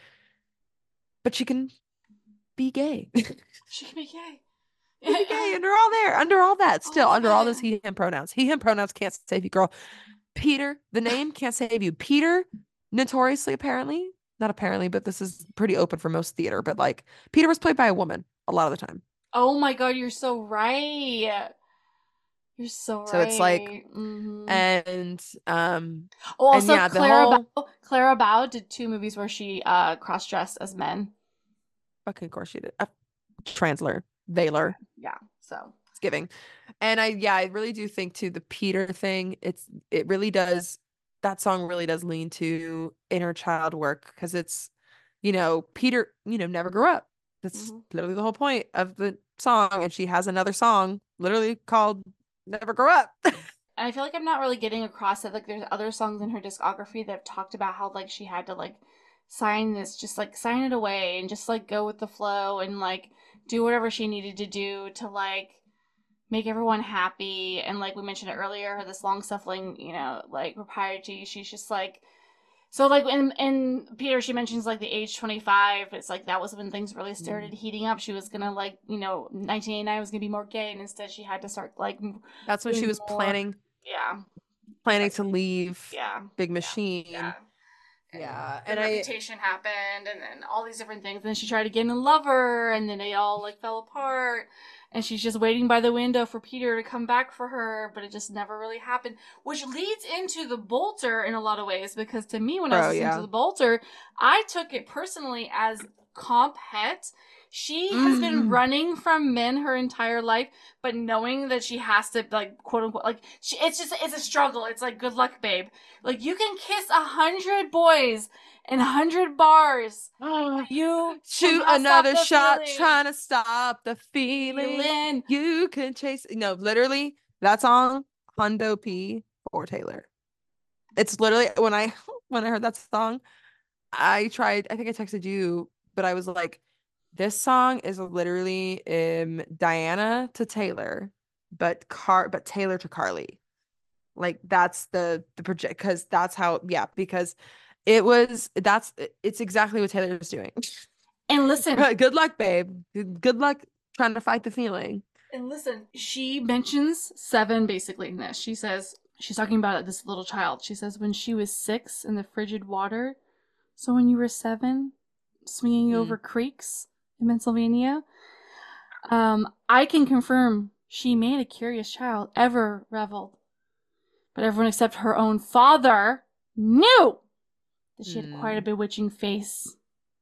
[SPEAKER 1] But she can be gay.
[SPEAKER 2] She can be gay.
[SPEAKER 1] Be gay under all there, under all that, still
[SPEAKER 2] All of
[SPEAKER 1] under all
[SPEAKER 2] it.
[SPEAKER 1] those he him pronouns. He him pronouns can't save you, girl. Peter, the name can't save you. Peter, notoriously, apparently, not apparently, but this is pretty open for most theater. But like Peter was played by a woman a lot of the time.
[SPEAKER 2] Oh my god, you're so right. You're so
[SPEAKER 1] So it's like,
[SPEAKER 2] right. hmm
[SPEAKER 1] and um,
[SPEAKER 2] Oh,
[SPEAKER 1] and
[SPEAKER 2] also
[SPEAKER 1] yeah, the
[SPEAKER 2] Clara
[SPEAKER 1] whole
[SPEAKER 2] Bow. Clara Bow did two movies where she uh cross-dressed as men.
[SPEAKER 1] fucking course she did. Uh, Transler, Veiler,
[SPEAKER 2] Yeah. So
[SPEAKER 1] it's giving. And I, yeah, I really do think too the Peter thing. It's it really does. That song really does lean to inner child work because it's, you know, Peter, you know, never grew up. That's
[SPEAKER 2] mhm.
[SPEAKER 1] literally the whole point of the song. And she has another song literally called "Never Grow Up."
[SPEAKER 2] And I feel like I'm not really getting across that like there's other songs in her discography that have talked about how like she had to like sign this, just like sign it away and just like go with the flow and like do whatever she needed to do to like make everyone happy. And like we mentioned it earlier, this long suffering, you know, like propriety. She's just like so like in in Peter, she mentions like the age twenty-five. It's like that was when things really started heating up. She was gonna like you know nineteen eighty-nine was gonna be more gay, and instead she had to start like
[SPEAKER 1] That's when she
[SPEAKER 2] doing
[SPEAKER 1] was
[SPEAKER 2] more.
[SPEAKER 1] planning
[SPEAKER 2] Yeah,
[SPEAKER 1] planning to leave
[SPEAKER 2] yeah,
[SPEAKER 1] Big
[SPEAKER 2] yeah, yeah.
[SPEAKER 1] Machine.
[SPEAKER 2] And
[SPEAKER 1] Yeah,
[SPEAKER 2] the
[SPEAKER 1] and I
[SPEAKER 2] reputation happened, and then all these different things. And then she tried to get in Lover, and then they all like fell apart. And she's just waiting by the window for Peter to come back for her, but it just never really happened. Which leads into the Bolter in a lot of ways, because to me, when I was
[SPEAKER 1] bro,
[SPEAKER 2] listening
[SPEAKER 1] yeah.
[SPEAKER 2] to the Bolter, I took it personally as comp het. She has been
[SPEAKER 1] Mm.
[SPEAKER 2] running from men her entire life, but knowing that she has to like quote unquote like she, it's just it's a struggle. It's like good luck, babe. Like you can kiss a hundred boys in a hundred bars. You
[SPEAKER 1] Shoot
[SPEAKER 2] cannot stop
[SPEAKER 1] another
[SPEAKER 2] the
[SPEAKER 1] shot
[SPEAKER 2] feeling.
[SPEAKER 1] trying to stop the feeling.
[SPEAKER 2] Feeling.
[SPEAKER 1] You can chase. No, literally, that song, Hundo P for Taylor. It's literally when I when I heard that song, I tried. I think I texted you, but I was like, this song is literally um Diana to Taylor, but Car but Taylor to Carly. Like that's the the project because that's how yeah because it was that's it's exactly what Taylor was doing.
[SPEAKER 2] And listen,
[SPEAKER 1] Good luck, babe. Good luck trying to fight the feeling.
[SPEAKER 2] and listen, she mentions seven basically in this. She says she's talking about this little child. She says when she was six in the frigid water. So when you were seven, swinging
[SPEAKER 1] Mm.
[SPEAKER 2] over creeks in Pennsylvania, um, I can confirm she made a curious child ever reveled. But everyone except her own father knew that she had
[SPEAKER 1] Mm.
[SPEAKER 2] quite a bewitching face.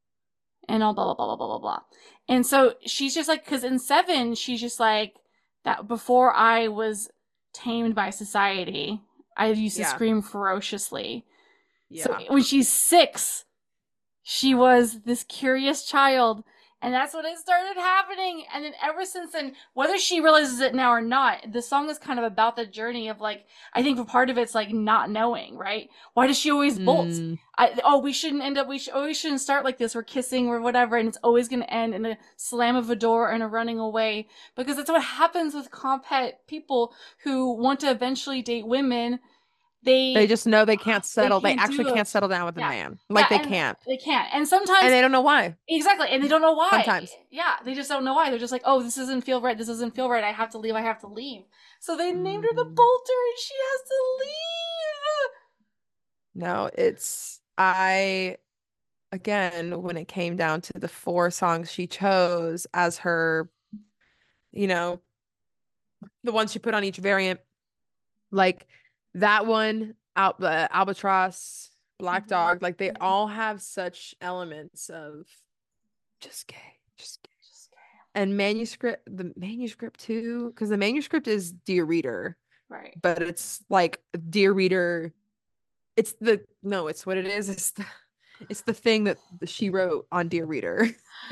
[SPEAKER 2] And all blah, blah, blah, blah, blah, blah, blah. And so she's just like, because in Seven, she's just like, that before I was tamed by society, I used to
[SPEAKER 1] Yeah.
[SPEAKER 2] scream ferociously.
[SPEAKER 1] Yeah.
[SPEAKER 2] So when she's six, she was this curious child. And that's when it started happening. And then ever since then, whether she realizes it now or not, the song is kind of about the journey of like, I think for part of it's like not knowing, right? Why does she always bolt?
[SPEAKER 1] Mm.
[SPEAKER 2] I, oh, we shouldn't end up, we should, oh, we shouldn't start like this. We're kissing or whatever. And it's always going to end in a slam of a door and a running away. Because that's what happens with compet people who want to eventually date women. They,
[SPEAKER 1] They just know they can't settle. They,
[SPEAKER 2] they can't
[SPEAKER 1] actually
[SPEAKER 2] do
[SPEAKER 1] can't
[SPEAKER 2] it.
[SPEAKER 1] settle down with a
[SPEAKER 2] Yeah.
[SPEAKER 1] man. Like
[SPEAKER 2] yeah,
[SPEAKER 1] they
[SPEAKER 2] and
[SPEAKER 1] can't.
[SPEAKER 2] They can't. And sometimes.
[SPEAKER 1] And they don't know why.
[SPEAKER 2] Exactly. And they don't know why.
[SPEAKER 1] Sometimes.
[SPEAKER 2] Yeah. They just don't know why. They're just like, oh, this doesn't feel right. This doesn't feel right. I have to leave. I have to leave. So they named her the
[SPEAKER 1] Mhm.
[SPEAKER 2] Bolter and she has to leave.
[SPEAKER 1] No, it's I again when it came down to the four songs she chose as her, you know, the ones she put on each variant, like that one, out the Albatross, Black
[SPEAKER 2] Mhm.
[SPEAKER 1] Dog, like they all have such elements of just gay, just gay.
[SPEAKER 2] Just gay.
[SPEAKER 1] And manuscript, the manuscript too, because the manuscript is Dear Reader,
[SPEAKER 2] Right.
[SPEAKER 1] but it's like Dear Reader. It's the no, it's what it is. It's the it's the thing that she wrote on Dear Reader.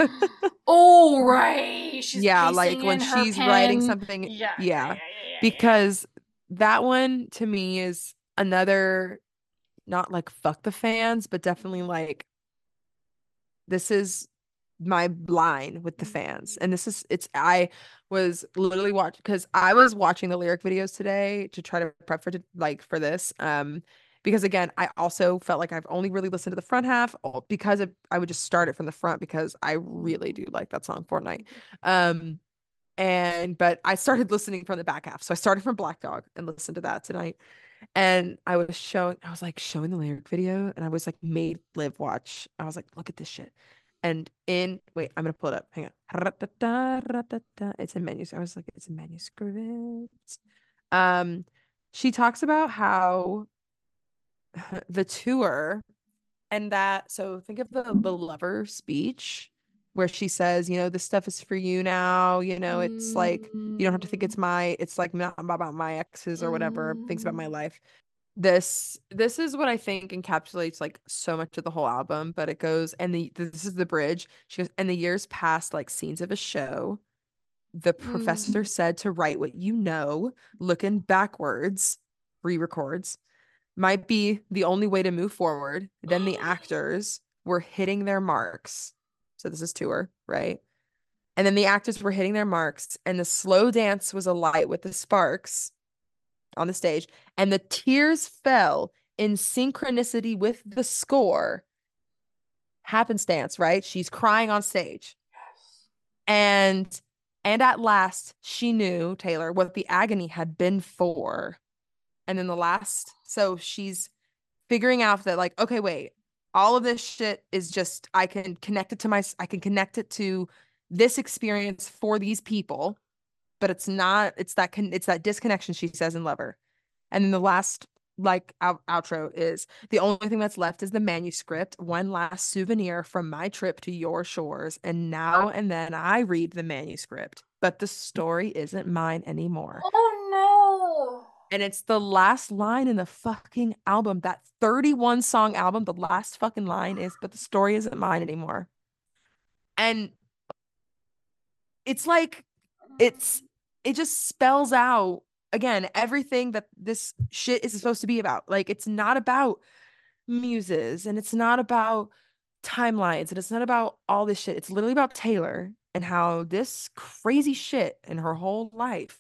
[SPEAKER 2] Oh, right. She's
[SPEAKER 1] Yeah,
[SPEAKER 2] pasting
[SPEAKER 1] like when
[SPEAKER 2] in her
[SPEAKER 1] she's
[SPEAKER 2] pen.
[SPEAKER 1] writing something.
[SPEAKER 2] Yeah, yeah,
[SPEAKER 1] Yeah,
[SPEAKER 2] yeah, yeah, yeah,
[SPEAKER 1] because that one to me is another, not like fuck the fans, but definitely like this is my line with the fans. And this is it's I was literally watching because I was watching the lyric videos today to try to prep for to, like for this. Um because again, I also felt like I've only really listened to the front half all- because of, I would just start it from the front because I really do like that song Fortnite. Um and but I started listening from the back half. So I started from Black Dog and listened to that tonight. And I was showing, I was like showing the lyric video and I was like made Liv watch. I was like, look at this shit. And in, wait, I'm gonna pull it up. Hang on. It's in menus. I was like, it's a manuscript. Um, she talks about how the tour and that, so think of the the lover speech where she says, you know, this stuff is for you now. You know, it's like you don't have to think it's my, it's like not about my exes or whatever, things about my life. This this is what I think encapsulates like so much of the whole album, but it goes and the this is the bridge. She goes, and the years past like scenes of a show. The professor
[SPEAKER 2] Mm.
[SPEAKER 1] said to write what you know, looking backwards, re-records, might be the only way to move forward. Then the actors were hitting their marks. So this is tour, right? And then the actors were hitting their marks, and the slow dance was alight with the sparks on the stage, and the tears fell in synchronicity with the score. Happenstance, right? She's crying on stage.
[SPEAKER 2] Yes.
[SPEAKER 1] And and at last she knew, Taylor, what the agony had been for. And then the last, so she's figuring out that like, okay, wait, all of this shit is just, I can connect it to my, I can connect it to this experience for these people, but it's not, it's that, con- it's that disconnection, she says in Lover. And then the last like out- outro is the only thing that's left is the manuscript, one last souvenir from my trip to your shores. And now and then I read the manuscript, but the story isn't mine anymore.
[SPEAKER 2] Oh no.
[SPEAKER 1] And it's the last line in the fucking album, that thirty-one song album. The last fucking line is, but the story isn't mine anymore. And it's like, it's, it just spells out again everything that this shit is supposed to be about. Like, it's not about muses and it's not about timelines and it's not about all this shit. It's literally about Taylor and how this crazy shit in her whole life,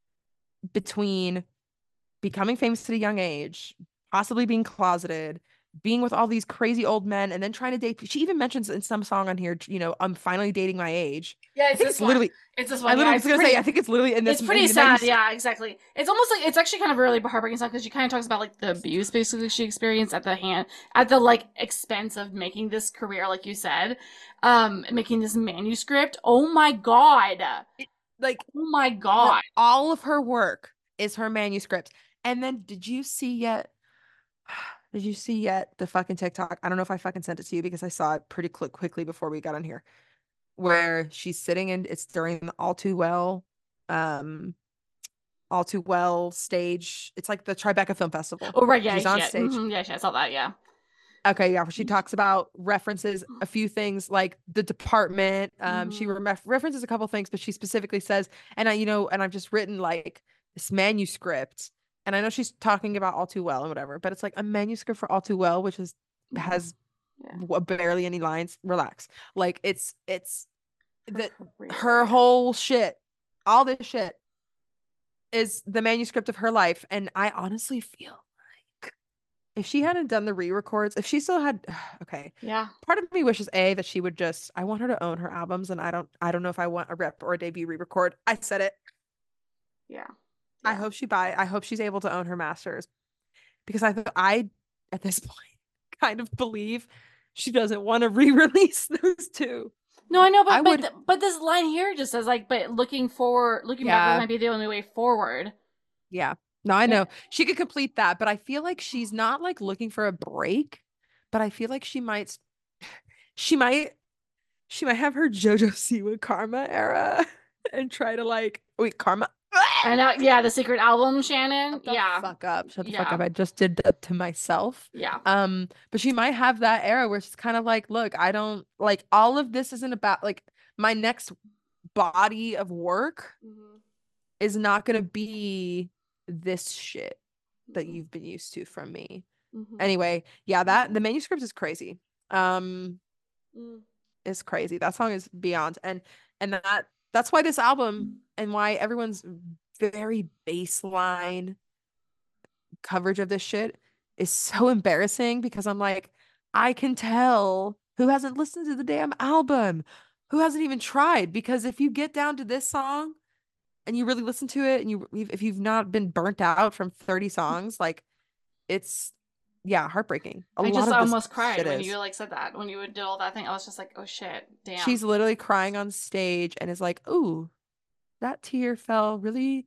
[SPEAKER 1] between becoming famous at a young age, possibly being closeted, being with all these crazy old men, and then trying to date. She even mentions in some song on here, you know, I'm finally dating my age.
[SPEAKER 2] Yeah,
[SPEAKER 1] I
[SPEAKER 2] it's
[SPEAKER 1] think
[SPEAKER 2] this
[SPEAKER 1] it's
[SPEAKER 2] one.
[SPEAKER 1] literally,
[SPEAKER 2] It's this
[SPEAKER 1] I
[SPEAKER 2] one.
[SPEAKER 1] literally
[SPEAKER 2] Yeah,
[SPEAKER 1] was
[SPEAKER 2] it's
[SPEAKER 1] gonna
[SPEAKER 2] pretty.
[SPEAKER 1] say, I think it's literally in this.
[SPEAKER 2] It's pretty
[SPEAKER 1] in the
[SPEAKER 2] sad.
[SPEAKER 1] manuscript.
[SPEAKER 2] Yeah, exactly. It's almost like it's actually kind of a really heartbreaking song because she kind of talks about like the abuse basically she experienced at the hand at the like expense of making this career, like you said, um, making this manuscript. Oh my god.
[SPEAKER 1] Like,
[SPEAKER 2] Oh my
[SPEAKER 1] her,
[SPEAKER 2] god.
[SPEAKER 1] all of her work is her manuscript. And then, did you see yet? Did you see yet the fucking TikTok? I don't know if I fucking sent it to you because I saw it pretty quick quickly before we got on here, where she's sitting and it's during the All Too Well, um, All Too Well stage. It's like the Tribeca Film Festival.
[SPEAKER 2] Oh right, yeah,
[SPEAKER 1] She's on
[SPEAKER 2] yeah,
[SPEAKER 1] stage.
[SPEAKER 2] mhm, yeah, yeah, I saw that. Yeah.
[SPEAKER 1] Okay, yeah, she talks about references a few things like the department. Um, she
[SPEAKER 2] Mhm.
[SPEAKER 1] ref references a couple things, but she specifically says, and I, you know, and I've just written like this manuscript, and I know she's talking about All Too Well and whatever, but it's like a manuscript for All Too Well, which is
[SPEAKER 2] Yeah.
[SPEAKER 1] has
[SPEAKER 2] Yeah.
[SPEAKER 1] w- barely any lines. Relax, like it's it's that
[SPEAKER 2] Really.
[SPEAKER 1] her whole shit, all this shit is the manuscript of her life, and I honestly feel like if she hadn't done the re-records, if she still had, okay,
[SPEAKER 2] Yeah.
[SPEAKER 1] part of me wishes a that she would just. I want her to own her albums, and I don't. I don't know if I want a rep or a debut re-record. I said it.
[SPEAKER 2] Yeah.
[SPEAKER 1] I
[SPEAKER 2] Yeah.
[SPEAKER 1] hope she buy. I hope she's able to own her masters because I th- I at this point kind of believe she doesn't want to re-release those two.
[SPEAKER 2] No, I know,
[SPEAKER 1] I
[SPEAKER 2] but but
[SPEAKER 1] would.
[SPEAKER 2] th- but this line here just says like, but looking forward, looking backwards
[SPEAKER 1] Yeah.
[SPEAKER 2] might be the only way forward.
[SPEAKER 1] Yeah. No, I
[SPEAKER 2] Yeah.
[SPEAKER 1] know she could complete that, but I feel like she's not like looking for a break. But I feel like she might. She might. She might have her JoJo Siwa Karma era and try to like wait Karma.
[SPEAKER 2] And uh, yeah, the secret album, Shannon.
[SPEAKER 1] Shut the
[SPEAKER 2] Yeah.
[SPEAKER 1] fuck up. Shut the fuck
[SPEAKER 2] Yeah.
[SPEAKER 1] up. I just did that to myself.
[SPEAKER 2] Yeah.
[SPEAKER 1] Um, but she might have that era where she's kind of like, look, I don't like all of this isn't about like my next body of work
[SPEAKER 2] Mhm.
[SPEAKER 1] is not gonna be this shit that
[SPEAKER 2] Mhm.
[SPEAKER 1] you've been used to from me.
[SPEAKER 2] Mhm.
[SPEAKER 1] Anyway, yeah, that the manuscript is crazy. Um,
[SPEAKER 2] Mm.
[SPEAKER 1] is crazy. That song is beyond. And and that that's why this album and why everyone's very baseline coverage of this shit is so embarrassing because I'm like, I can tell who hasn't listened to the damn album, who hasn't even tried. Because if you get down to this song and you really listen to it and you if you've not been burnt out from thirty songs, like it's yeah, heartbreaking. A
[SPEAKER 2] I
[SPEAKER 1] lot
[SPEAKER 2] just
[SPEAKER 1] of this
[SPEAKER 2] almost cried
[SPEAKER 1] shit
[SPEAKER 2] when
[SPEAKER 1] is.
[SPEAKER 2] you like said that. When you did all that thing, I was just like, oh shit, damn.
[SPEAKER 1] She's literally crying on stage and is like, "Ooh, that tear fell really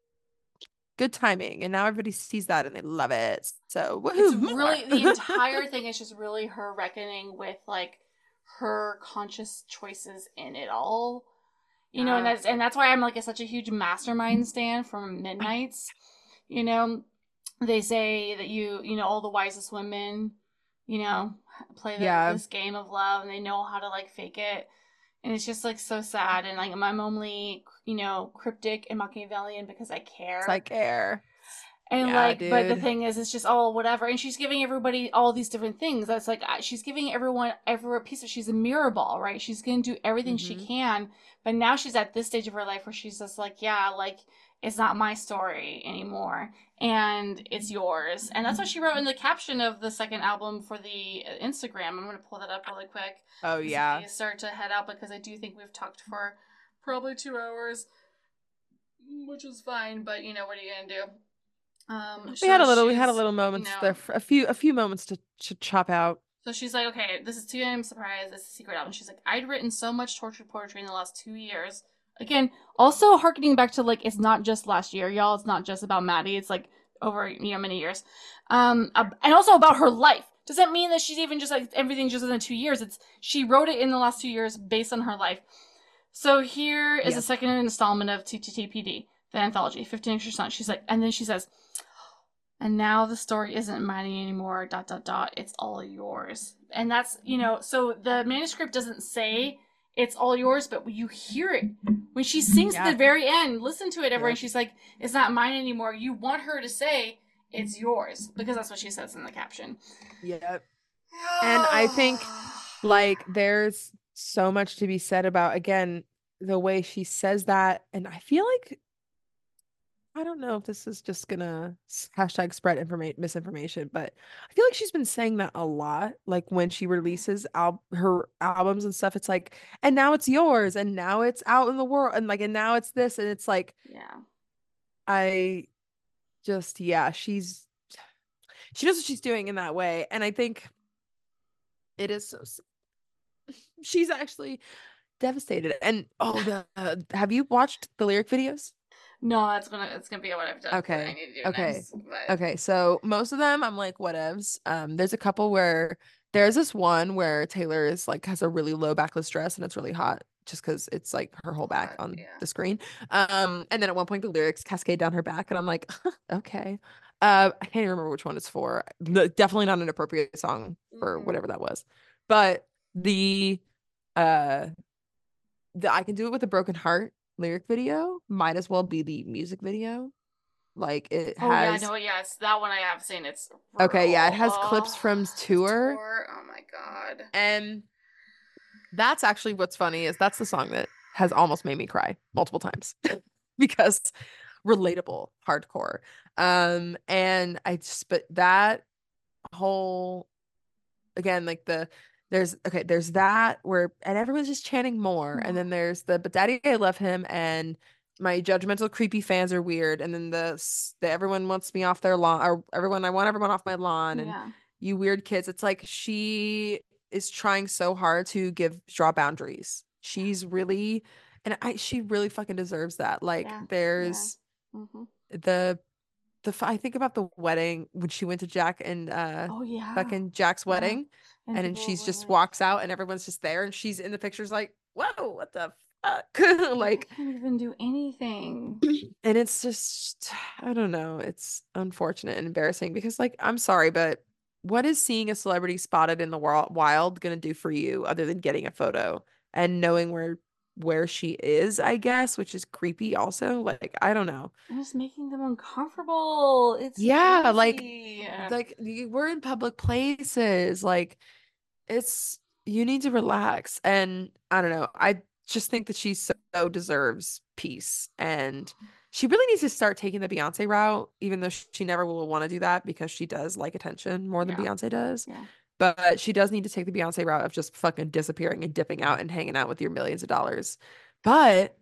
[SPEAKER 1] good timing." And now everybody sees that and they love it. So,
[SPEAKER 2] It's
[SPEAKER 1] woohoo, more.
[SPEAKER 2] really the entire thing is just really her reckoning with like her conscious choices in it all. You know, and
[SPEAKER 1] Yeah.
[SPEAKER 2] that's and that's why I'm like a, such a huge mastermind stan from Midnight's. You know, they say that you, you know, all the wisest women, you know, play the,
[SPEAKER 1] Yeah.
[SPEAKER 2] this game of love and they know how to like fake it. And it's just like so sad. And like I'm only, you know, cryptic and Machiavellian because I care.
[SPEAKER 1] It's like air.
[SPEAKER 2] And
[SPEAKER 1] Yeah,
[SPEAKER 2] like, but the
[SPEAKER 1] dude.
[SPEAKER 2] thing is, it's just all whatever. And she's giving everybody all these different things. That's like she's giving everyone every piece of. She's a mirror ball, right? She's gonna do everything she
[SPEAKER 1] Mhm.
[SPEAKER 2] can. But now she's at this stage of her life where she's just like, yeah, like it's not my story anymore, and it's yours. And that's what she wrote in the caption of the second album for the Instagram. I'm gonna pull that up really quick.
[SPEAKER 1] Oh
[SPEAKER 2] as
[SPEAKER 1] yeah.
[SPEAKER 2] we start to head out because I do think we've talked for probably two hours, which is fine. But you know, what are you gonna do? Um,
[SPEAKER 1] We
[SPEAKER 2] so
[SPEAKER 1] had a little we had a
[SPEAKER 2] she's,
[SPEAKER 1] little moments
[SPEAKER 2] you know,
[SPEAKER 1] there, a few a few moments to, to chop out.
[SPEAKER 2] so she's like, okay, this is two A M Surprise. It's a secret album. She's like, I'd written so much tortured poetry in the last two years. Again, also harkening back to like, it's not just last year, y'all. It's not just about Maddie. It's like over, you know, many years. Um, and also about her life. Doesn't mean that she's even just like everything's just within two years. It's she wrote it in the last two years based on her life. So here is
[SPEAKER 1] Yeah.
[SPEAKER 2] a second installment of T T T P D, the anthology, fifteen Extra Songs. She's like, and then she says, and now the story isn't mine anymore, dot, dot, dot. It's all yours. And that's, you know, so the manuscript doesn't say it's all yours, but you hear it. When she sings
[SPEAKER 1] Yeah.
[SPEAKER 2] at the very end, listen to it, everyone.
[SPEAKER 1] Yeah.
[SPEAKER 2] She's like, it's not mine anymore. You want her to say it's yours because that's what she says in the caption.
[SPEAKER 1] Yep. And I think like there's so much to be said about again the way she says that, and I feel like I don't know if this is just gonna s- hashtag spread information misinformation, but I feel like she's been saying that a lot. Like when she releases al her albums and stuff, it's like, and now it's yours, and now it's out in the world, and like, and now it's this, and it's like,
[SPEAKER 2] yeah.
[SPEAKER 1] I just, yeah, she's she knows what she's doing in that way, and I think it is so. s- She's actually devastated, and oh, the uh, have you watched the lyric videos?
[SPEAKER 2] No, that's gonna it's gonna be what I've done.
[SPEAKER 1] Okay.
[SPEAKER 2] What I need to do
[SPEAKER 1] Okay.
[SPEAKER 2] next. But
[SPEAKER 1] Okay, so most of them I'm like whatevs. Um, there's a couple where there's this one where Taylor is like has a really low backless dress and it's really hot just because it's like her whole back
[SPEAKER 2] Hot,
[SPEAKER 1] on
[SPEAKER 2] yeah.
[SPEAKER 1] the screen. Um, and then at one point the lyrics cascade down her back and I'm like, okay. Uh, I can't even remember which one it's for. The- definitely not an appropriate song for
[SPEAKER 2] Mhm.
[SPEAKER 1] whatever that was. But the uh the I Can Do It With a Broken Heart lyric video might as well be the music video. Like it
[SPEAKER 2] Oh yeah,
[SPEAKER 1] has
[SPEAKER 2] no, yes, that one I have seen. It's
[SPEAKER 1] okay, yeah, it
[SPEAKER 2] brutal.
[SPEAKER 1] has clips
[SPEAKER 2] Oh,
[SPEAKER 1] from
[SPEAKER 2] the
[SPEAKER 1] tour.
[SPEAKER 2] tour. Oh my god.
[SPEAKER 1] And that's actually what's funny is that's the song that has almost made me cry multiple times because relatable hardcore. Um, and I just but that whole again like the there's okay there's that where and everyone's just chanting more and then there's the but daddy I love him and my judgmental creepy fans are weird and then the, s- the everyone wants me off their lawn or everyone I want everyone off my lawn and
[SPEAKER 2] Yeah.
[SPEAKER 1] you weird kids it's like she is trying so hard to give draw boundaries she's really and I she really fucking deserves that like
[SPEAKER 2] Yeah.
[SPEAKER 1] there's
[SPEAKER 2] Mhm.
[SPEAKER 1] the the f- I think about the wedding when she went to Jack and uh
[SPEAKER 2] Oh yeah.
[SPEAKER 1] fucking Jack's
[SPEAKER 2] Yeah.
[SPEAKER 1] wedding
[SPEAKER 2] And
[SPEAKER 1] and then
[SPEAKER 2] people
[SPEAKER 1] she's
[SPEAKER 2] were
[SPEAKER 1] just
[SPEAKER 2] like,
[SPEAKER 1] walks out and everyone's just there and she's in the pictures like whoa what the fuck like
[SPEAKER 2] I can't even do anything.
[SPEAKER 1] and it's just I don't know it's unfortunate and embarrassing because like I'm sorry but what is seeing a celebrity spotted in the world wild gonna do for you other than getting a photo and knowing where where she is I guess which is creepy also like I don't know
[SPEAKER 2] And it's making them uncomfortable. It's
[SPEAKER 1] yeah like
[SPEAKER 2] crazy.
[SPEAKER 1] like you- we're in public places like it's you need to relax and I don't know I just think that she so so deserves peace and she really needs to start taking the Beyonce route even though sh- she never will want to do that because she does like attention more than
[SPEAKER 2] Yeah.
[SPEAKER 1] Beyonce does
[SPEAKER 2] Yeah.
[SPEAKER 1] but she does need to take the Beyonce route of just fucking disappearing and dipping out and hanging out with your millions of dollars but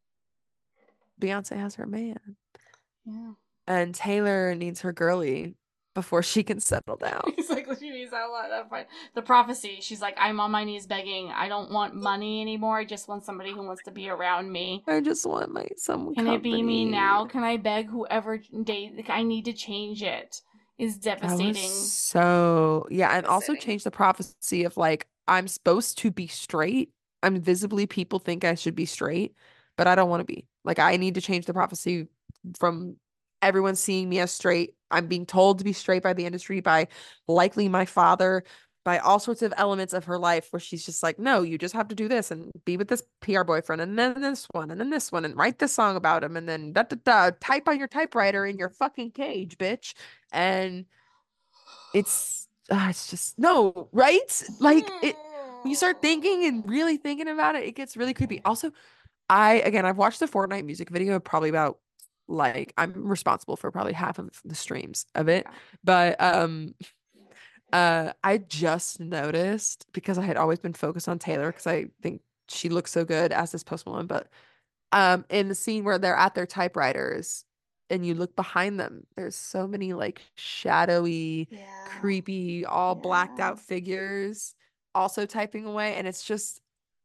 [SPEAKER 1] Beyonce has her man
[SPEAKER 2] Yeah.
[SPEAKER 1] and Taylor needs her girly before she can settle down.
[SPEAKER 2] He's like, she needs that lot. That's fine. The prophecy. She's like, I'm on my knees begging. I don't want money anymore. I just want somebody who wants to be around me.
[SPEAKER 1] I just want my some
[SPEAKER 2] Can it be me
[SPEAKER 1] company.
[SPEAKER 2] now? Can I beg whoever date? Like, I need to change it. Is
[SPEAKER 1] That was
[SPEAKER 2] devastating.
[SPEAKER 1] so yeah, and also
[SPEAKER 2] Devastating.
[SPEAKER 1] change the prophecy of like I'm supposed to be straight. I'm visibly people think I should be straight, but I don't want to be. Like I need to change the prophecy from everyone seeing me as straight. I'm being told to be straight by the industry, by likely my father, by all sorts of elements of her life where she's just like, no, you just have to do this and be with this P R boyfriend and then this one and then this one and write this song about him and then da da da type on your typewriter in your fucking cage, bitch. And it's uh, it's just no, right? Like it when you start thinking and really thinking about it, it gets really creepy. Also, I again I've watched the Fortnite music video probably about like I'm responsible for probably half of the streams of it.
[SPEAKER 2] Yeah.
[SPEAKER 1] But um uh I just noticed because I had always been focused on Taylor because I think she looks so good as this Post Malone, but um in the scene where they're at their typewriters and you look behind them there's so many like shadowy
[SPEAKER 2] Yeah.
[SPEAKER 1] creepy all blacked
[SPEAKER 2] Yeah.
[SPEAKER 1] out figures also typing away and it's just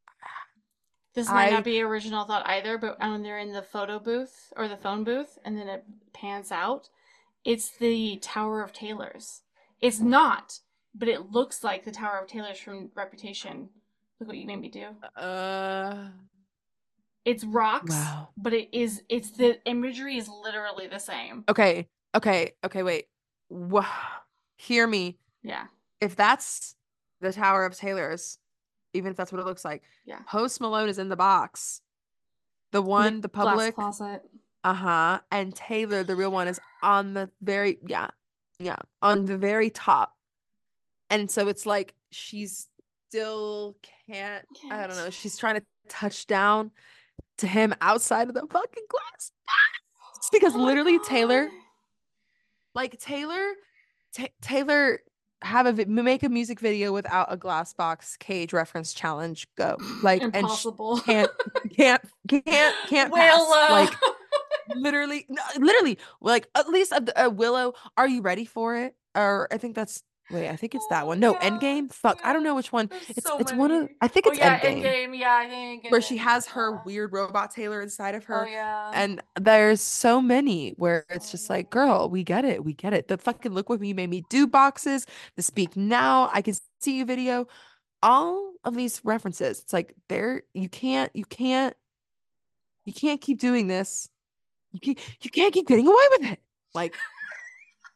[SPEAKER 2] This might not
[SPEAKER 1] I
[SPEAKER 2] be original thought either, but when they're in the photo booth or the phone booth and then it pans out, it's the Tower of Taylors. It's not, but it looks like the Tower of Taylors from Reputation. Look what you made me do.
[SPEAKER 1] uh
[SPEAKER 2] It's rocks,
[SPEAKER 1] wow
[SPEAKER 2] but it is it's the imagery is literally the same.
[SPEAKER 1] okay okay okay wait Wha hear me
[SPEAKER 2] Yeah.
[SPEAKER 1] if that's the Tower of Taylor's even if that's what it looks like
[SPEAKER 2] Yeah.
[SPEAKER 1] Post Malone is in the box the
[SPEAKER 2] In the
[SPEAKER 1] one the
[SPEAKER 2] glass
[SPEAKER 1] public
[SPEAKER 2] closet.
[SPEAKER 1] uh-huh. And Taylor, the real one, is on the very, yeah, yeah, on the very top. And so it's like she's still can't, I don't know, she's trying to touch down to him outside of the fucking glass. It's because
[SPEAKER 2] Oh my
[SPEAKER 1] literally Taylor,
[SPEAKER 2] God.
[SPEAKER 1] like Taylor, Ta Taylor have a vi- make a music video without a glass box cage reference challenge go. Like and sh
[SPEAKER 2] Impossible.
[SPEAKER 1] can't can't can't can't pass.
[SPEAKER 2] Willa.
[SPEAKER 1] Like literally, no, literally, like at least a, a Willow. Are you ready for it? Or I think that's wait, I think it's that
[SPEAKER 2] Oh
[SPEAKER 1] one. No,
[SPEAKER 2] yeah,
[SPEAKER 1] Endgame. Fuck, I don't
[SPEAKER 2] yeah.
[SPEAKER 1] know which one.
[SPEAKER 2] There's
[SPEAKER 1] It's
[SPEAKER 2] so
[SPEAKER 1] it's one of
[SPEAKER 2] many.
[SPEAKER 1] I think
[SPEAKER 2] Oh
[SPEAKER 1] it's
[SPEAKER 2] yeah,
[SPEAKER 1] Endgame
[SPEAKER 2] Endgame. Yeah, I think
[SPEAKER 1] where she
[SPEAKER 2] Endgame.
[SPEAKER 1] has her
[SPEAKER 2] Yeah.
[SPEAKER 1] weird robot Taylor inside of
[SPEAKER 2] Oh
[SPEAKER 1] her.
[SPEAKER 2] yeah.
[SPEAKER 1] And there's so many where it's
[SPEAKER 2] Oh
[SPEAKER 1] just
[SPEAKER 2] yeah.
[SPEAKER 1] like, girl, we get it, we get it. The fucking look what you made me do boxes, the speak now, I can see you video, all of these references. It's like there, you can't, you can't, you can't keep doing this. You can't, you can't keep getting away with it. Like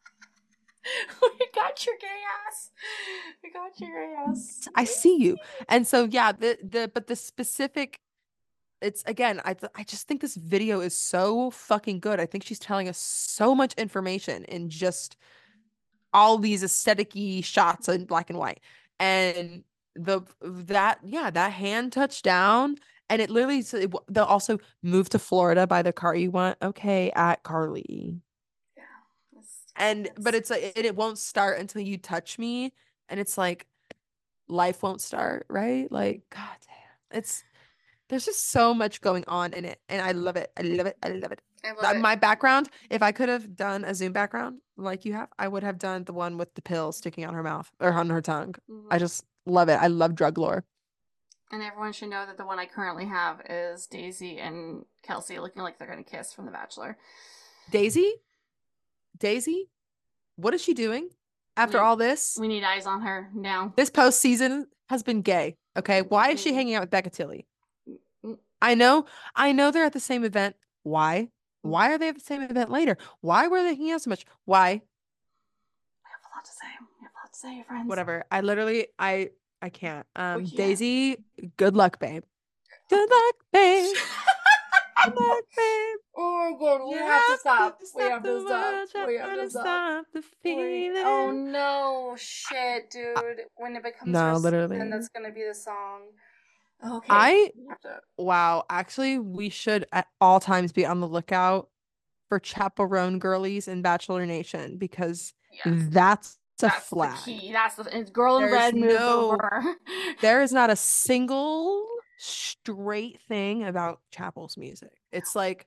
[SPEAKER 2] We got your gay ass. We got your gay ass.
[SPEAKER 1] I see you. And so yeah, the the but the specific, it's again, I th- I just think this video is so fucking good. I think she's telling us so much information in just all these aesthetic-y shots in black and white. And the that yeah, that hand touchdown, and it literally s- it, they'll also move to Florida, buy the car you want. Okay, at Carly.
[SPEAKER 2] Yeah. That's-
[SPEAKER 1] And but
[SPEAKER 2] that's-
[SPEAKER 1] it's like, and it won't start until you touch me, and it's like life won't start, right? Like, god damn. It's there's just so much going on in it, and I love it. I love it. I love it.
[SPEAKER 2] I love
[SPEAKER 1] Uh,
[SPEAKER 2] it.
[SPEAKER 1] My background, if I could have done a Zoom background like you have, I would have done the one with the pill sticking on her mouth or on her tongue.
[SPEAKER 2] Mhm.
[SPEAKER 1] I just love it. I love drug lore.
[SPEAKER 2] And everyone should know that the one I currently have is Daisy and Kelsey looking like they're gonna kiss from The Bachelor.
[SPEAKER 1] Daisy? Daisy? What is she doing after
[SPEAKER 2] We-
[SPEAKER 1] all this?
[SPEAKER 2] We need eyes on her now.
[SPEAKER 1] This postseason has been gay. Okay. Why is she
[SPEAKER 2] Mhm.
[SPEAKER 1] hanging out with Becca Tilly?
[SPEAKER 2] Mm.
[SPEAKER 1] I know, I know they're at the same event. Why? Why are they at the same event later? Why were they hanging out so much? Why?
[SPEAKER 2] We have a lot to say. We have a lot to say, friends.
[SPEAKER 1] Whatever. I literally, I, I can't. Um,
[SPEAKER 2] can't.
[SPEAKER 1] Daisy, good luck, babe. Good luck, babe. Good luck, babe.
[SPEAKER 2] Oh my god, we
[SPEAKER 1] You
[SPEAKER 2] have to stop. We
[SPEAKER 1] stop
[SPEAKER 2] have
[SPEAKER 1] the
[SPEAKER 2] to stop.
[SPEAKER 1] world,
[SPEAKER 2] We have
[SPEAKER 1] try
[SPEAKER 2] to
[SPEAKER 1] to
[SPEAKER 2] stop.
[SPEAKER 1] stop the
[SPEAKER 2] Wait.
[SPEAKER 1] feeling.
[SPEAKER 2] Oh no, shit, dude. When it becomes
[SPEAKER 1] No,
[SPEAKER 2] her
[SPEAKER 1] literally.
[SPEAKER 2] season, that's gonna be the song. Okay.
[SPEAKER 1] I
[SPEAKER 2] we have to-
[SPEAKER 1] wow. Actually, we should at all times be on the lookout for chaperone girlies in Bachelor Nation, because
[SPEAKER 2] Yes.
[SPEAKER 1] that's a
[SPEAKER 2] That's
[SPEAKER 1] flag.
[SPEAKER 2] the key. That's the it's girl in
[SPEAKER 1] There's
[SPEAKER 2] red moved
[SPEAKER 1] no-
[SPEAKER 2] over.
[SPEAKER 1] There is not a single straight thing about Chapel's music. It's like,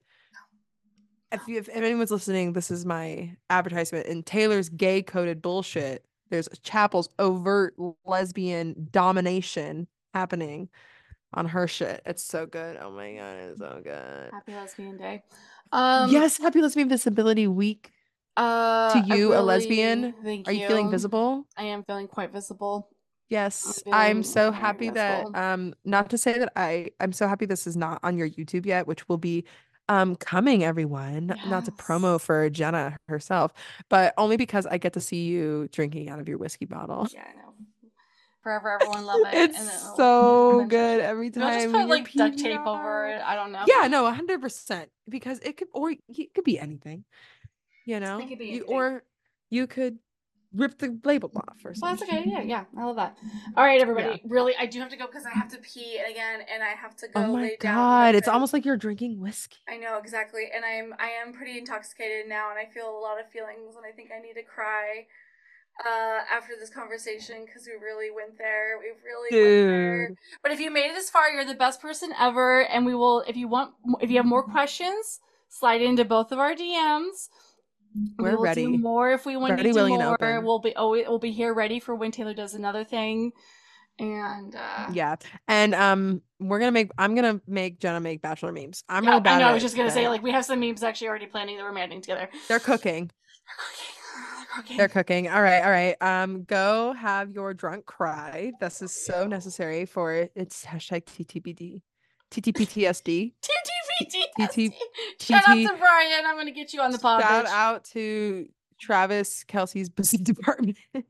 [SPEAKER 1] if you, if anyone's listening, this is my advertisement. In Taylor's gay coded bullshit, there's Chapel's overt lesbian domination happening on her shit. It's so good. Oh my god, it's so good.
[SPEAKER 2] Happy Lesbian Day. Um,
[SPEAKER 1] Yes, happy Lesbian Visibility Week.
[SPEAKER 2] Uh,
[SPEAKER 1] To
[SPEAKER 2] I
[SPEAKER 1] you, a
[SPEAKER 2] really-
[SPEAKER 1] lesbian?
[SPEAKER 2] Thank
[SPEAKER 1] Are you feeling visible?
[SPEAKER 2] I am feeling quite visible.
[SPEAKER 1] Yes,
[SPEAKER 2] I'm
[SPEAKER 1] I'm
[SPEAKER 2] feeling
[SPEAKER 1] so
[SPEAKER 2] very
[SPEAKER 1] happy that
[SPEAKER 2] visible.
[SPEAKER 1] um not to say that I I'm so happy this is not on your YouTube yet, which will be um coming, everyone. Not to promo
[SPEAKER 2] Yes.
[SPEAKER 1] for Jenna herself, but only because I get to see you drinking out of your whiskey bottle.
[SPEAKER 2] Yeah, I know. Forever, everyone love it.
[SPEAKER 1] It's
[SPEAKER 2] and then it'll-
[SPEAKER 1] so
[SPEAKER 2] it'll-
[SPEAKER 1] good every
[SPEAKER 2] We'll just
[SPEAKER 1] time.
[SPEAKER 2] put
[SPEAKER 1] your
[SPEAKER 2] like duct tape
[SPEAKER 1] P
[SPEAKER 2] over
[SPEAKER 1] R.
[SPEAKER 2] it. I don't know.
[SPEAKER 1] Yeah, no, one hundred percent, because it could, or it could be anything, you know,
[SPEAKER 2] could be
[SPEAKER 1] you,
[SPEAKER 2] anything.
[SPEAKER 1] or you could rip the label off or
[SPEAKER 2] Well,
[SPEAKER 1] something.
[SPEAKER 2] that's okay. Yeah, yeah. I love that. All right, everybody.
[SPEAKER 1] Yeah.
[SPEAKER 2] Really, I do have to go because I have to pee again, and I have to go
[SPEAKER 1] Oh my
[SPEAKER 2] lay down.
[SPEAKER 1] god, it's
[SPEAKER 2] because-
[SPEAKER 1] almost like you're drinking whiskey.
[SPEAKER 2] I know exactly, and I'm I am pretty intoxicated now, and I feel a lot of feelings, and I think I need to cry uh, after this conversation because we really went there. We really went there.
[SPEAKER 1] Dude.
[SPEAKER 2] But if you made it this far, you're the best person ever, and we will. If you want, if you have more questions, slide into both of our D Ms.
[SPEAKER 1] We're
[SPEAKER 2] we will
[SPEAKER 1] ready.
[SPEAKER 2] do more if we want
[SPEAKER 1] Ready,
[SPEAKER 2] to do
[SPEAKER 1] willing, and
[SPEAKER 2] more.
[SPEAKER 1] open.
[SPEAKER 2] We'll be always we'll be here ready for when Taylor does another thing. And uh
[SPEAKER 1] Yeah, and um, we're gonna make. I'm gonna make Jenna make Bachelor memes. I'm
[SPEAKER 2] yeah,
[SPEAKER 1] really bad
[SPEAKER 2] I know.
[SPEAKER 1] at
[SPEAKER 2] I was just gonna say,
[SPEAKER 1] that.
[SPEAKER 2] like, we have some memes actually already planning that we're managing together.
[SPEAKER 1] They're cooking.
[SPEAKER 2] They're cooking.
[SPEAKER 1] They're cooking. All right, all right. Um, go have your drunk cry. This is so necessary for it. It's hashtag T T B D, T T P T S D.
[SPEAKER 2] T T P T.
[SPEAKER 1] T T
[SPEAKER 2] Shout
[SPEAKER 1] T-
[SPEAKER 2] out to Brian. I'm gonna get you on the pod.
[SPEAKER 1] Shout
[SPEAKER 2] bitch.
[SPEAKER 1] out to Travis Kelsey's busy department.
[SPEAKER 2] No.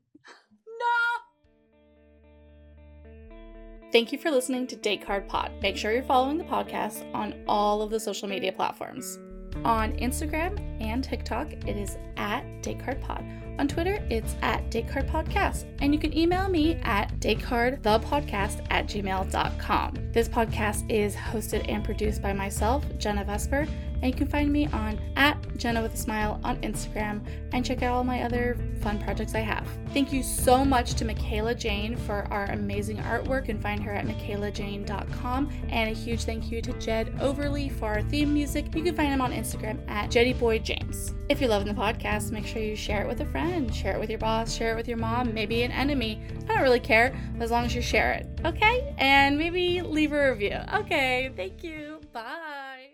[SPEAKER 2] Thank you for listening to Date Card Pod. Make sure you're following the podcast on all of the social media platforms. On Instagram and TikTok, it is at Date Card Pod. On Twitter, it's at Date Card Podcast. And you can email me at datecardthepodcast at gmail dot com. This podcast is hosted and produced by myself, Jenna Vesper, and you can find me on at Jenna with a Smile on Instagram and check out all my other fun projects I have. Thank you so much to Michaela Jane for our amazing artwork, and find her at michaela jane dot com. And a huge thank you to Jed Overly for our theme music. You can find him on Instagram at JeddyBoyJames. If you're loving the podcast, make sure you share it with a friend, share it with your boss, share it with your mom, maybe an enemy. I don't really care as long as you share it, okay? And maybe leave a review. Okay, thank you. Bye.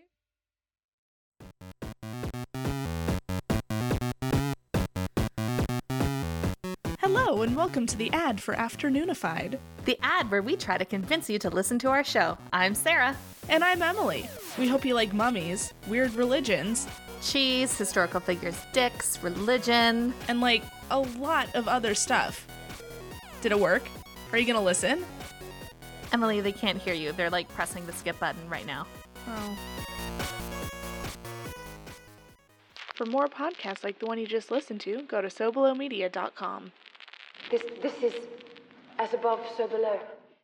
[SPEAKER 4] Hello, and welcome to the ad for Afternoonified.
[SPEAKER 5] The ad where we try to convince you to listen to our show. I'm Sarah.
[SPEAKER 4] And I'm Emily. We hope you like mummies, weird religions,
[SPEAKER 5] cheese, historical figures, dicks, religion,
[SPEAKER 4] and like a lot of other stuff. Did it work? Are you gonna listen?
[SPEAKER 5] Emily, they can't hear you. They're like pressing the skip button right now.
[SPEAKER 4] Oh. For more podcasts like the one you just listened to, go to so below media dot com.
[SPEAKER 6] This, this is as above, so below.